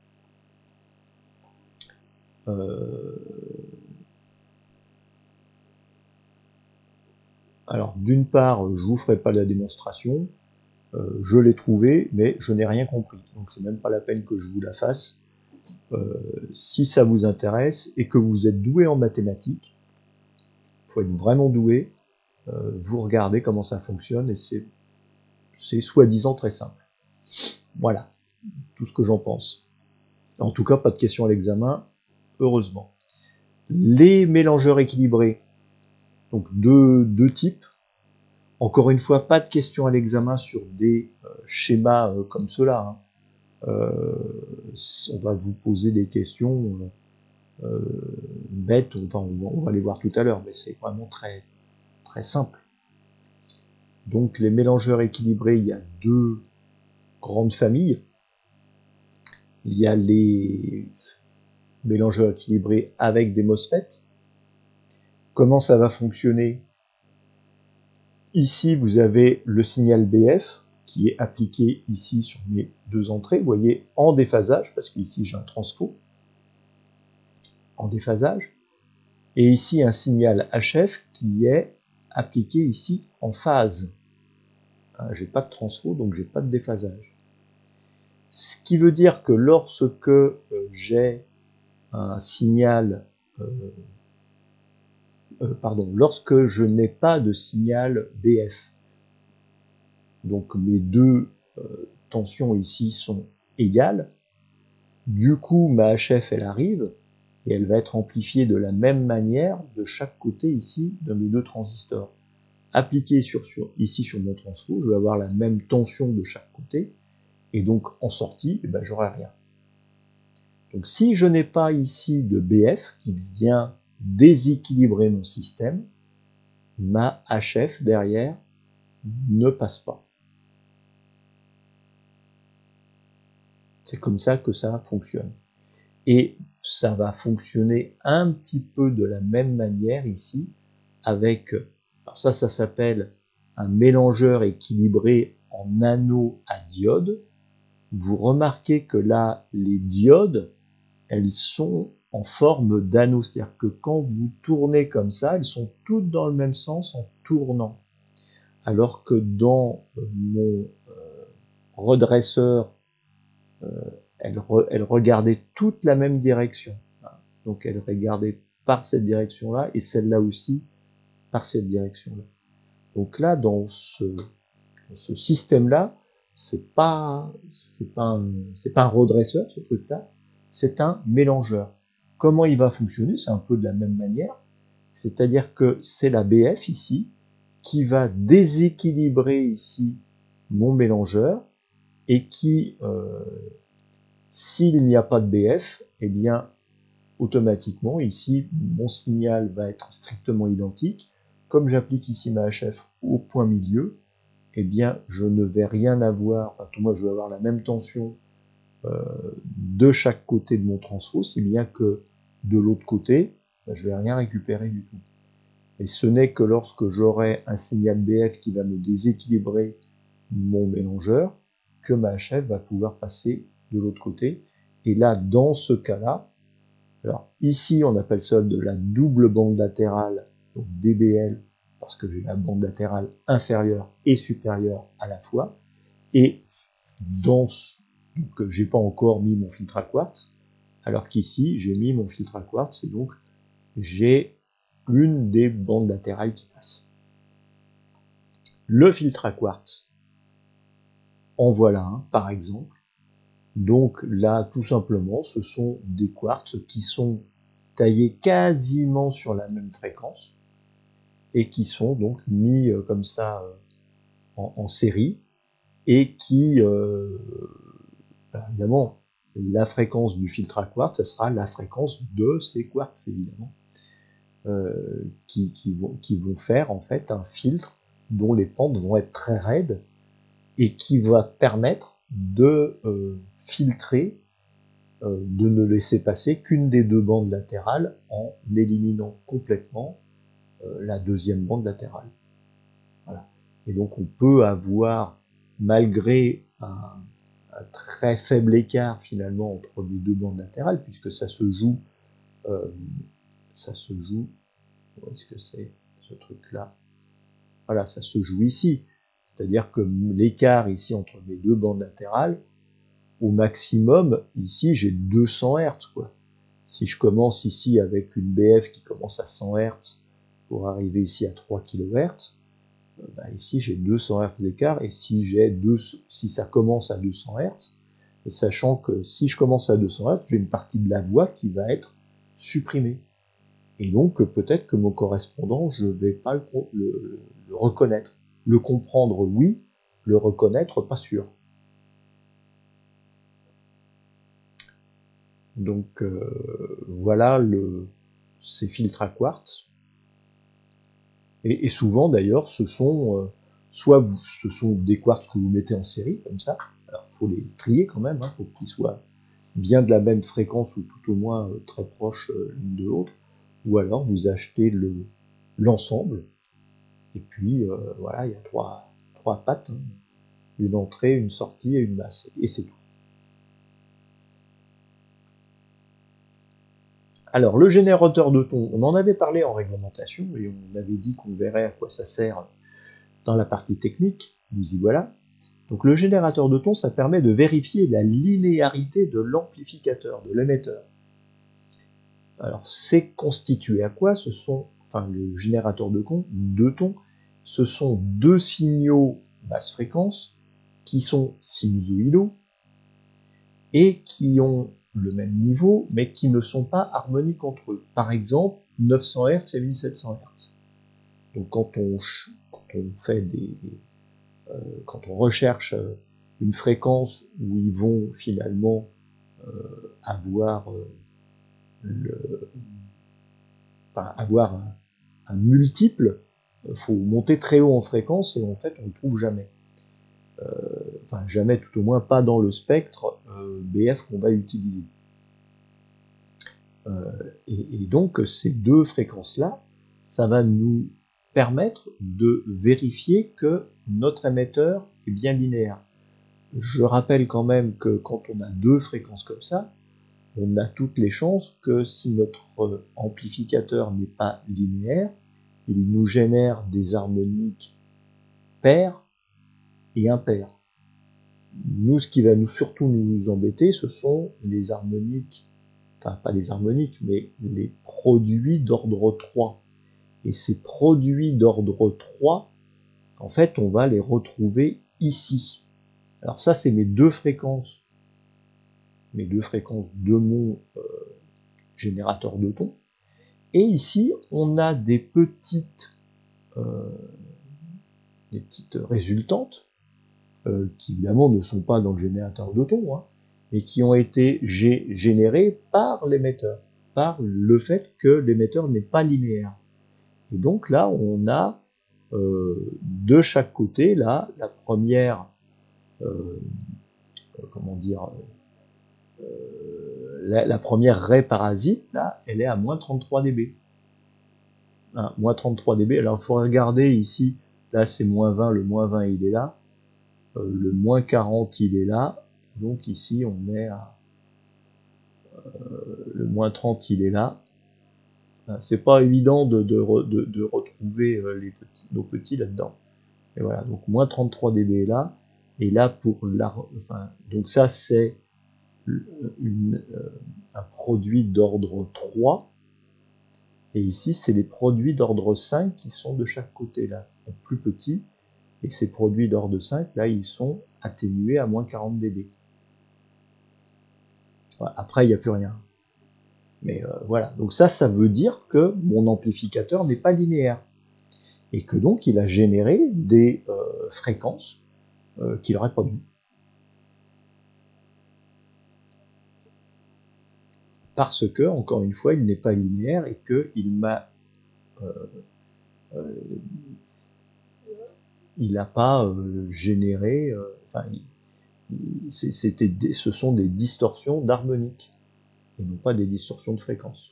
[SPEAKER 1] Euh, alors, d'une part, je vous ferai pas la démonstration, euh, je l'ai trouvé, mais je n'ai rien compris, donc c'est même pas la peine que je vous la fasse. Euh, si ça vous intéresse et que vous êtes doué en mathématiques, il faut être vraiment doué, euh, vous regardez comment ça fonctionne et c'est soi-disant très simple. Voilà, tout ce que j'en pense. En tout cas, pas de questions à l'examen, heureusement. Les mélangeurs équilibrés, donc deux, deux types. Encore une fois, pas de questions à l'examen sur des euh, schémas euh, comme cela. Hein. Euh, on va vous poser des questions euh, euh, bêtes, enfin, on, on va les voir tout à l'heure, mais c'est vraiment très, très simple. Donc les mélangeurs équilibrés, il y a deux grandes familles. Il y a les mélangeurs équilibrés avec des MOSFET. Comment ça va fonctionner? Ici, vous avez le signal B F qui est appliqué ici sur mes deux entrées. Vous voyez, en déphasage, parce qu'ici j'ai un transfo en déphasage. Et ici, un signal H F qui est appliqué ici en phase. Hein, j'ai pas de transfo, donc j'ai pas de déphasage. Ce qui veut dire que lorsque euh, j'ai un signal, euh, euh, pardon, lorsque je n'ai pas de signal B F, donc mes deux euh, tensions ici sont égales, du coup ma H F elle arrive et elle va être amplifiée de la même manière de chaque côté ici de mes deux transistors. Appliquée sur, sur, ici sur mon transfo, je vais avoir la même tension de chaque côté, et donc en sortie, eh ben, j'aurai rien. Donc si je n'ai pas ici de B F qui vient déséquilibrer mon système, ma H F derrière ne passe pas. C'est comme ça que ça fonctionne. Et ça va fonctionner un petit peu de la même manière ici, avec, alors ça, ça s'appelle un mélangeur équilibré en anneaux à diodes. Vous remarquez que là, les diodes, elles sont en forme d'anneaux, c'est-à-dire que quand vous tournez comme ça, elles sont toutes dans le même sens en tournant. Alors que dans mon euh, redresseur, euh, elle, re, elle regardait toute la même direction. Donc elle regardait par cette direction-là et celle-là aussi par cette direction-là. Donc là, dans ce, dans ce système-là, c'est pas, c'est pas un, c'est pas un redresseur, ce truc-là, c'est un mélangeur. Comment il va fonctionner? C'est un peu de la même manière. C'est-à-dire que c'est la B F ici qui va déséquilibrer ici mon mélangeur et qui, euh, s'il n'y a pas de B F, eh bien, automatiquement, ici, mon signal va être strictement identique. Comme j'applique ici ma H F au point milieu, eh bien, je ne vais rien avoir, enfin, tout moi, je vais avoir la même tension euh, de chaque côté de mon transfo, si bien que de l'autre côté, ben, je vais rien récupérer du tout. Et ce n'est que lorsque j'aurai un signal B F qui va me déséquilibrer mon mélangeur, que ma H F va pouvoir passer de l'autre côté. Et là, dans ce cas-là, alors ici on appelle ça de la double bande latérale, donc D B L, parce que j'ai la bande latérale inférieure et supérieure à la fois. Et dans ce, donc j'ai pas encore mis mon filtre à quartz, alors qu'ici j'ai mis mon filtre à quartz et donc j'ai une des bandes latérales qui passe. Le filtre à quartz, en voilà un par exemple. Donc là, tout simplement, ce sont des quartz qui sont taillés quasiment sur la même fréquence et qui sont donc mis euh, comme ça euh, en, en série et qui, euh, bah, évidemment, la fréquence du filtre à quartz, ça sera la fréquence de ces quartz, évidemment, euh, qui, qui, vont, qui vont faire en fait un filtre dont les pentes vont être très raides et qui va permettre de euh, filtrer, euh, de ne laisser passer qu'une des deux bandes latérales en éliminant complètement euh, la deuxième bande latérale. Voilà. Et donc on peut avoir, malgré un, un très faible écart finalement entre les deux bandes latérales, puisque ça se joue, euh, ça se joue, où est-ce que c'est ce truc-là? Voilà, ça se joue ici. C'est-à-dire que l'écart ici entre mes deux bandes latérales, au maximum, ici j'ai deux cents hertz, quoi. Si je commence ici avec une B F qui commence à cent hertz pour arriver ici à trois kilohertz, bah ici j'ai deux cents hertz d'écart, et si j'ai deux, si ça commence à deux cents hertz, et sachant que si je commence à deux cents hertz, j'ai une partie de la voix qui va être supprimée. Et donc peut-être que mon correspondant, je vais pas le, le, le reconnaître. Le comprendre, oui, le reconnaître, pas sûr. Donc euh, voilà le, ces filtres à quartz. Et, et souvent d'ailleurs, ce sont euh, soit vous, ce sont des quartz que vous mettez en série comme ça. Alors faut les trier quand même, hein, faut qu'ils soient bien de la même fréquence ou tout au moins euh, très proches euh, l'une de l'autre. Ou alors vous achetez le l'ensemble. Et puis euh, voilà, il y a trois trois pattes, hein, une entrée, une sortie et une masse. Et c'est tout. Alors, le générateur de ton, on en avait parlé en réglementation et on avait dit qu'on verrait à quoi ça sert dans la partie technique. Nous y voilà. Donc, le générateur de ton, ça permet de vérifier la linéarité de l'amplificateur, de l'émetteur. Alors, c'est constitué à quoi? Ce sont, enfin, le générateur de, con, de ton, ce sont deux signaux basse fréquence qui sont sinusoïdaux et qui ont le même niveau, mais qui ne sont pas harmoniques entre eux. Par exemple, neuf cents hertz et mille sept cents hertz. Donc quand on, quand on fait des, euh, quand on recherche une fréquence où ils vont finalement euh, avoir euh, le, enfin, avoir un, un multiple faut monter très haut en fréquence et en fait on ne le trouve jamais. Euh, enfin jamais, tout au moins pas dans le spectre euh, B F qu'on va utiliser. Euh, et, et donc ces deux fréquences-là, ça va nous permettre de vérifier que notre émetteur est bien linéaire. Je rappelle quand même que quand on a deux fréquences comme ça, on a toutes les chances que si notre amplificateur n'est pas linéaire, il nous génère des harmoniques paires et impaires. Nous, ce qui va nous surtout nous embêter, ce sont les harmoniques, enfin pas les harmoniques, mais les produits d'ordre trois. Et ces produits d'ordre trois, en fait, on va les retrouver ici. Alors ça, c'est mes deux fréquences, mes deux fréquences de mon euh, générateur de tons. Et ici, on a des petites, euh, des petites résultantes euh, qui évidemment ne sont pas dans le générateur de tons, hein, mais qui ont été générées par l'émetteur, par le fait que l'émetteur n'est pas linéaire. Et donc là, on a euh, de chaque côté, là, la première, euh, comment dire, euh, la, la première raie parasite, là, elle est à moins trente-trois décibels. Hein, moins trente-trois décibels. Alors, il faut regarder ici, là, c'est moins vingt, le moins vingt, il est là. Euh, le moins quarante, il est là. Donc ici, on est à... Euh, le moins trente, il est là. C'est pas évident de, de, de, de retrouver euh, les petits, nos petits là-dedans. Et voilà, donc moins trente-trois décibels est là. Et là, pour la... Enfin, donc ça, c'est une, euh, un produit d'ordre trois. Et ici, c'est les produits d'ordre cinq qui sont de chaque côté, là, sont plus petits. Et ces produits d'ordre cinq, là, ils sont atténués à moins quarante décibels. Voilà. Après, il n'y a plus rien. Mais euh, voilà, donc ça, ça veut dire que mon amplificateur n'est pas linéaire. Et que donc, il a généré des euh, fréquences euh, qu'il aurait produites. Parce que, encore une fois, il n'est pas linéaire et qu'il m'a... Euh, euh, il n'a pas euh, généré... Euh, enfin, c'était, ce sont des distorsions d'harmonique, et non pas des distorsions de fréquence.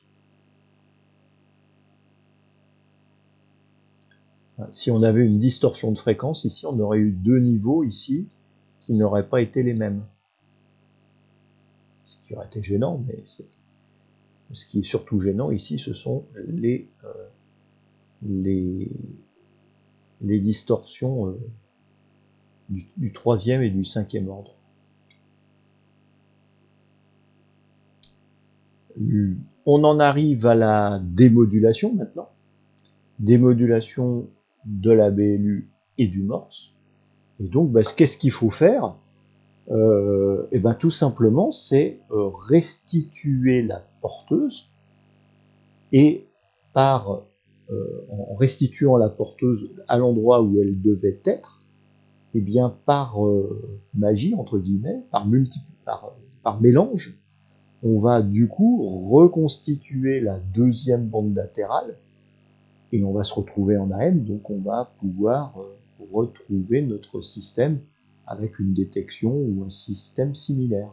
[SPEAKER 1] Si on avait une distorsion de fréquence, ici, on aurait eu deux niveaux ici qui n'auraient pas été les mêmes. Ce qui aurait été gênant, mais c'est... Ce qui est surtout gênant ici, ce sont les, euh, les, les distorsions euh, du, du troisième et du cinquième ordre. On en arrive à la démodulation maintenant. Démodulation de la B L U et du morse. Et donc, bah, qu'est-ce qu'il faut faire? euh, Et ben tout simplement, c'est euh, restituer la porteuse et par euh, en restituant la porteuse à l'endroit où elle devait être, et bien par euh, magie entre guillemets, par multi, par, par mélange, on va du coup reconstituer la deuxième bande latérale et on va se retrouver en A M, donc on va pouvoir euh, retrouver notre système avec une détection ou un système similaire.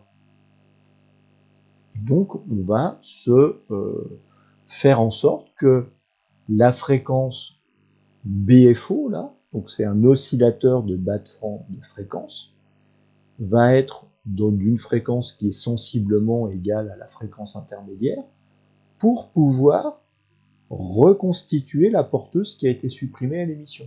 [SPEAKER 1] Donc on va se euh, faire en sorte que la fréquence B F O, là, donc c'est un oscillateur de bas de franc de fréquence, va être d'une fréquence qui est sensiblement égale à la fréquence intermédiaire, pour pouvoir reconstituer la porteuse qui a été supprimée à l'émission.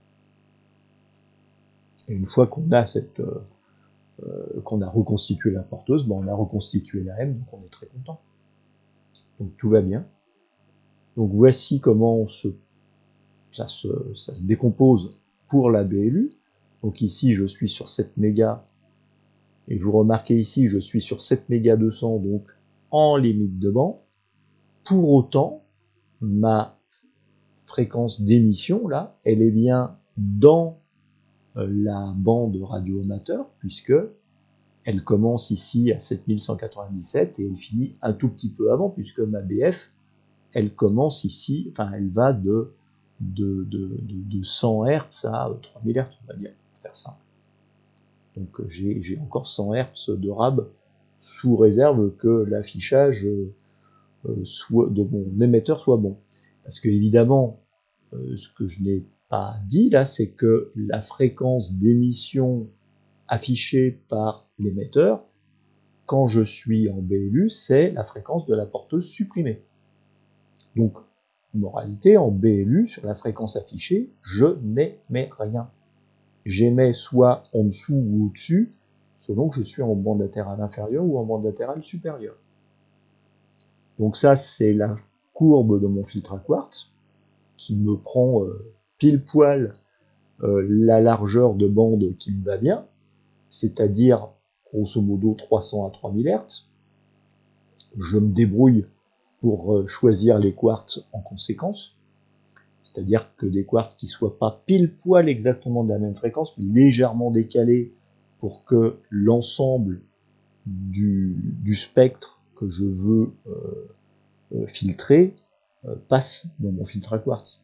[SPEAKER 1] Et une fois qu'on a cette euh, qu'on a reconstitué la porteuse, ben on a reconstitué la M, donc on est très content. Donc tout va bien. Donc voici comment se, ça, se, ça se décompose pour la B L U. Donc ici je suis sur sept mégas, et vous remarquez ici je suis sur sept mégas deux cents, donc en limite de bande. Pour autant, ma fréquence d'émission, là, elle est bien dans euh, la bande radio amateur, puisque elle commence ici à sept mille cent quatre-vingt-dix-sept et elle finit un tout petit peu avant, puisque ma B F, elle commence ici, enfin elle va de de, de, de, de cent hertz à trois mille hertz, on va dire, pour faire simple. Donc j'ai encore cent hertz de R A B sous réserve que l'affichage euh, soit de mon émetteur soit bon. Parce que évidemment, euh, ce que je n'ai pas dit là, c'est que la fréquence d'émission affichée par l'émetteur, quand je suis en B L U, c'est la fréquence de la porteuse supprimée. Donc, moralité, en B L U, sur la fréquence affichée, je n'émets rien. J'émets soit en dessous ou au-dessus, selon que je suis en bande latérale inférieure ou en bande latérale supérieure. Donc ça, c'est la courbe de mon filtre à quartz, qui me prend euh, pile poil euh, la largeur de bande qui me va bien, c'est-à-dire grosso modo trois cents à trois mille hertz. Je me débrouille pour euh, choisir les quartz en conséquence, c'est-à-dire que des quartz qui soient pas pile poil exactement de la même fréquence, mais légèrement décalés pour que l'ensemble du, du spectre que je veux euh, euh, filtrer euh, passe dans mon filtre à quartz.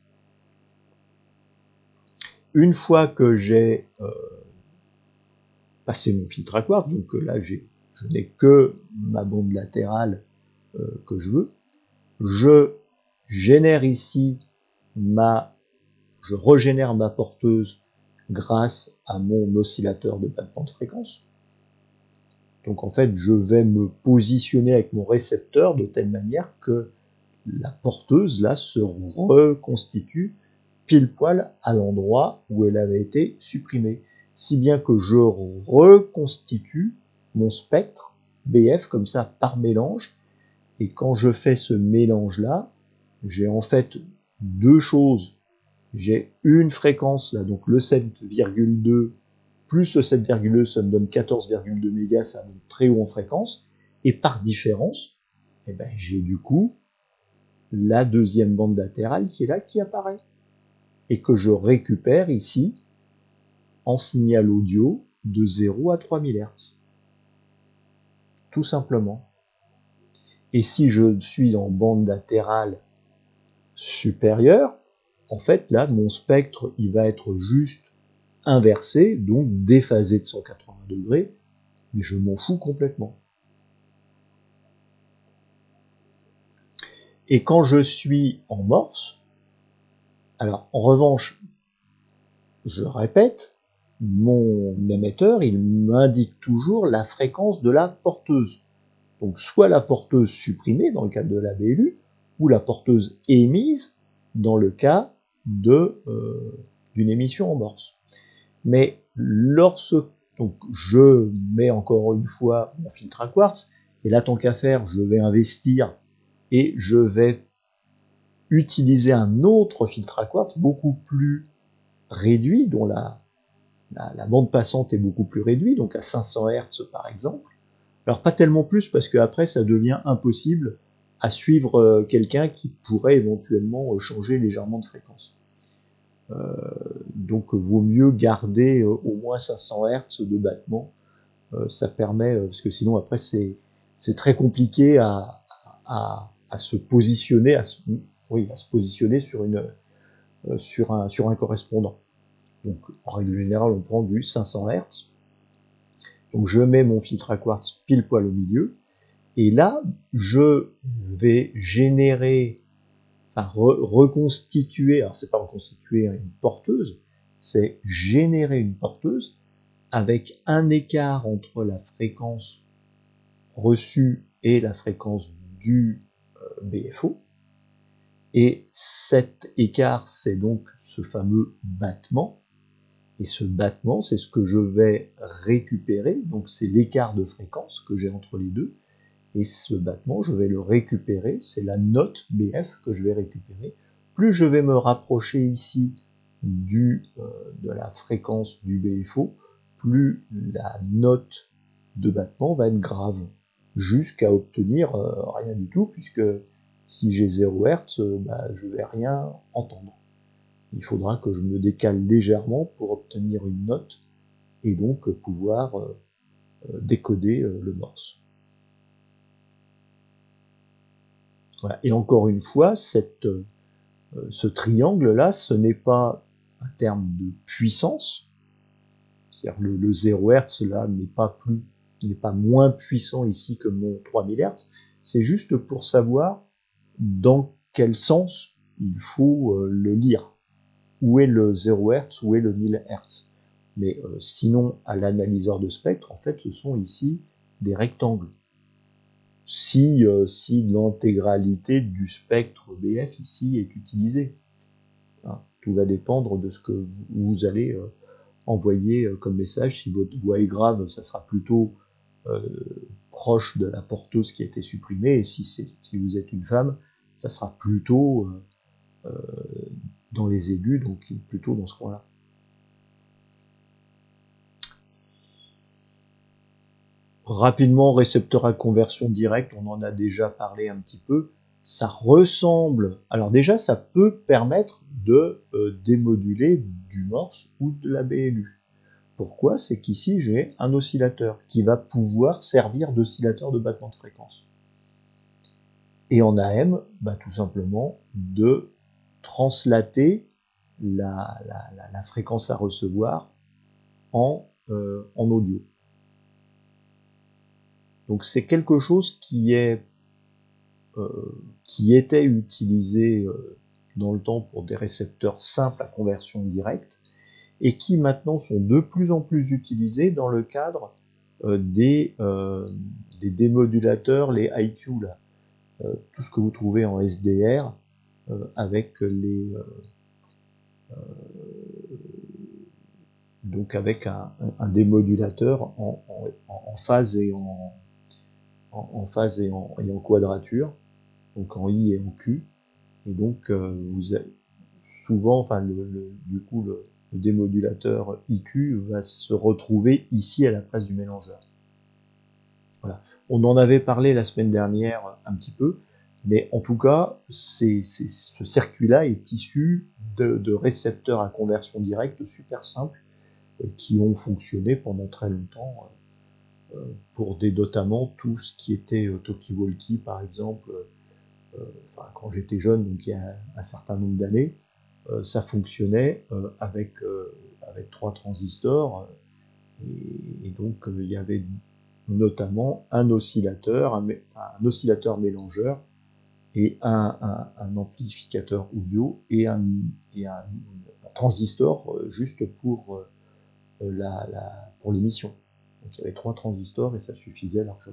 [SPEAKER 1] Une fois que j'ai euh, passé mon filtre à quartz, donc là j'ai je n'ai que ma bande latérale euh, que je veux, je génère ici ma, je régénère ma porteuse grâce à mon oscillateur de battement de fréquence. Donc en fait, je vais me positionner avec mon récepteur de telle manière que la porteuse là se reconstitue pile poil à l'endroit où elle avait été supprimée. Si bien que je reconstitue mon spectre B F comme ça par mélange. Et quand je fais ce mélange-là, j'ai en fait deux choses. J'ai une fréquence, là, donc le sept virgule deux, plus le sept virgule deux, ça me donne quatorze virgule deux mégas, ça monte très haut en fréquence. Et par différence, eh ben, j'ai du coup la deuxième bande latérale qui est là, qui apparaît. Et que je récupère ici en signal audio de zéro à trois mille hertz. Tout simplement. Et si je suis en bande latérale supérieure, en fait, là, mon spectre, il va être juste inversé, donc déphasé de cent quatre-vingts degrés, mais je m'en fous complètement. Et quand je suis en morse, alors en revanche, je répète, mon émetteur, il m'indique toujours la fréquence de la porteuse. Donc soit la porteuse supprimée dans le cas de la B L U, ou la porteuse émise dans le cas de euh, d'une émission en morse. Mais lorsque donc je mets encore une fois mon filtre à quartz, et là tant qu'à faire, je vais investir et je vais utiliser un autre filtre à quartz beaucoup plus réduit, dont la, la, la bande passante est beaucoup plus réduite, donc à cinq cents hertz par exemple. Alors pas tellement plus parce qu'après ça devient impossible à suivre euh, quelqu'un qui pourrait éventuellement euh, changer légèrement de fréquence. Euh, donc vaut mieux garder euh, au moins cinq cents hertz de battement. Euh, ça permet, euh, parce que sinon après c'est c'est très compliqué à, à, à se positionner, à se, oui, à se positionner sur une euh, sur un sur un correspondant. Donc en règle générale on prend du cinq cents hertz. Donc je mets mon filtre à quartz pile poil au milieu. Et là, je vais générer, enfin re reconstituer, alors c'est pas reconstituer une porteuse, c'est générer une porteuse avec un écart entre la fréquence reçue et la fréquence du euh, B F O. Et cet écart, c'est donc ce fameux battement. Et ce battement, c'est ce que je vais récupérer, donc c'est l'écart de fréquence que j'ai entre les deux. Et ce battement, je vais le récupérer, c'est la note B F que je vais récupérer. Plus je vais me rapprocher ici du, euh, de la fréquence du B F O, plus la note de battement va être grave, jusqu'à obtenir euh, rien du tout, puisque si j'ai zéro hertz, euh, bah, je vais rien entendre. Il faudra que je me décale légèrement pour obtenir une note, et donc pouvoir euh, décoder euh, le morse. Voilà. Et encore une fois, cette, euh, ce triangle-là, ce n'est pas un terme de puissance, c'est-à-dire le, le zéro hertz là n'est pas plus, n'est pas moins puissant ici que mon trois mille hertz, c'est juste pour savoir dans quel sens il faut euh, le lire. Où est le zéro hertz, où est le mille hertz. Mais euh, sinon, à l'analyseur de spectre, en fait, ce sont ici des rectangles. Si, euh, si l'intégralité du spectre B F ici est utilisée. Hein, tout va dépendre de ce que vous allez euh, envoyer euh, comme message. Si votre voix est grave, ça sera plutôt euh, proche de la porteuse qui a été supprimée. Et si, si vous êtes une femme, ça sera plutôt euh, euh, dans les aigus, donc plutôt dans ce coin-là. Rapidement, récepteur à conversion directe, on en a déjà parlé un petit peu. Ça ressemble... Alors déjà, ça peut permettre de euh, démoduler du morse ou de la B L U. Pourquoi? C'est qu'ici, j'ai un oscillateur qui va pouvoir servir d'oscillateur de battement de fréquence. Et en A M, bah, tout simplement, de translater la, la, la, la fréquence à recevoir en, euh, en audio. Donc c'est quelque chose qui est euh, qui était utilisé euh, dans le temps pour des récepteurs simples à conversion directe et qui maintenant sont de plus en plus utilisés dans le cadre euh, des, euh, des démodulateurs, les I Q là, euh, tout ce que vous trouvez en S D R euh, avec les euh, donc avec un, un démodulateur en, en, en phase et en, en, en phase et en, et en quadrature, donc en I et en Q. Et donc, euh, vous avez souvent, enfin, le, le, du coup, le, le démodulateur I Q va se retrouver ici à la place du mélangeur. Voilà. On en avait parlé la semaine dernière un petit peu, mais en tout cas, c'est, c'est, ce circuit-là est issu de, de récepteurs à conversion directe super simples euh, qui ont fonctionné pendant très longtemps euh, pour des, notamment tout ce qui était euh, talkie-walkie, par exemple. Euh, enfin, quand j'étais jeune, donc il y a un certain nombre d'années, euh, ça fonctionnait euh, avec, euh, avec trois transistors, et, et donc euh, il y avait notamment un oscillateur, un, un oscillateur mélangeur, et un, un, un amplificateur audio, et un, et un, un transistor euh, juste pour, euh, la, la, pour l'émission. Donc il y avait trois transistors et ça suffisait largement.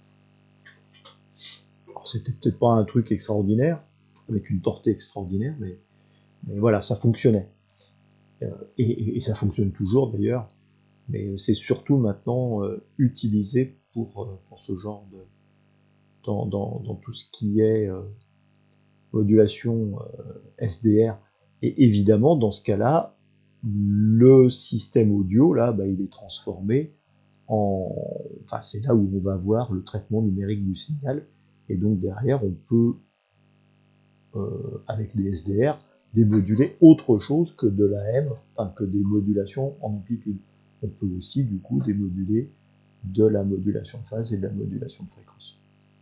[SPEAKER 1] Alors c'était peut-être pas un truc extraordinaire, avec une portée extraordinaire, mais, mais voilà, ça fonctionnait. Euh, et, et ça fonctionne toujours d'ailleurs, mais c'est surtout maintenant euh, utilisé pour, euh, pour ce genre de... dans, dans, dans tout ce qui est euh, modulation euh, S D R. Et évidemment, dans ce cas-là, le système audio, là, bah, il est transformé en... Enfin, c'est là où on va voir le traitement numérique du signal, et donc derrière, on peut, euh, avec des S D R, démoduler autre chose que de l'A M, enfin que des modulations en amplitude. On peut aussi du coup démoduler de la modulation de phase et de la modulation de fréquence.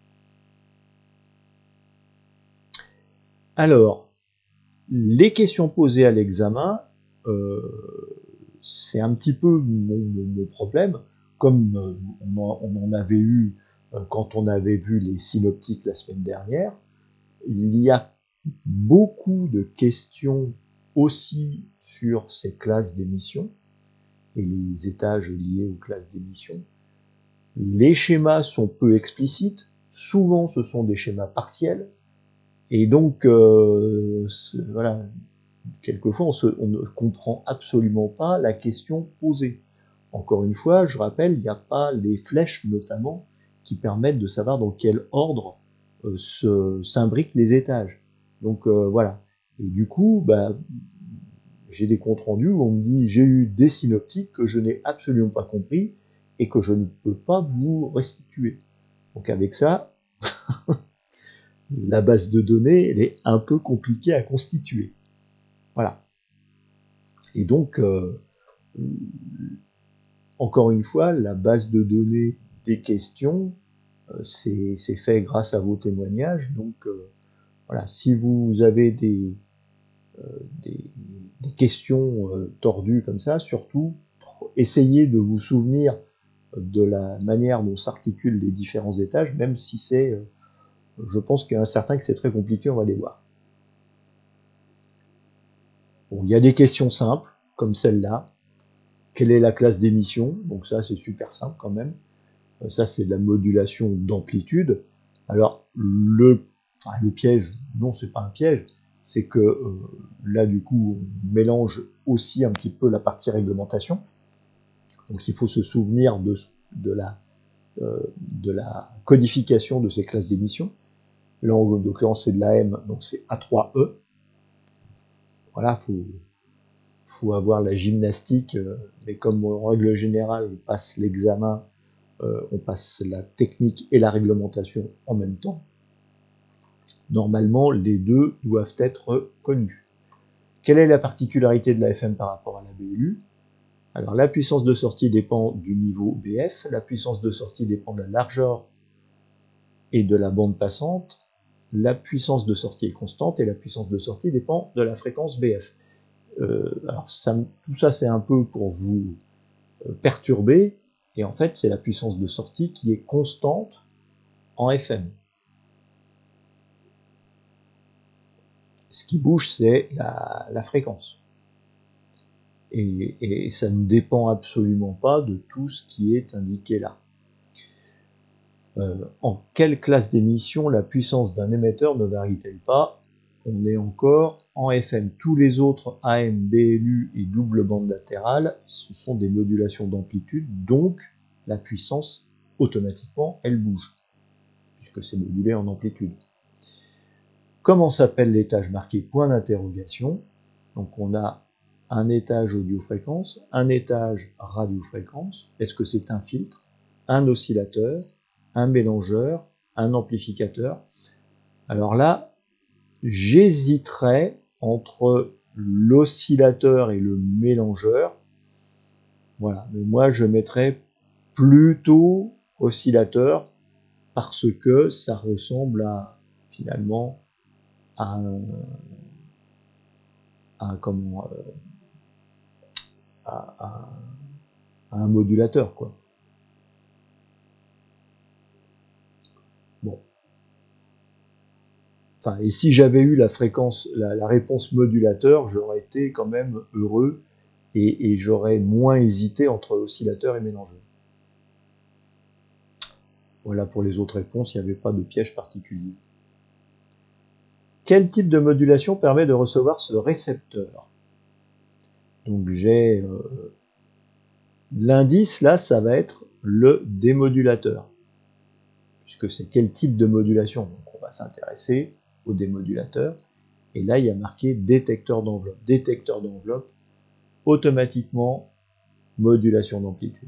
[SPEAKER 1] Alors, les questions posées à l'examen, euh, c'est un petit peu mon, mon, mon problème, comme euh, on, en, on en avait eu euh, quand on avait vu les synoptiques la semaine dernière. Il y a beaucoup de questions aussi sur ces classes d'émission et les étages liés aux classes d'émission. Les schémas sont peu explicites, souvent ce sont des schémas partiels, et donc euh, voilà, quelquefois on, se, on ne comprend absolument pas la question posée. Encore une fois, je rappelle, il n'y a pas les flèches notamment qui permettent de savoir dans quel ordre euh, se, s'imbriquent les étages. Donc euh, voilà. Et du coup, bah, j'ai des comptes rendus où on me dit j'ai eu des synoptiques que je n'ai absolument pas compris et que je ne peux pas vous restituer. Donc avec ça, la base de données, elle est un peu compliquée à constituer. Voilà. Et donc, euh, encore une fois, la base de données des questions, euh, c'est fait grâce à vos témoignages. Donc, euh, voilà, si vous avez des, des, des questions euh, tordues comme ça, surtout essayez de vous souvenir de la manière dont s'articulent les différents étages, même si c'est, euh, je pense qu'il y en a certains que c'est très compliqué, on va les voir. Bon, il y a des questions simples, comme celle-là. Quelle est la classe d'émission? Donc ça, c'est super simple quand même. Ça, c'est de la modulation d'amplitude. Alors, le, enfin, le piège, non, c'est pas un piège, c'est que euh, là, du coup, on mélange aussi un petit peu la partie réglementation. Donc, il faut se souvenir de, de, la, euh, de la codification de ces classes d'émission. Là, en l'occurrence, c'est de l'A M, donc c'est A trois E. Voilà, il faut, faut avoir la gymnastique, euh, mais comme en règle générale, on passe l'examen, euh, on passe la technique et la réglementation en même temps. Normalement, les deux doivent être connus. Quelle est la particularité de la F M par rapport à la B L U? Alors, la puissance de sortie dépend du niveau B F, la puissance de sortie dépend de la largeur et de la bande passante, la puissance de sortie est constante et la puissance de sortie dépend de la fréquence B F. Euh, alors, ça, tout ça, c'est un peu pour vous euh, perturber, et en fait, c'est la puissance de sortie qui est constante en F M. Ce qui bouge, c'est la, la fréquence. Et, et ça ne dépend absolument pas de tout ce qui est indiqué là. Euh, en quelle classe d'émission la puissance d'un émetteur ne varie-t-elle pas? On est encore en F M. Tous les autres A M, B L U et double bande latérale, ce sont des modulations d'amplitude, donc la puissance, automatiquement, elle bouge, puisque c'est modulé en amplitude. Comment s'appelle l'étage marqué point d'interrogation? Donc on a un étage audio-fréquence, un étage radio-fréquence. Est-ce que c'est un filtre, un oscillateur, un mélangeur, un amplificateur? Alors là, j'hésiterais entre l'oscillateur et le mélangeur. Voilà, mais moi je mettrais plutôt oscillateur parce que ça ressemble à, finalement, à un, à un comment, euh, à, à, à un modulateur, quoi. Bon. Enfin, et si j'avais eu la fréquence, la, la réponse modulateur, j'aurais été quand même heureux et, et j'aurais moins hésité entre oscillateur et mélangeur. Voilà pour les autres réponses, il n'y avait pas de piège particulier. Quel type de modulation permet de recevoir ce récepteur? Donc j'ai euh, l'indice là, ça va être le démodulateur, puisque c'est quel type de modulation. Donc on va s'intéresser au démodulateur. Et là, il y a marqué détecteur d'enveloppe. Détecteur d'enveloppe, automatiquement, modulation d'amplitude.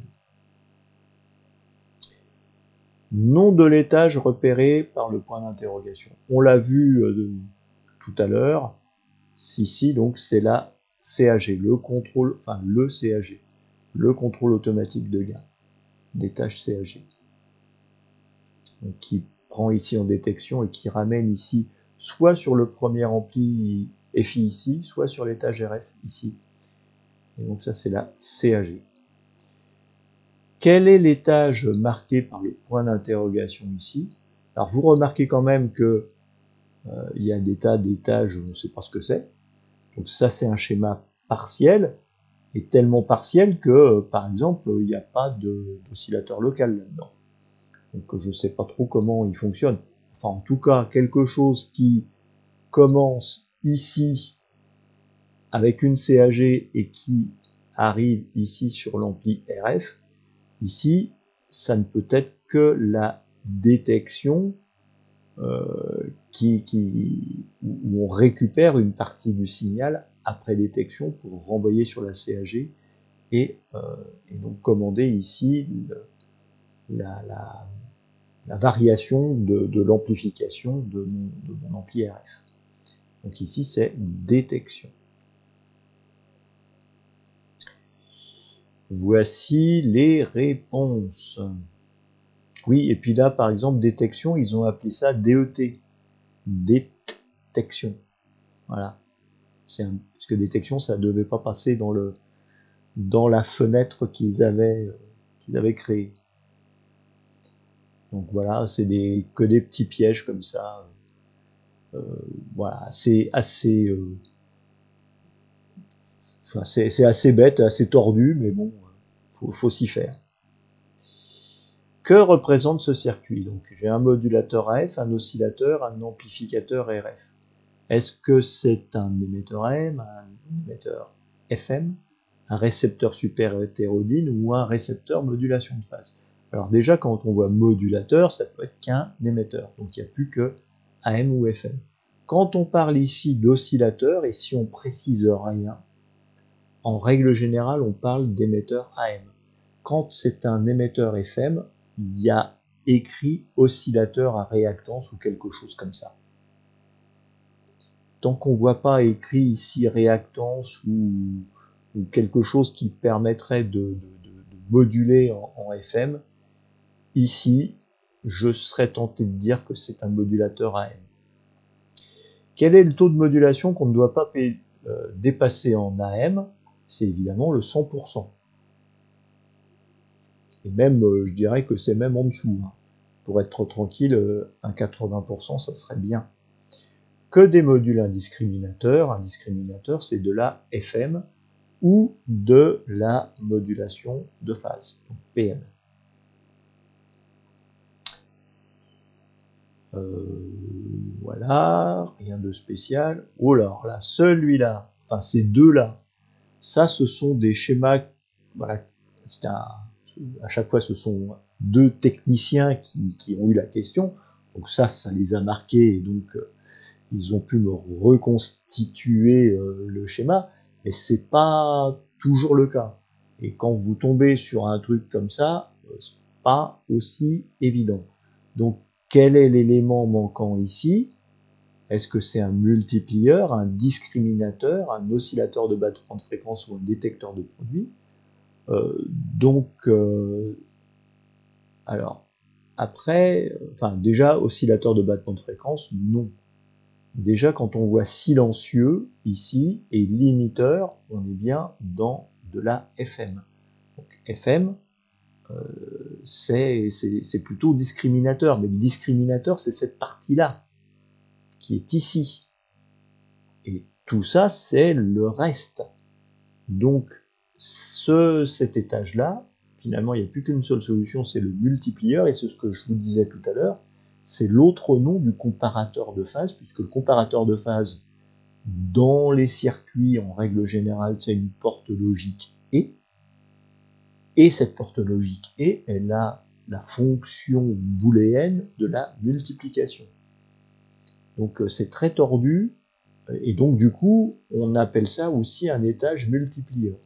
[SPEAKER 1] Nom de l'étage repéré par le point d'interrogation. On l'a vu euh, tout à l'heure. Ici, donc, c'est la C A G, le contrôle, enfin le C A G, le contrôle automatique de gain, d'étage C A G. Donc, qui prend ici en détection et qui ramène ici, soit sur le premier ampli F I ici, soit sur l'étage R F ici. Et donc ça, c'est la C A G. Quel est l'étage marqué par le point d'interrogation ici? Alors vous remarquez quand même que euh, il y a des tas d'étages, on ne sait pas ce que c'est. Donc ça, c'est un schéma partiel, et tellement partiel que, euh, par exemple, il n'y a pas d'oscillateur local là-dedans. Donc je ne sais pas trop comment il fonctionne. Enfin, en tout cas, quelque chose qui commence ici avec une C A G et qui arrive ici sur l'ampli R F, ici, ça ne peut être que la détection euh, qui, qui, où on récupère une partie du signal après détection pour renvoyer sur la C A G et, euh, et donc commander ici le, la, la, la variation de, de l'amplification de mon, de mon ampli R F. Donc ici, c'est détection. Voici les réponses. Oui, et puis là, par exemple, détection, ils ont appelé ça D E T. Détection. Voilà. c'est un, parce que détection, ça ne devait pas passer dans le dans la fenêtre qu'ils avaient qu'ils avaient créée. Donc voilà, c'est des que des petits pièges comme ça. Euh, voilà, c'est assez, euh, enfin, c'est c'est assez bête, assez tordu, mais bon, faut, faut s'y faire. Que représente ce circuit? Donc j'ai un modulateur A F, un oscillateur, un amplificateur R F. Est-ce que c'est un émetteur A M, un émetteur F M, un récepteur super hétérodyne ou un récepteur modulation de phase? Alors déjà, quand on voit modulateur, ça peut être qu'un émetteur, donc il n'y a plus que A M ou F M. Quand on parle ici d'oscillateur, et si on précise rien, en règle générale, on parle d'émetteur A M. Quand c'est un émetteur F M, il y a écrit oscillateur à réactance ou quelque chose comme ça. Tant qu'on ne voit pas écrit ici réactance ou, ou quelque chose qui permettrait de, de, de, de moduler en, en F M, ici, je serais tenté de dire que c'est un modulateur A M. Quel est le taux de modulation qu'on ne doit pas payer, euh, dépasser en A M? C'est évidemment le cent pour cent. Et même, euh, je dirais que c'est même en dessous. Hein. Pour être tranquille, euh, un quatre-vingts pour cent, ça serait bien. Que démodule un discriminateur? Un discriminateur, c'est de la F M ou de la modulation de phase, donc P M. Euh, voilà, rien de spécial. Oh là, là, celui-là, enfin ces deux-là, ça, ce sont des schémas. Voilà, c'est un, à chaque fois, ce sont deux techniciens qui, qui ont eu la question. Donc ça, ça les a marqués et donc euh, ils ont pu me reconstituer euh, le schéma. Mais c'est pas toujours le cas. Et quand vous tombez sur un truc comme ça, euh, c'est pas aussi évident. Donc quel est l'élément manquant ici? Est-ce que c'est un multiplieur, un discriminateur, un oscillateur de battement de fréquence ou un détecteur de produit? euh, Donc, euh, alors, après, enfin déjà, oscillateur de battement de fréquence, non. Déjà, quand on voit silencieux ici et limiteur, on est bien dans de la F M. Donc F M, euh, c'est plutôt discriminateur, mais le discriminateur, c'est cette partie-là qui est ici. Et tout ça, c'est le reste. Donc, ce, cet étage-là, finalement, il n'y a plus qu'une seule solution, c'est le multiplieur, et c'est ce que je vous disais tout à l'heure, c'est l'autre nom du comparateur de phase, puisque le comparateur de phase, dans les circuits, en règle générale, c'est une porte logique E, et cette porte logique E, elle a la fonction booléenne de la multiplication. Donc c'est très tordu, et donc du coup, on appelle ça aussi un étage multiplieur.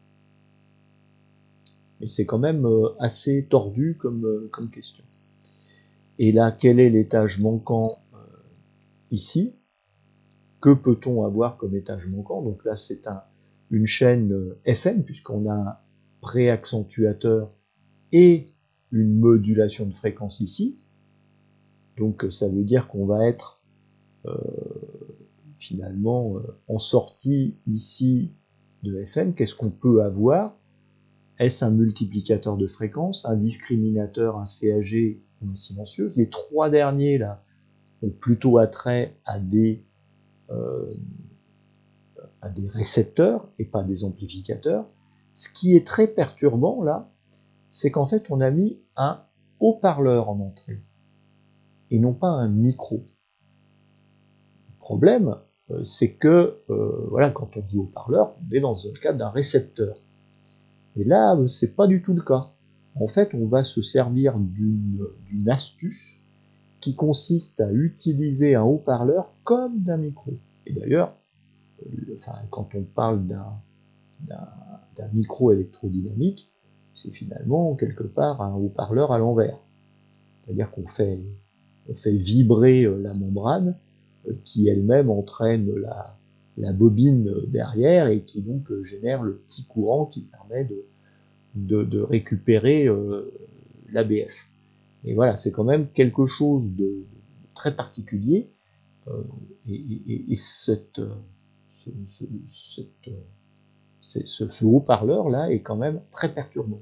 [SPEAKER 1] Mais c'est quand même assez tordu comme, comme question. Et là, quel est l'étage manquant euh, ici? Que peut-on avoir comme étage manquant? Donc là, c'est un, une chaîne F M, puisqu'on a un préaccentuateur et une modulation de fréquence ici. Donc ça veut dire qu'on va être euh, finalement euh, en sortie ici de F M. Qu'est-ce qu'on peut avoir? Est-ce un multiplicateur de fréquence, un discriminateur, un C A G ou un silencieux? Les trois derniers là ont plutôt attrait à des, euh, à des récepteurs et pas des amplificateurs. Ce qui est très perturbant là, c'est qu'en fait on a mis un haut-parleur en entrée et non pas un micro. Le problème, euh, c'est que euh, voilà, quand on dit haut-parleur, on est dans le cadre d'un récepteur. Et là, c'est pas du tout le cas. En fait, on va se servir d'une astuce qui consiste à utiliser un haut-parleur comme d'un micro. Et d'ailleurs, enfin, quand on parle d'un micro électrodynamique, c'est finalement quelque part un haut-parleur à l'envers. C'est-à-dire qu'on fait, on fait vibrer la membrane qui elle-même entraîne la, la bobine derrière et qui donc génère le petit courant qui permet de, de, de récupérer euh, l'A B F. Et voilà, c'est quand même quelque chose de, de très particulier. Euh, et, et, et cette, ce, ce, cette, ce, ce haut-parleur là est quand même très perturbant.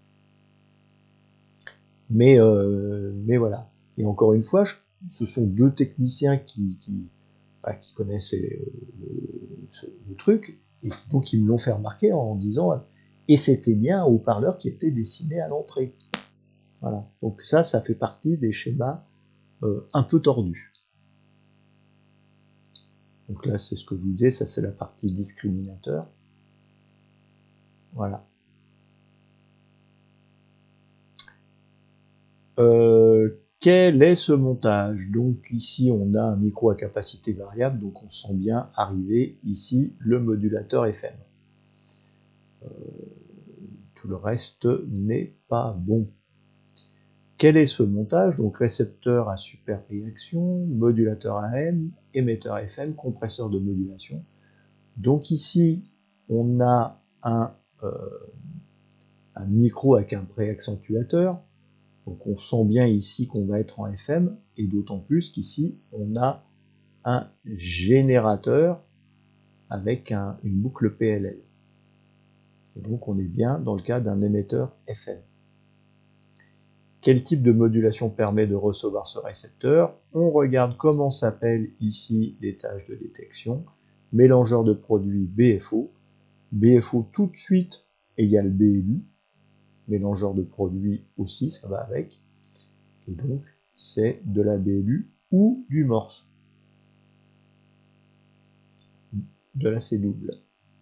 [SPEAKER 1] Mais, euh, mais voilà. Et encore une fois, je, ce sont deux techniciens qui, qui, bah, qui connaissent euh, le, le truc, et donc ils me l'ont fait remarquer en disant, et c'était bien un haut-parleur qui était dessiné à l'entrée. Voilà. Donc ça, ça fait partie des schémas euh, un peu tordus. Donc là, c'est ce que je vous disais, ça c'est la partie discriminateur. Voilà. Euh, quel est ce montage? Donc ici, on a un micro à capacité variable, donc on sent bien arriver ici le modulateur F M. Euh, tout le reste n'est pas bon. Quel est ce montage? Donc récepteur à super réaction, modulateur A M, émetteur F M, compresseur de modulation. Donc ici, on a un, euh, un micro avec un préaccentuateur. Donc on sent bien ici qu'on va être en F M, et d'autant plus qu'ici, on a un générateur avec un, une boucle P L L. Et donc on est bien dans le cas d'un émetteur F M. Quel type de modulation permet de recevoir ce récepteur? On regarde comment s'appellent ici les tâches de détection. Mélangeur de produits B F O. B F O tout de suite égale B L U. Mélangeur de produits aussi, ça va avec. Et donc, c'est de la B L U ou du morse. De la C double.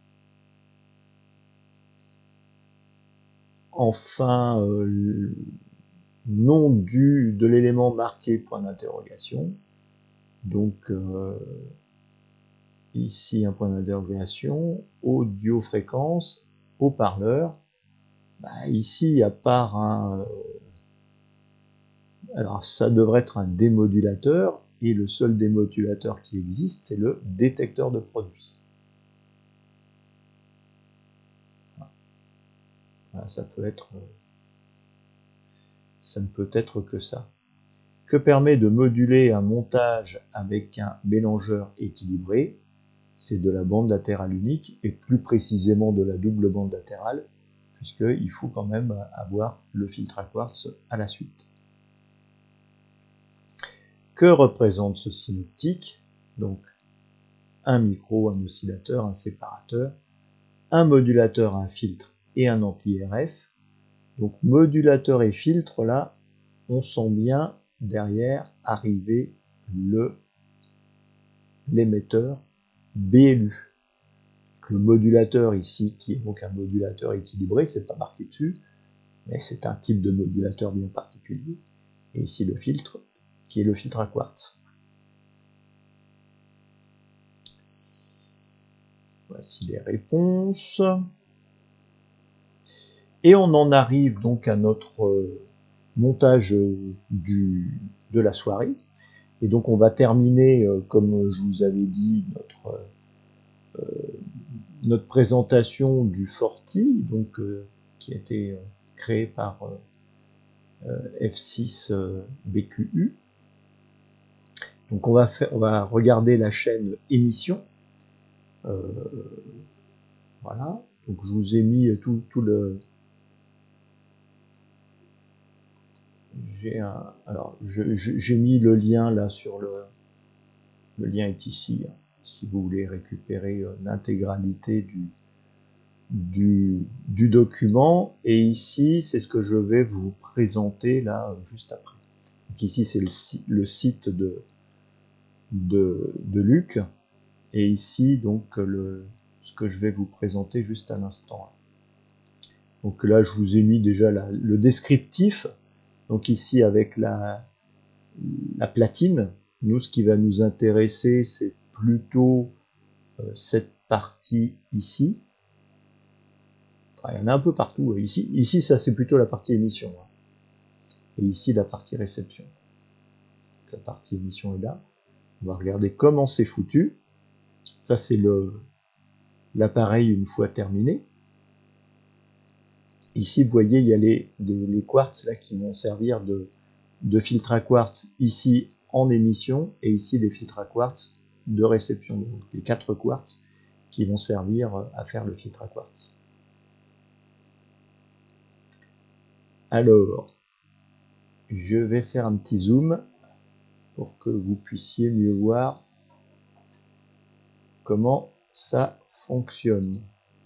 [SPEAKER 1] Enfin, euh, nom du, de l'élément marqué point d'interrogation. Donc, euh, ici un point d'interrogation, audio fréquence, haut-parleur. Bah, ici, à part un... Alors, ça devrait être un démodulateur, et le seul démodulateur qui existe, c'est le détecteur de produit. Voilà, ça peut être... Ça ne peut être que ça. Que permet de moduler un montage avec un mélangeur équilibré? C'est de la bande latérale unique, et plus précisément de la double bande latérale, puisqu'il faut quand même avoir le filtre à quartz à la suite. Que représente ce synoptique? Donc, un micro, un oscillateur, un séparateur, un modulateur, un filtre et un ampli R F. Donc, modulateur et filtre, là, on sent bien derrière arriver le l'émetteur B L U. Le modulateur ici, qui est donc un modulateur équilibré, c'est pas marqué dessus, mais c'est un type de modulateur bien particulier. Et ici le filtre, qui est le filtre à quartz. Voici les réponses. Et on en arrive donc à notre montage du, de la soirée. Et donc on va terminer, comme je vous avais dit, notre, euh, notre présentation du Forti, donc, euh, qui a été créé par euh, F six B Q U. Donc on va, faire, on va regarder la chaîne émission. Euh, voilà. Donc je vous ai mis tout, tout le... J'ai un... Alors j'ai mis le lien là sur le... Le lien est ici, hein, si vous voulez récupérer euh, l'intégralité du, du, du document. Et ici, c'est ce que je vais vous présenter là, juste après. Donc ici, c'est le, le site de, de, de Luc. Et ici, donc, le, ce que je vais vous présenter juste à l'instant. Donc là, je vous ai mis déjà la, le descriptif. Donc ici, avec la, la platine, nous, ce qui va nous intéresser, c'est plutôt euh, cette partie ici. Enfin, il y en a un peu partout. Ici, ici ça, c'est plutôt la partie émission. Hein. Et ici, la partie réception. Donc, la partie émission est là. On va regarder comment c'est foutu. Ça, c'est le l'appareil une fois terminé. Ici, vous voyez, il y a les, les, les quartz là qui vont servir de, de filtre à quartz ici en émission, et ici des filtres à quartz de réception. Donc les quatre quartz qui vont servir à faire le filtre à quartz. Alors, je vais faire un petit zoom pour que vous puissiez mieux voir comment ça fonctionne.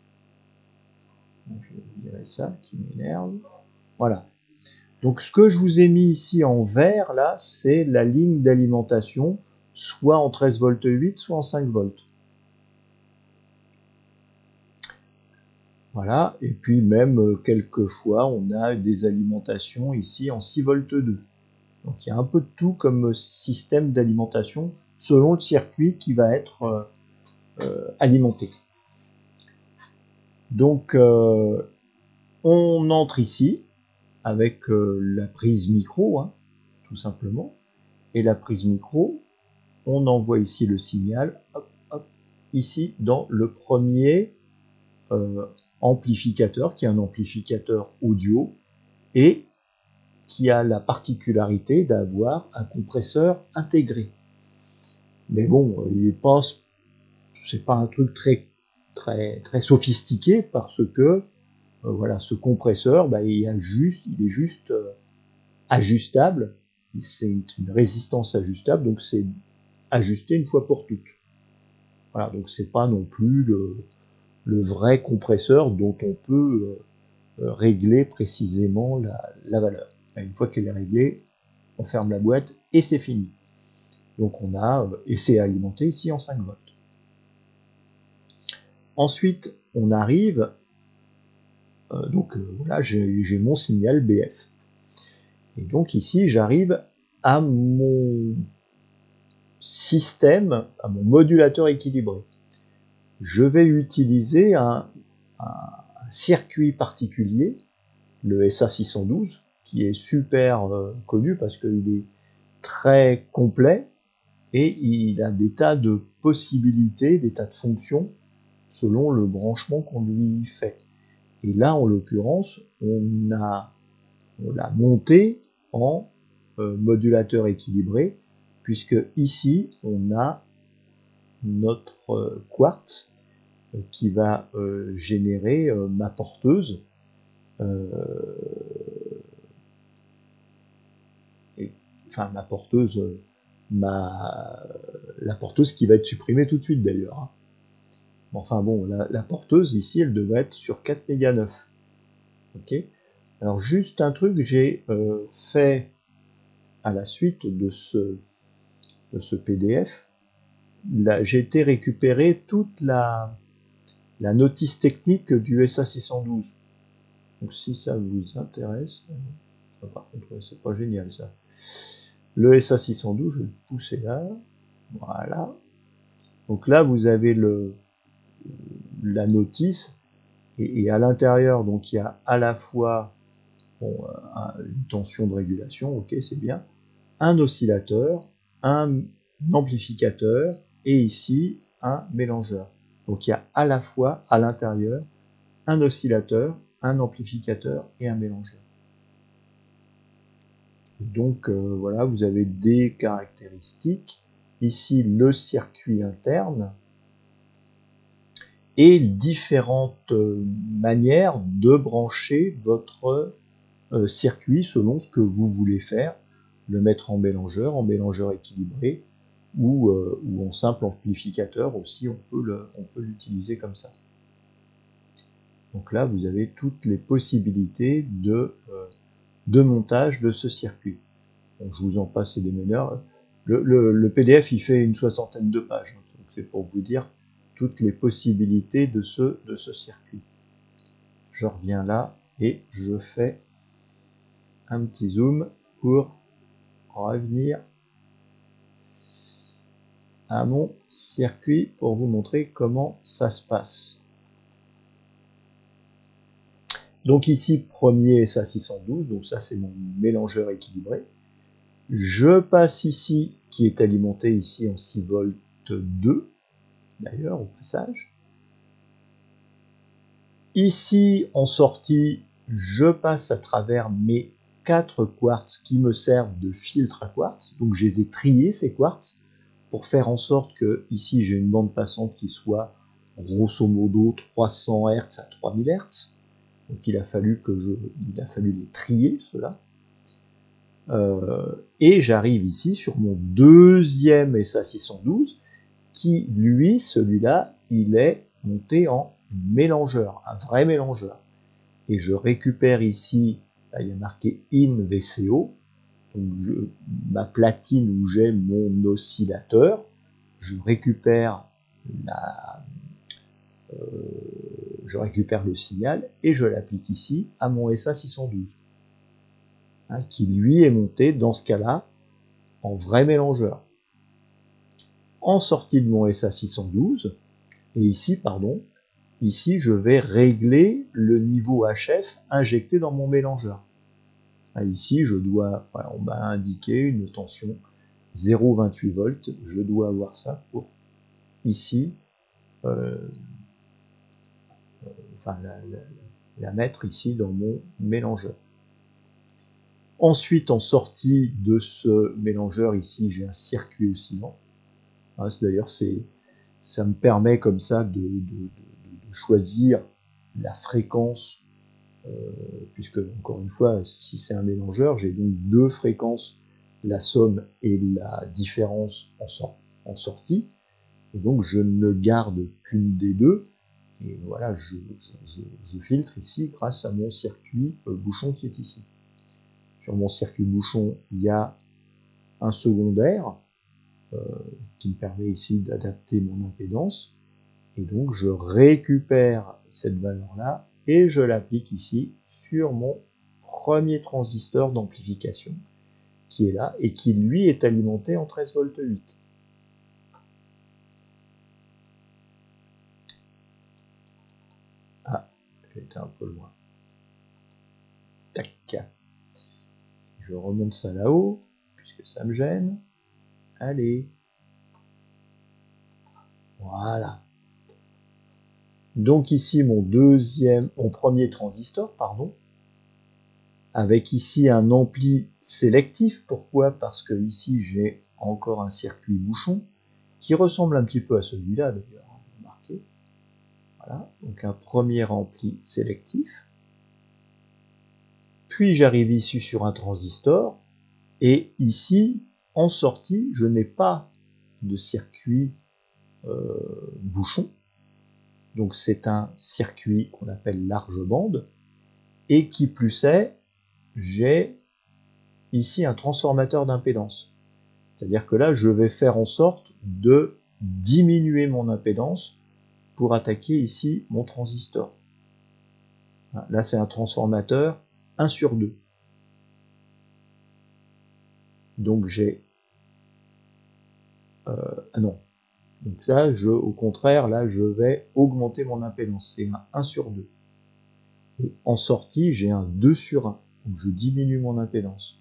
[SPEAKER 1] Je vais virer ça qui m'énerve. Voilà. Donc ce que je vous ai mis ici en vert, là, c'est la ligne d'alimentation, soit en treize volts huit, soit en cinq volts. Voilà, et puis même euh, quelquefois on a des alimentations ici en six volts deux. Donc il y a un peu de tout comme système d'alimentation selon le circuit qui va être euh, euh, alimenté. Donc euh, on entre ici avec euh, la prise micro, hein, tout simplement, et la prise micro, on envoie ici le signal, hop, hop, ici dans le premier euh, amplificateur, qui est un amplificateur audio, et qui a la particularité d'avoir un compresseur intégré. Mais bon, il est pas, c'est pas un truc très très très sophistiqué parce que euh, voilà, ce compresseur, bah, il, a juste, il est juste euh, ajustable. C'est une résistance ajustable, donc c'est ajusté une fois pour toutes. Voilà, donc c'est pas non plus le, le vrai compresseur dont on peut euh, régler précisément la, la valeur. Une fois qu'elle est réglée, on ferme la boîte et c'est fini. Donc on a, euh, et c'est alimenté ici en cinq volts. Ensuite, on arrive, euh, donc euh, voilà, j'ai mon signal B F. Et donc ici, j'arrive à mon système, à mon modulateur équilibré. Je vais utiliser un, un, un circuit particulier, le S A six cent douze, qui est super euh, connu parce qu'il est très complet et il a des tas de possibilités, des tas de fonctions selon le branchement qu'on lui fait. Et là, en l'occurrence, on a on l'a monté en euh, modulateur équilibré, puisque ici, on a notre euh, quartz euh, qui va euh, générer euh, ma porteuse. Euh, et, enfin, ma porteuse, euh, ma, la porteuse qui va être supprimée tout de suite d'ailleurs. Hein. Enfin bon, la, la porteuse ici, elle devrait être sur quatre méga neuf. Ok. Alors juste un truc, j'ai euh, fait à la suite de ce, de ce P D F, j'ai été récupérer toute la, la notice technique du S A six cent douze. Donc si ça vous intéresse, euh, par contre c'est pas génial ça. Le S A six cent douze, je vais le pousser là, voilà. Donc là vous avez le la notice et, et à l'intérieur donc il y a à la fois bon, une tension de régulation, ok c'est bien, un oscillateur, un amplificateur et ici un mélangeur. Donc il y a à la fois à l'intérieur un oscillateur, un amplificateur et un mélangeur. Donc euh, voilà, vous avez des caractéristiques. Ici le circuit interne et différentes euh, manières de brancher votre euh, circuit selon ce que vous voulez faire. Le mettre en mélangeur, en mélangeur équilibré ou, euh, ou en simple amplificateur aussi, on peut le, on peut l'utiliser comme ça. Donc là, vous avez toutes les possibilités de, euh, de montage de ce circuit. Donc, je vous en passe des meneurs. Le, le, le P D F, il fait une soixantaine de pages. Donc c'est pour vous dire toutes les possibilités de ce, de ce circuit. Je reviens là et je fais un petit zoom pour revenir à mon circuit pour vous montrer comment ça se passe. Donc ici, premier S A six cent douze, donc ça c'est mon mélangeur équilibré. Je passe ici, qui est alimenté ici en six volts deux, d'ailleurs au passage. Ici, en sortie, je passe à travers mes quatre quartz qui me servent de filtre à quartz. Donc je les ai triés ces quartz pour faire en sorte que ici j'ai une bande passante qui soit grosso modo trois cents hertz à trois mille hertz. Donc il a fallu que je, il a fallu les trier ceux-là. Euh, et j'arrive ici sur mon deuxième S A six cent douze qui, lui, celui-là, il est monté en mélangeur, un vrai mélangeur. Et je récupère ici, là, il y a marqué in V C O, donc je, ma platine où j'ai mon oscillateur, je récupère la, euh, je récupère le signal et je l'applique ici à mon S A six cent douze, hein, qui lui est monté dans ce cas-là en vrai mélangeur. En sortie de mon S A six cent douze, et ici, pardon, ici je vais régler le niveau H F injecté dans mon mélangeur. Ici, je dois, voilà, on m'a indiqué une tension zéro virgule vingt-huit volts, je dois avoir ça pour ici, euh, enfin la, la, la mettre ici dans mon mélangeur. Ensuite, en sortie de ce mélangeur, ici j'ai un circuit oscillant. Hein, d'ailleurs, c'est, ça me permet comme ça de, de, de, de choisir la fréquence, euh, puisque encore une fois, si c'est un mélangeur, j'ai donc deux fréquences, la somme et la différence en, sort, en sortie, et donc je ne garde qu'une des deux, et voilà, je, je, je filtre ici grâce à mon circuit euh, bouchon qui est ici. Sur mon circuit bouchon, il y a un secondaire euh, qui me permet ici d'adapter mon impédance, et donc je récupère cette valeur-là et je l'applique ici sur mon premier transistor d'amplification qui est là et qui lui est alimenté en treize volts huit. Ah, j'étais un peu loin. Tac. Je remonte ça là-haut, puisque ça me gêne. Allez. Voilà. Donc ici mon deuxième, mon premier transistor, pardon, avec ici un ampli sélectif. Pourquoi? Parce que ici j'ai encore un circuit bouchon qui ressemble un petit peu à celui-là d'ailleurs, marqué. Voilà, donc un premier ampli sélectif. Puis j'arrive ici sur un transistor et ici en sortie je n'ai pas de circuit euh, bouchon. Donc c'est un circuit qu'on appelle large bande et qui plus est, j'ai ici un transformateur d'impédance. C'est-à-dire que là, je vais faire en sorte de diminuer mon impédance pour attaquer ici mon transistor. Là, c'est un transformateur un sur deux. Donc j'ai... Euh, ah non. Donc là, je, au contraire, là, je vais augmenter mon impédance. C'est un un sur deux. Et en sortie, j'ai un deux sur un. Donc je diminue mon impédance.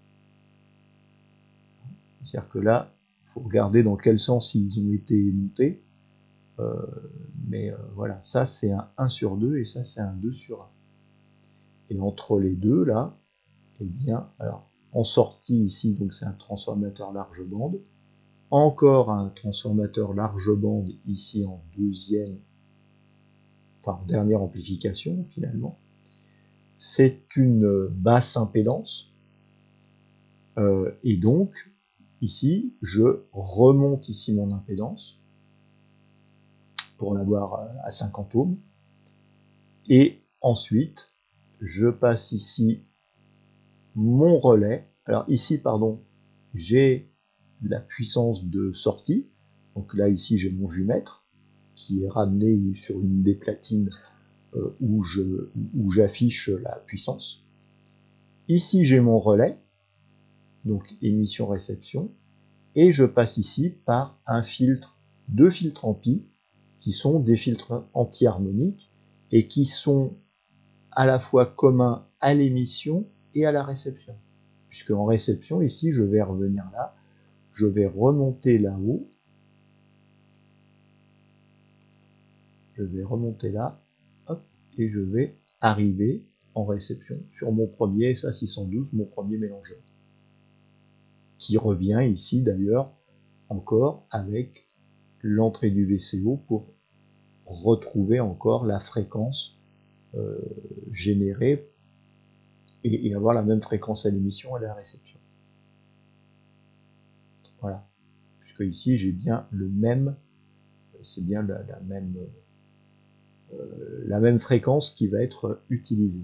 [SPEAKER 1] C'est-à-dire que là, il faut regarder dans quel sens ils ont été montés. Euh, mais euh, voilà, ça c'est un un sur deux et ça c'est un deux sur un. Et entre les deux là, eh bien, alors en sortie ici, donc c'est un transformateur large bande. Encore un transformateur large bande ici en deuxième, enfin en dernière amplification finalement. C'est une basse impédance. Euh, et donc, ici, je remonte ici mon impédance pour l'avoir à cinquante ohms. Et ensuite, je passe ici mon relais. Alors ici, pardon, j'ai la puissance de sortie. Donc là, ici, j'ai mon jumètre qui est ramené sur une des platines euh, où je, où j'affiche la puissance. Ici, j'ai mon relais, donc émission-réception, et je passe ici par un filtre, deux filtres ampli, qui sont des filtres anti-harmoniques et qui sont à la fois communs à l'émission et à la réception. Puisque en réception, ici, je vais revenir là, je vais remonter là-haut, je vais remonter là, hop, et je vais arriver en réception sur mon premier S A six cent douze, mon premier mélangeur, qui revient ici d'ailleurs encore avec l'entrée du V C O pour retrouver encore la fréquence euh, générée et, et avoir la même fréquence à l'émission et à la réception. Voilà. Puisque ici j'ai bien le même, c'est bien la, la même euh, la même fréquence qui va être utilisée.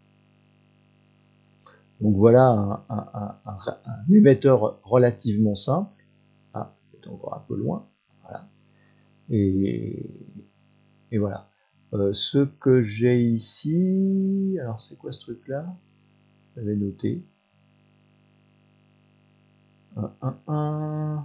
[SPEAKER 1] Donc voilà un, un, un, un, un émetteur relativement simple. Ah, c'est encore un peu loin. Voilà. Et, et voilà. Euh, ce que j'ai ici, alors c'est quoi ce truc là? J'avais noté. Un, un, un.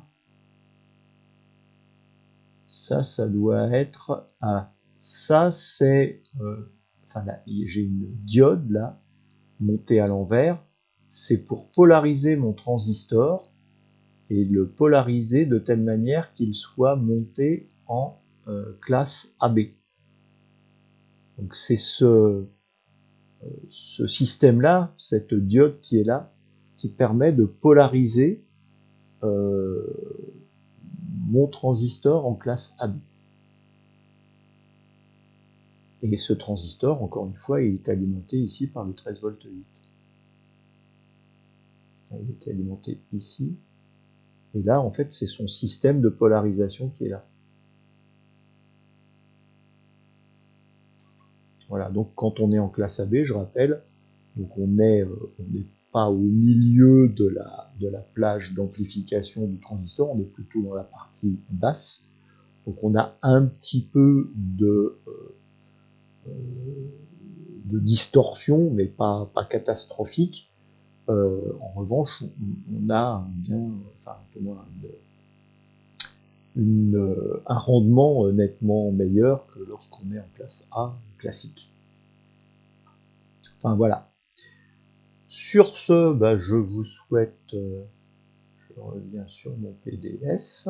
[SPEAKER 1] Ça, ça doit être. Ah, ça c'est. Euh, enfin là, j'ai une diode là, montée à l'envers. C'est pour polariser mon transistor et le polariser de telle manière qu'il soit monté en euh, classe A B. Donc c'est ce, euh, ce système-là, cette diode qui est là, qui permet de polariser euh, mon transistor en classe A B. Et ce transistor, encore une fois, il est alimenté ici par le treize volts huit. Il est alimenté ici. Et là, en fait, c'est son système de polarisation qui est là. Voilà, donc quand on est en classe A B, je rappelle, donc on est, euh, on n'est pas au milieu de la, de la plage d'amplification du transistor, on est plutôt dans la partie basse. Donc on a un petit peu de, euh, de distorsion, mais pas, pas catastrophique. Euh, en revanche, on, on a un bien, enfin, une, une, un rendement nettement meilleur que lorsqu'on est en classe A classique. Enfin voilà. Sur ce, bah, je vous souhaite, euh, je reviens sur mon P D F,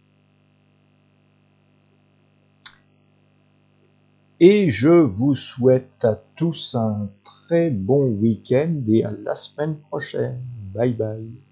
[SPEAKER 1] et je vous souhaite à tous un très bon week-end et à la semaine prochaine. Bye bye.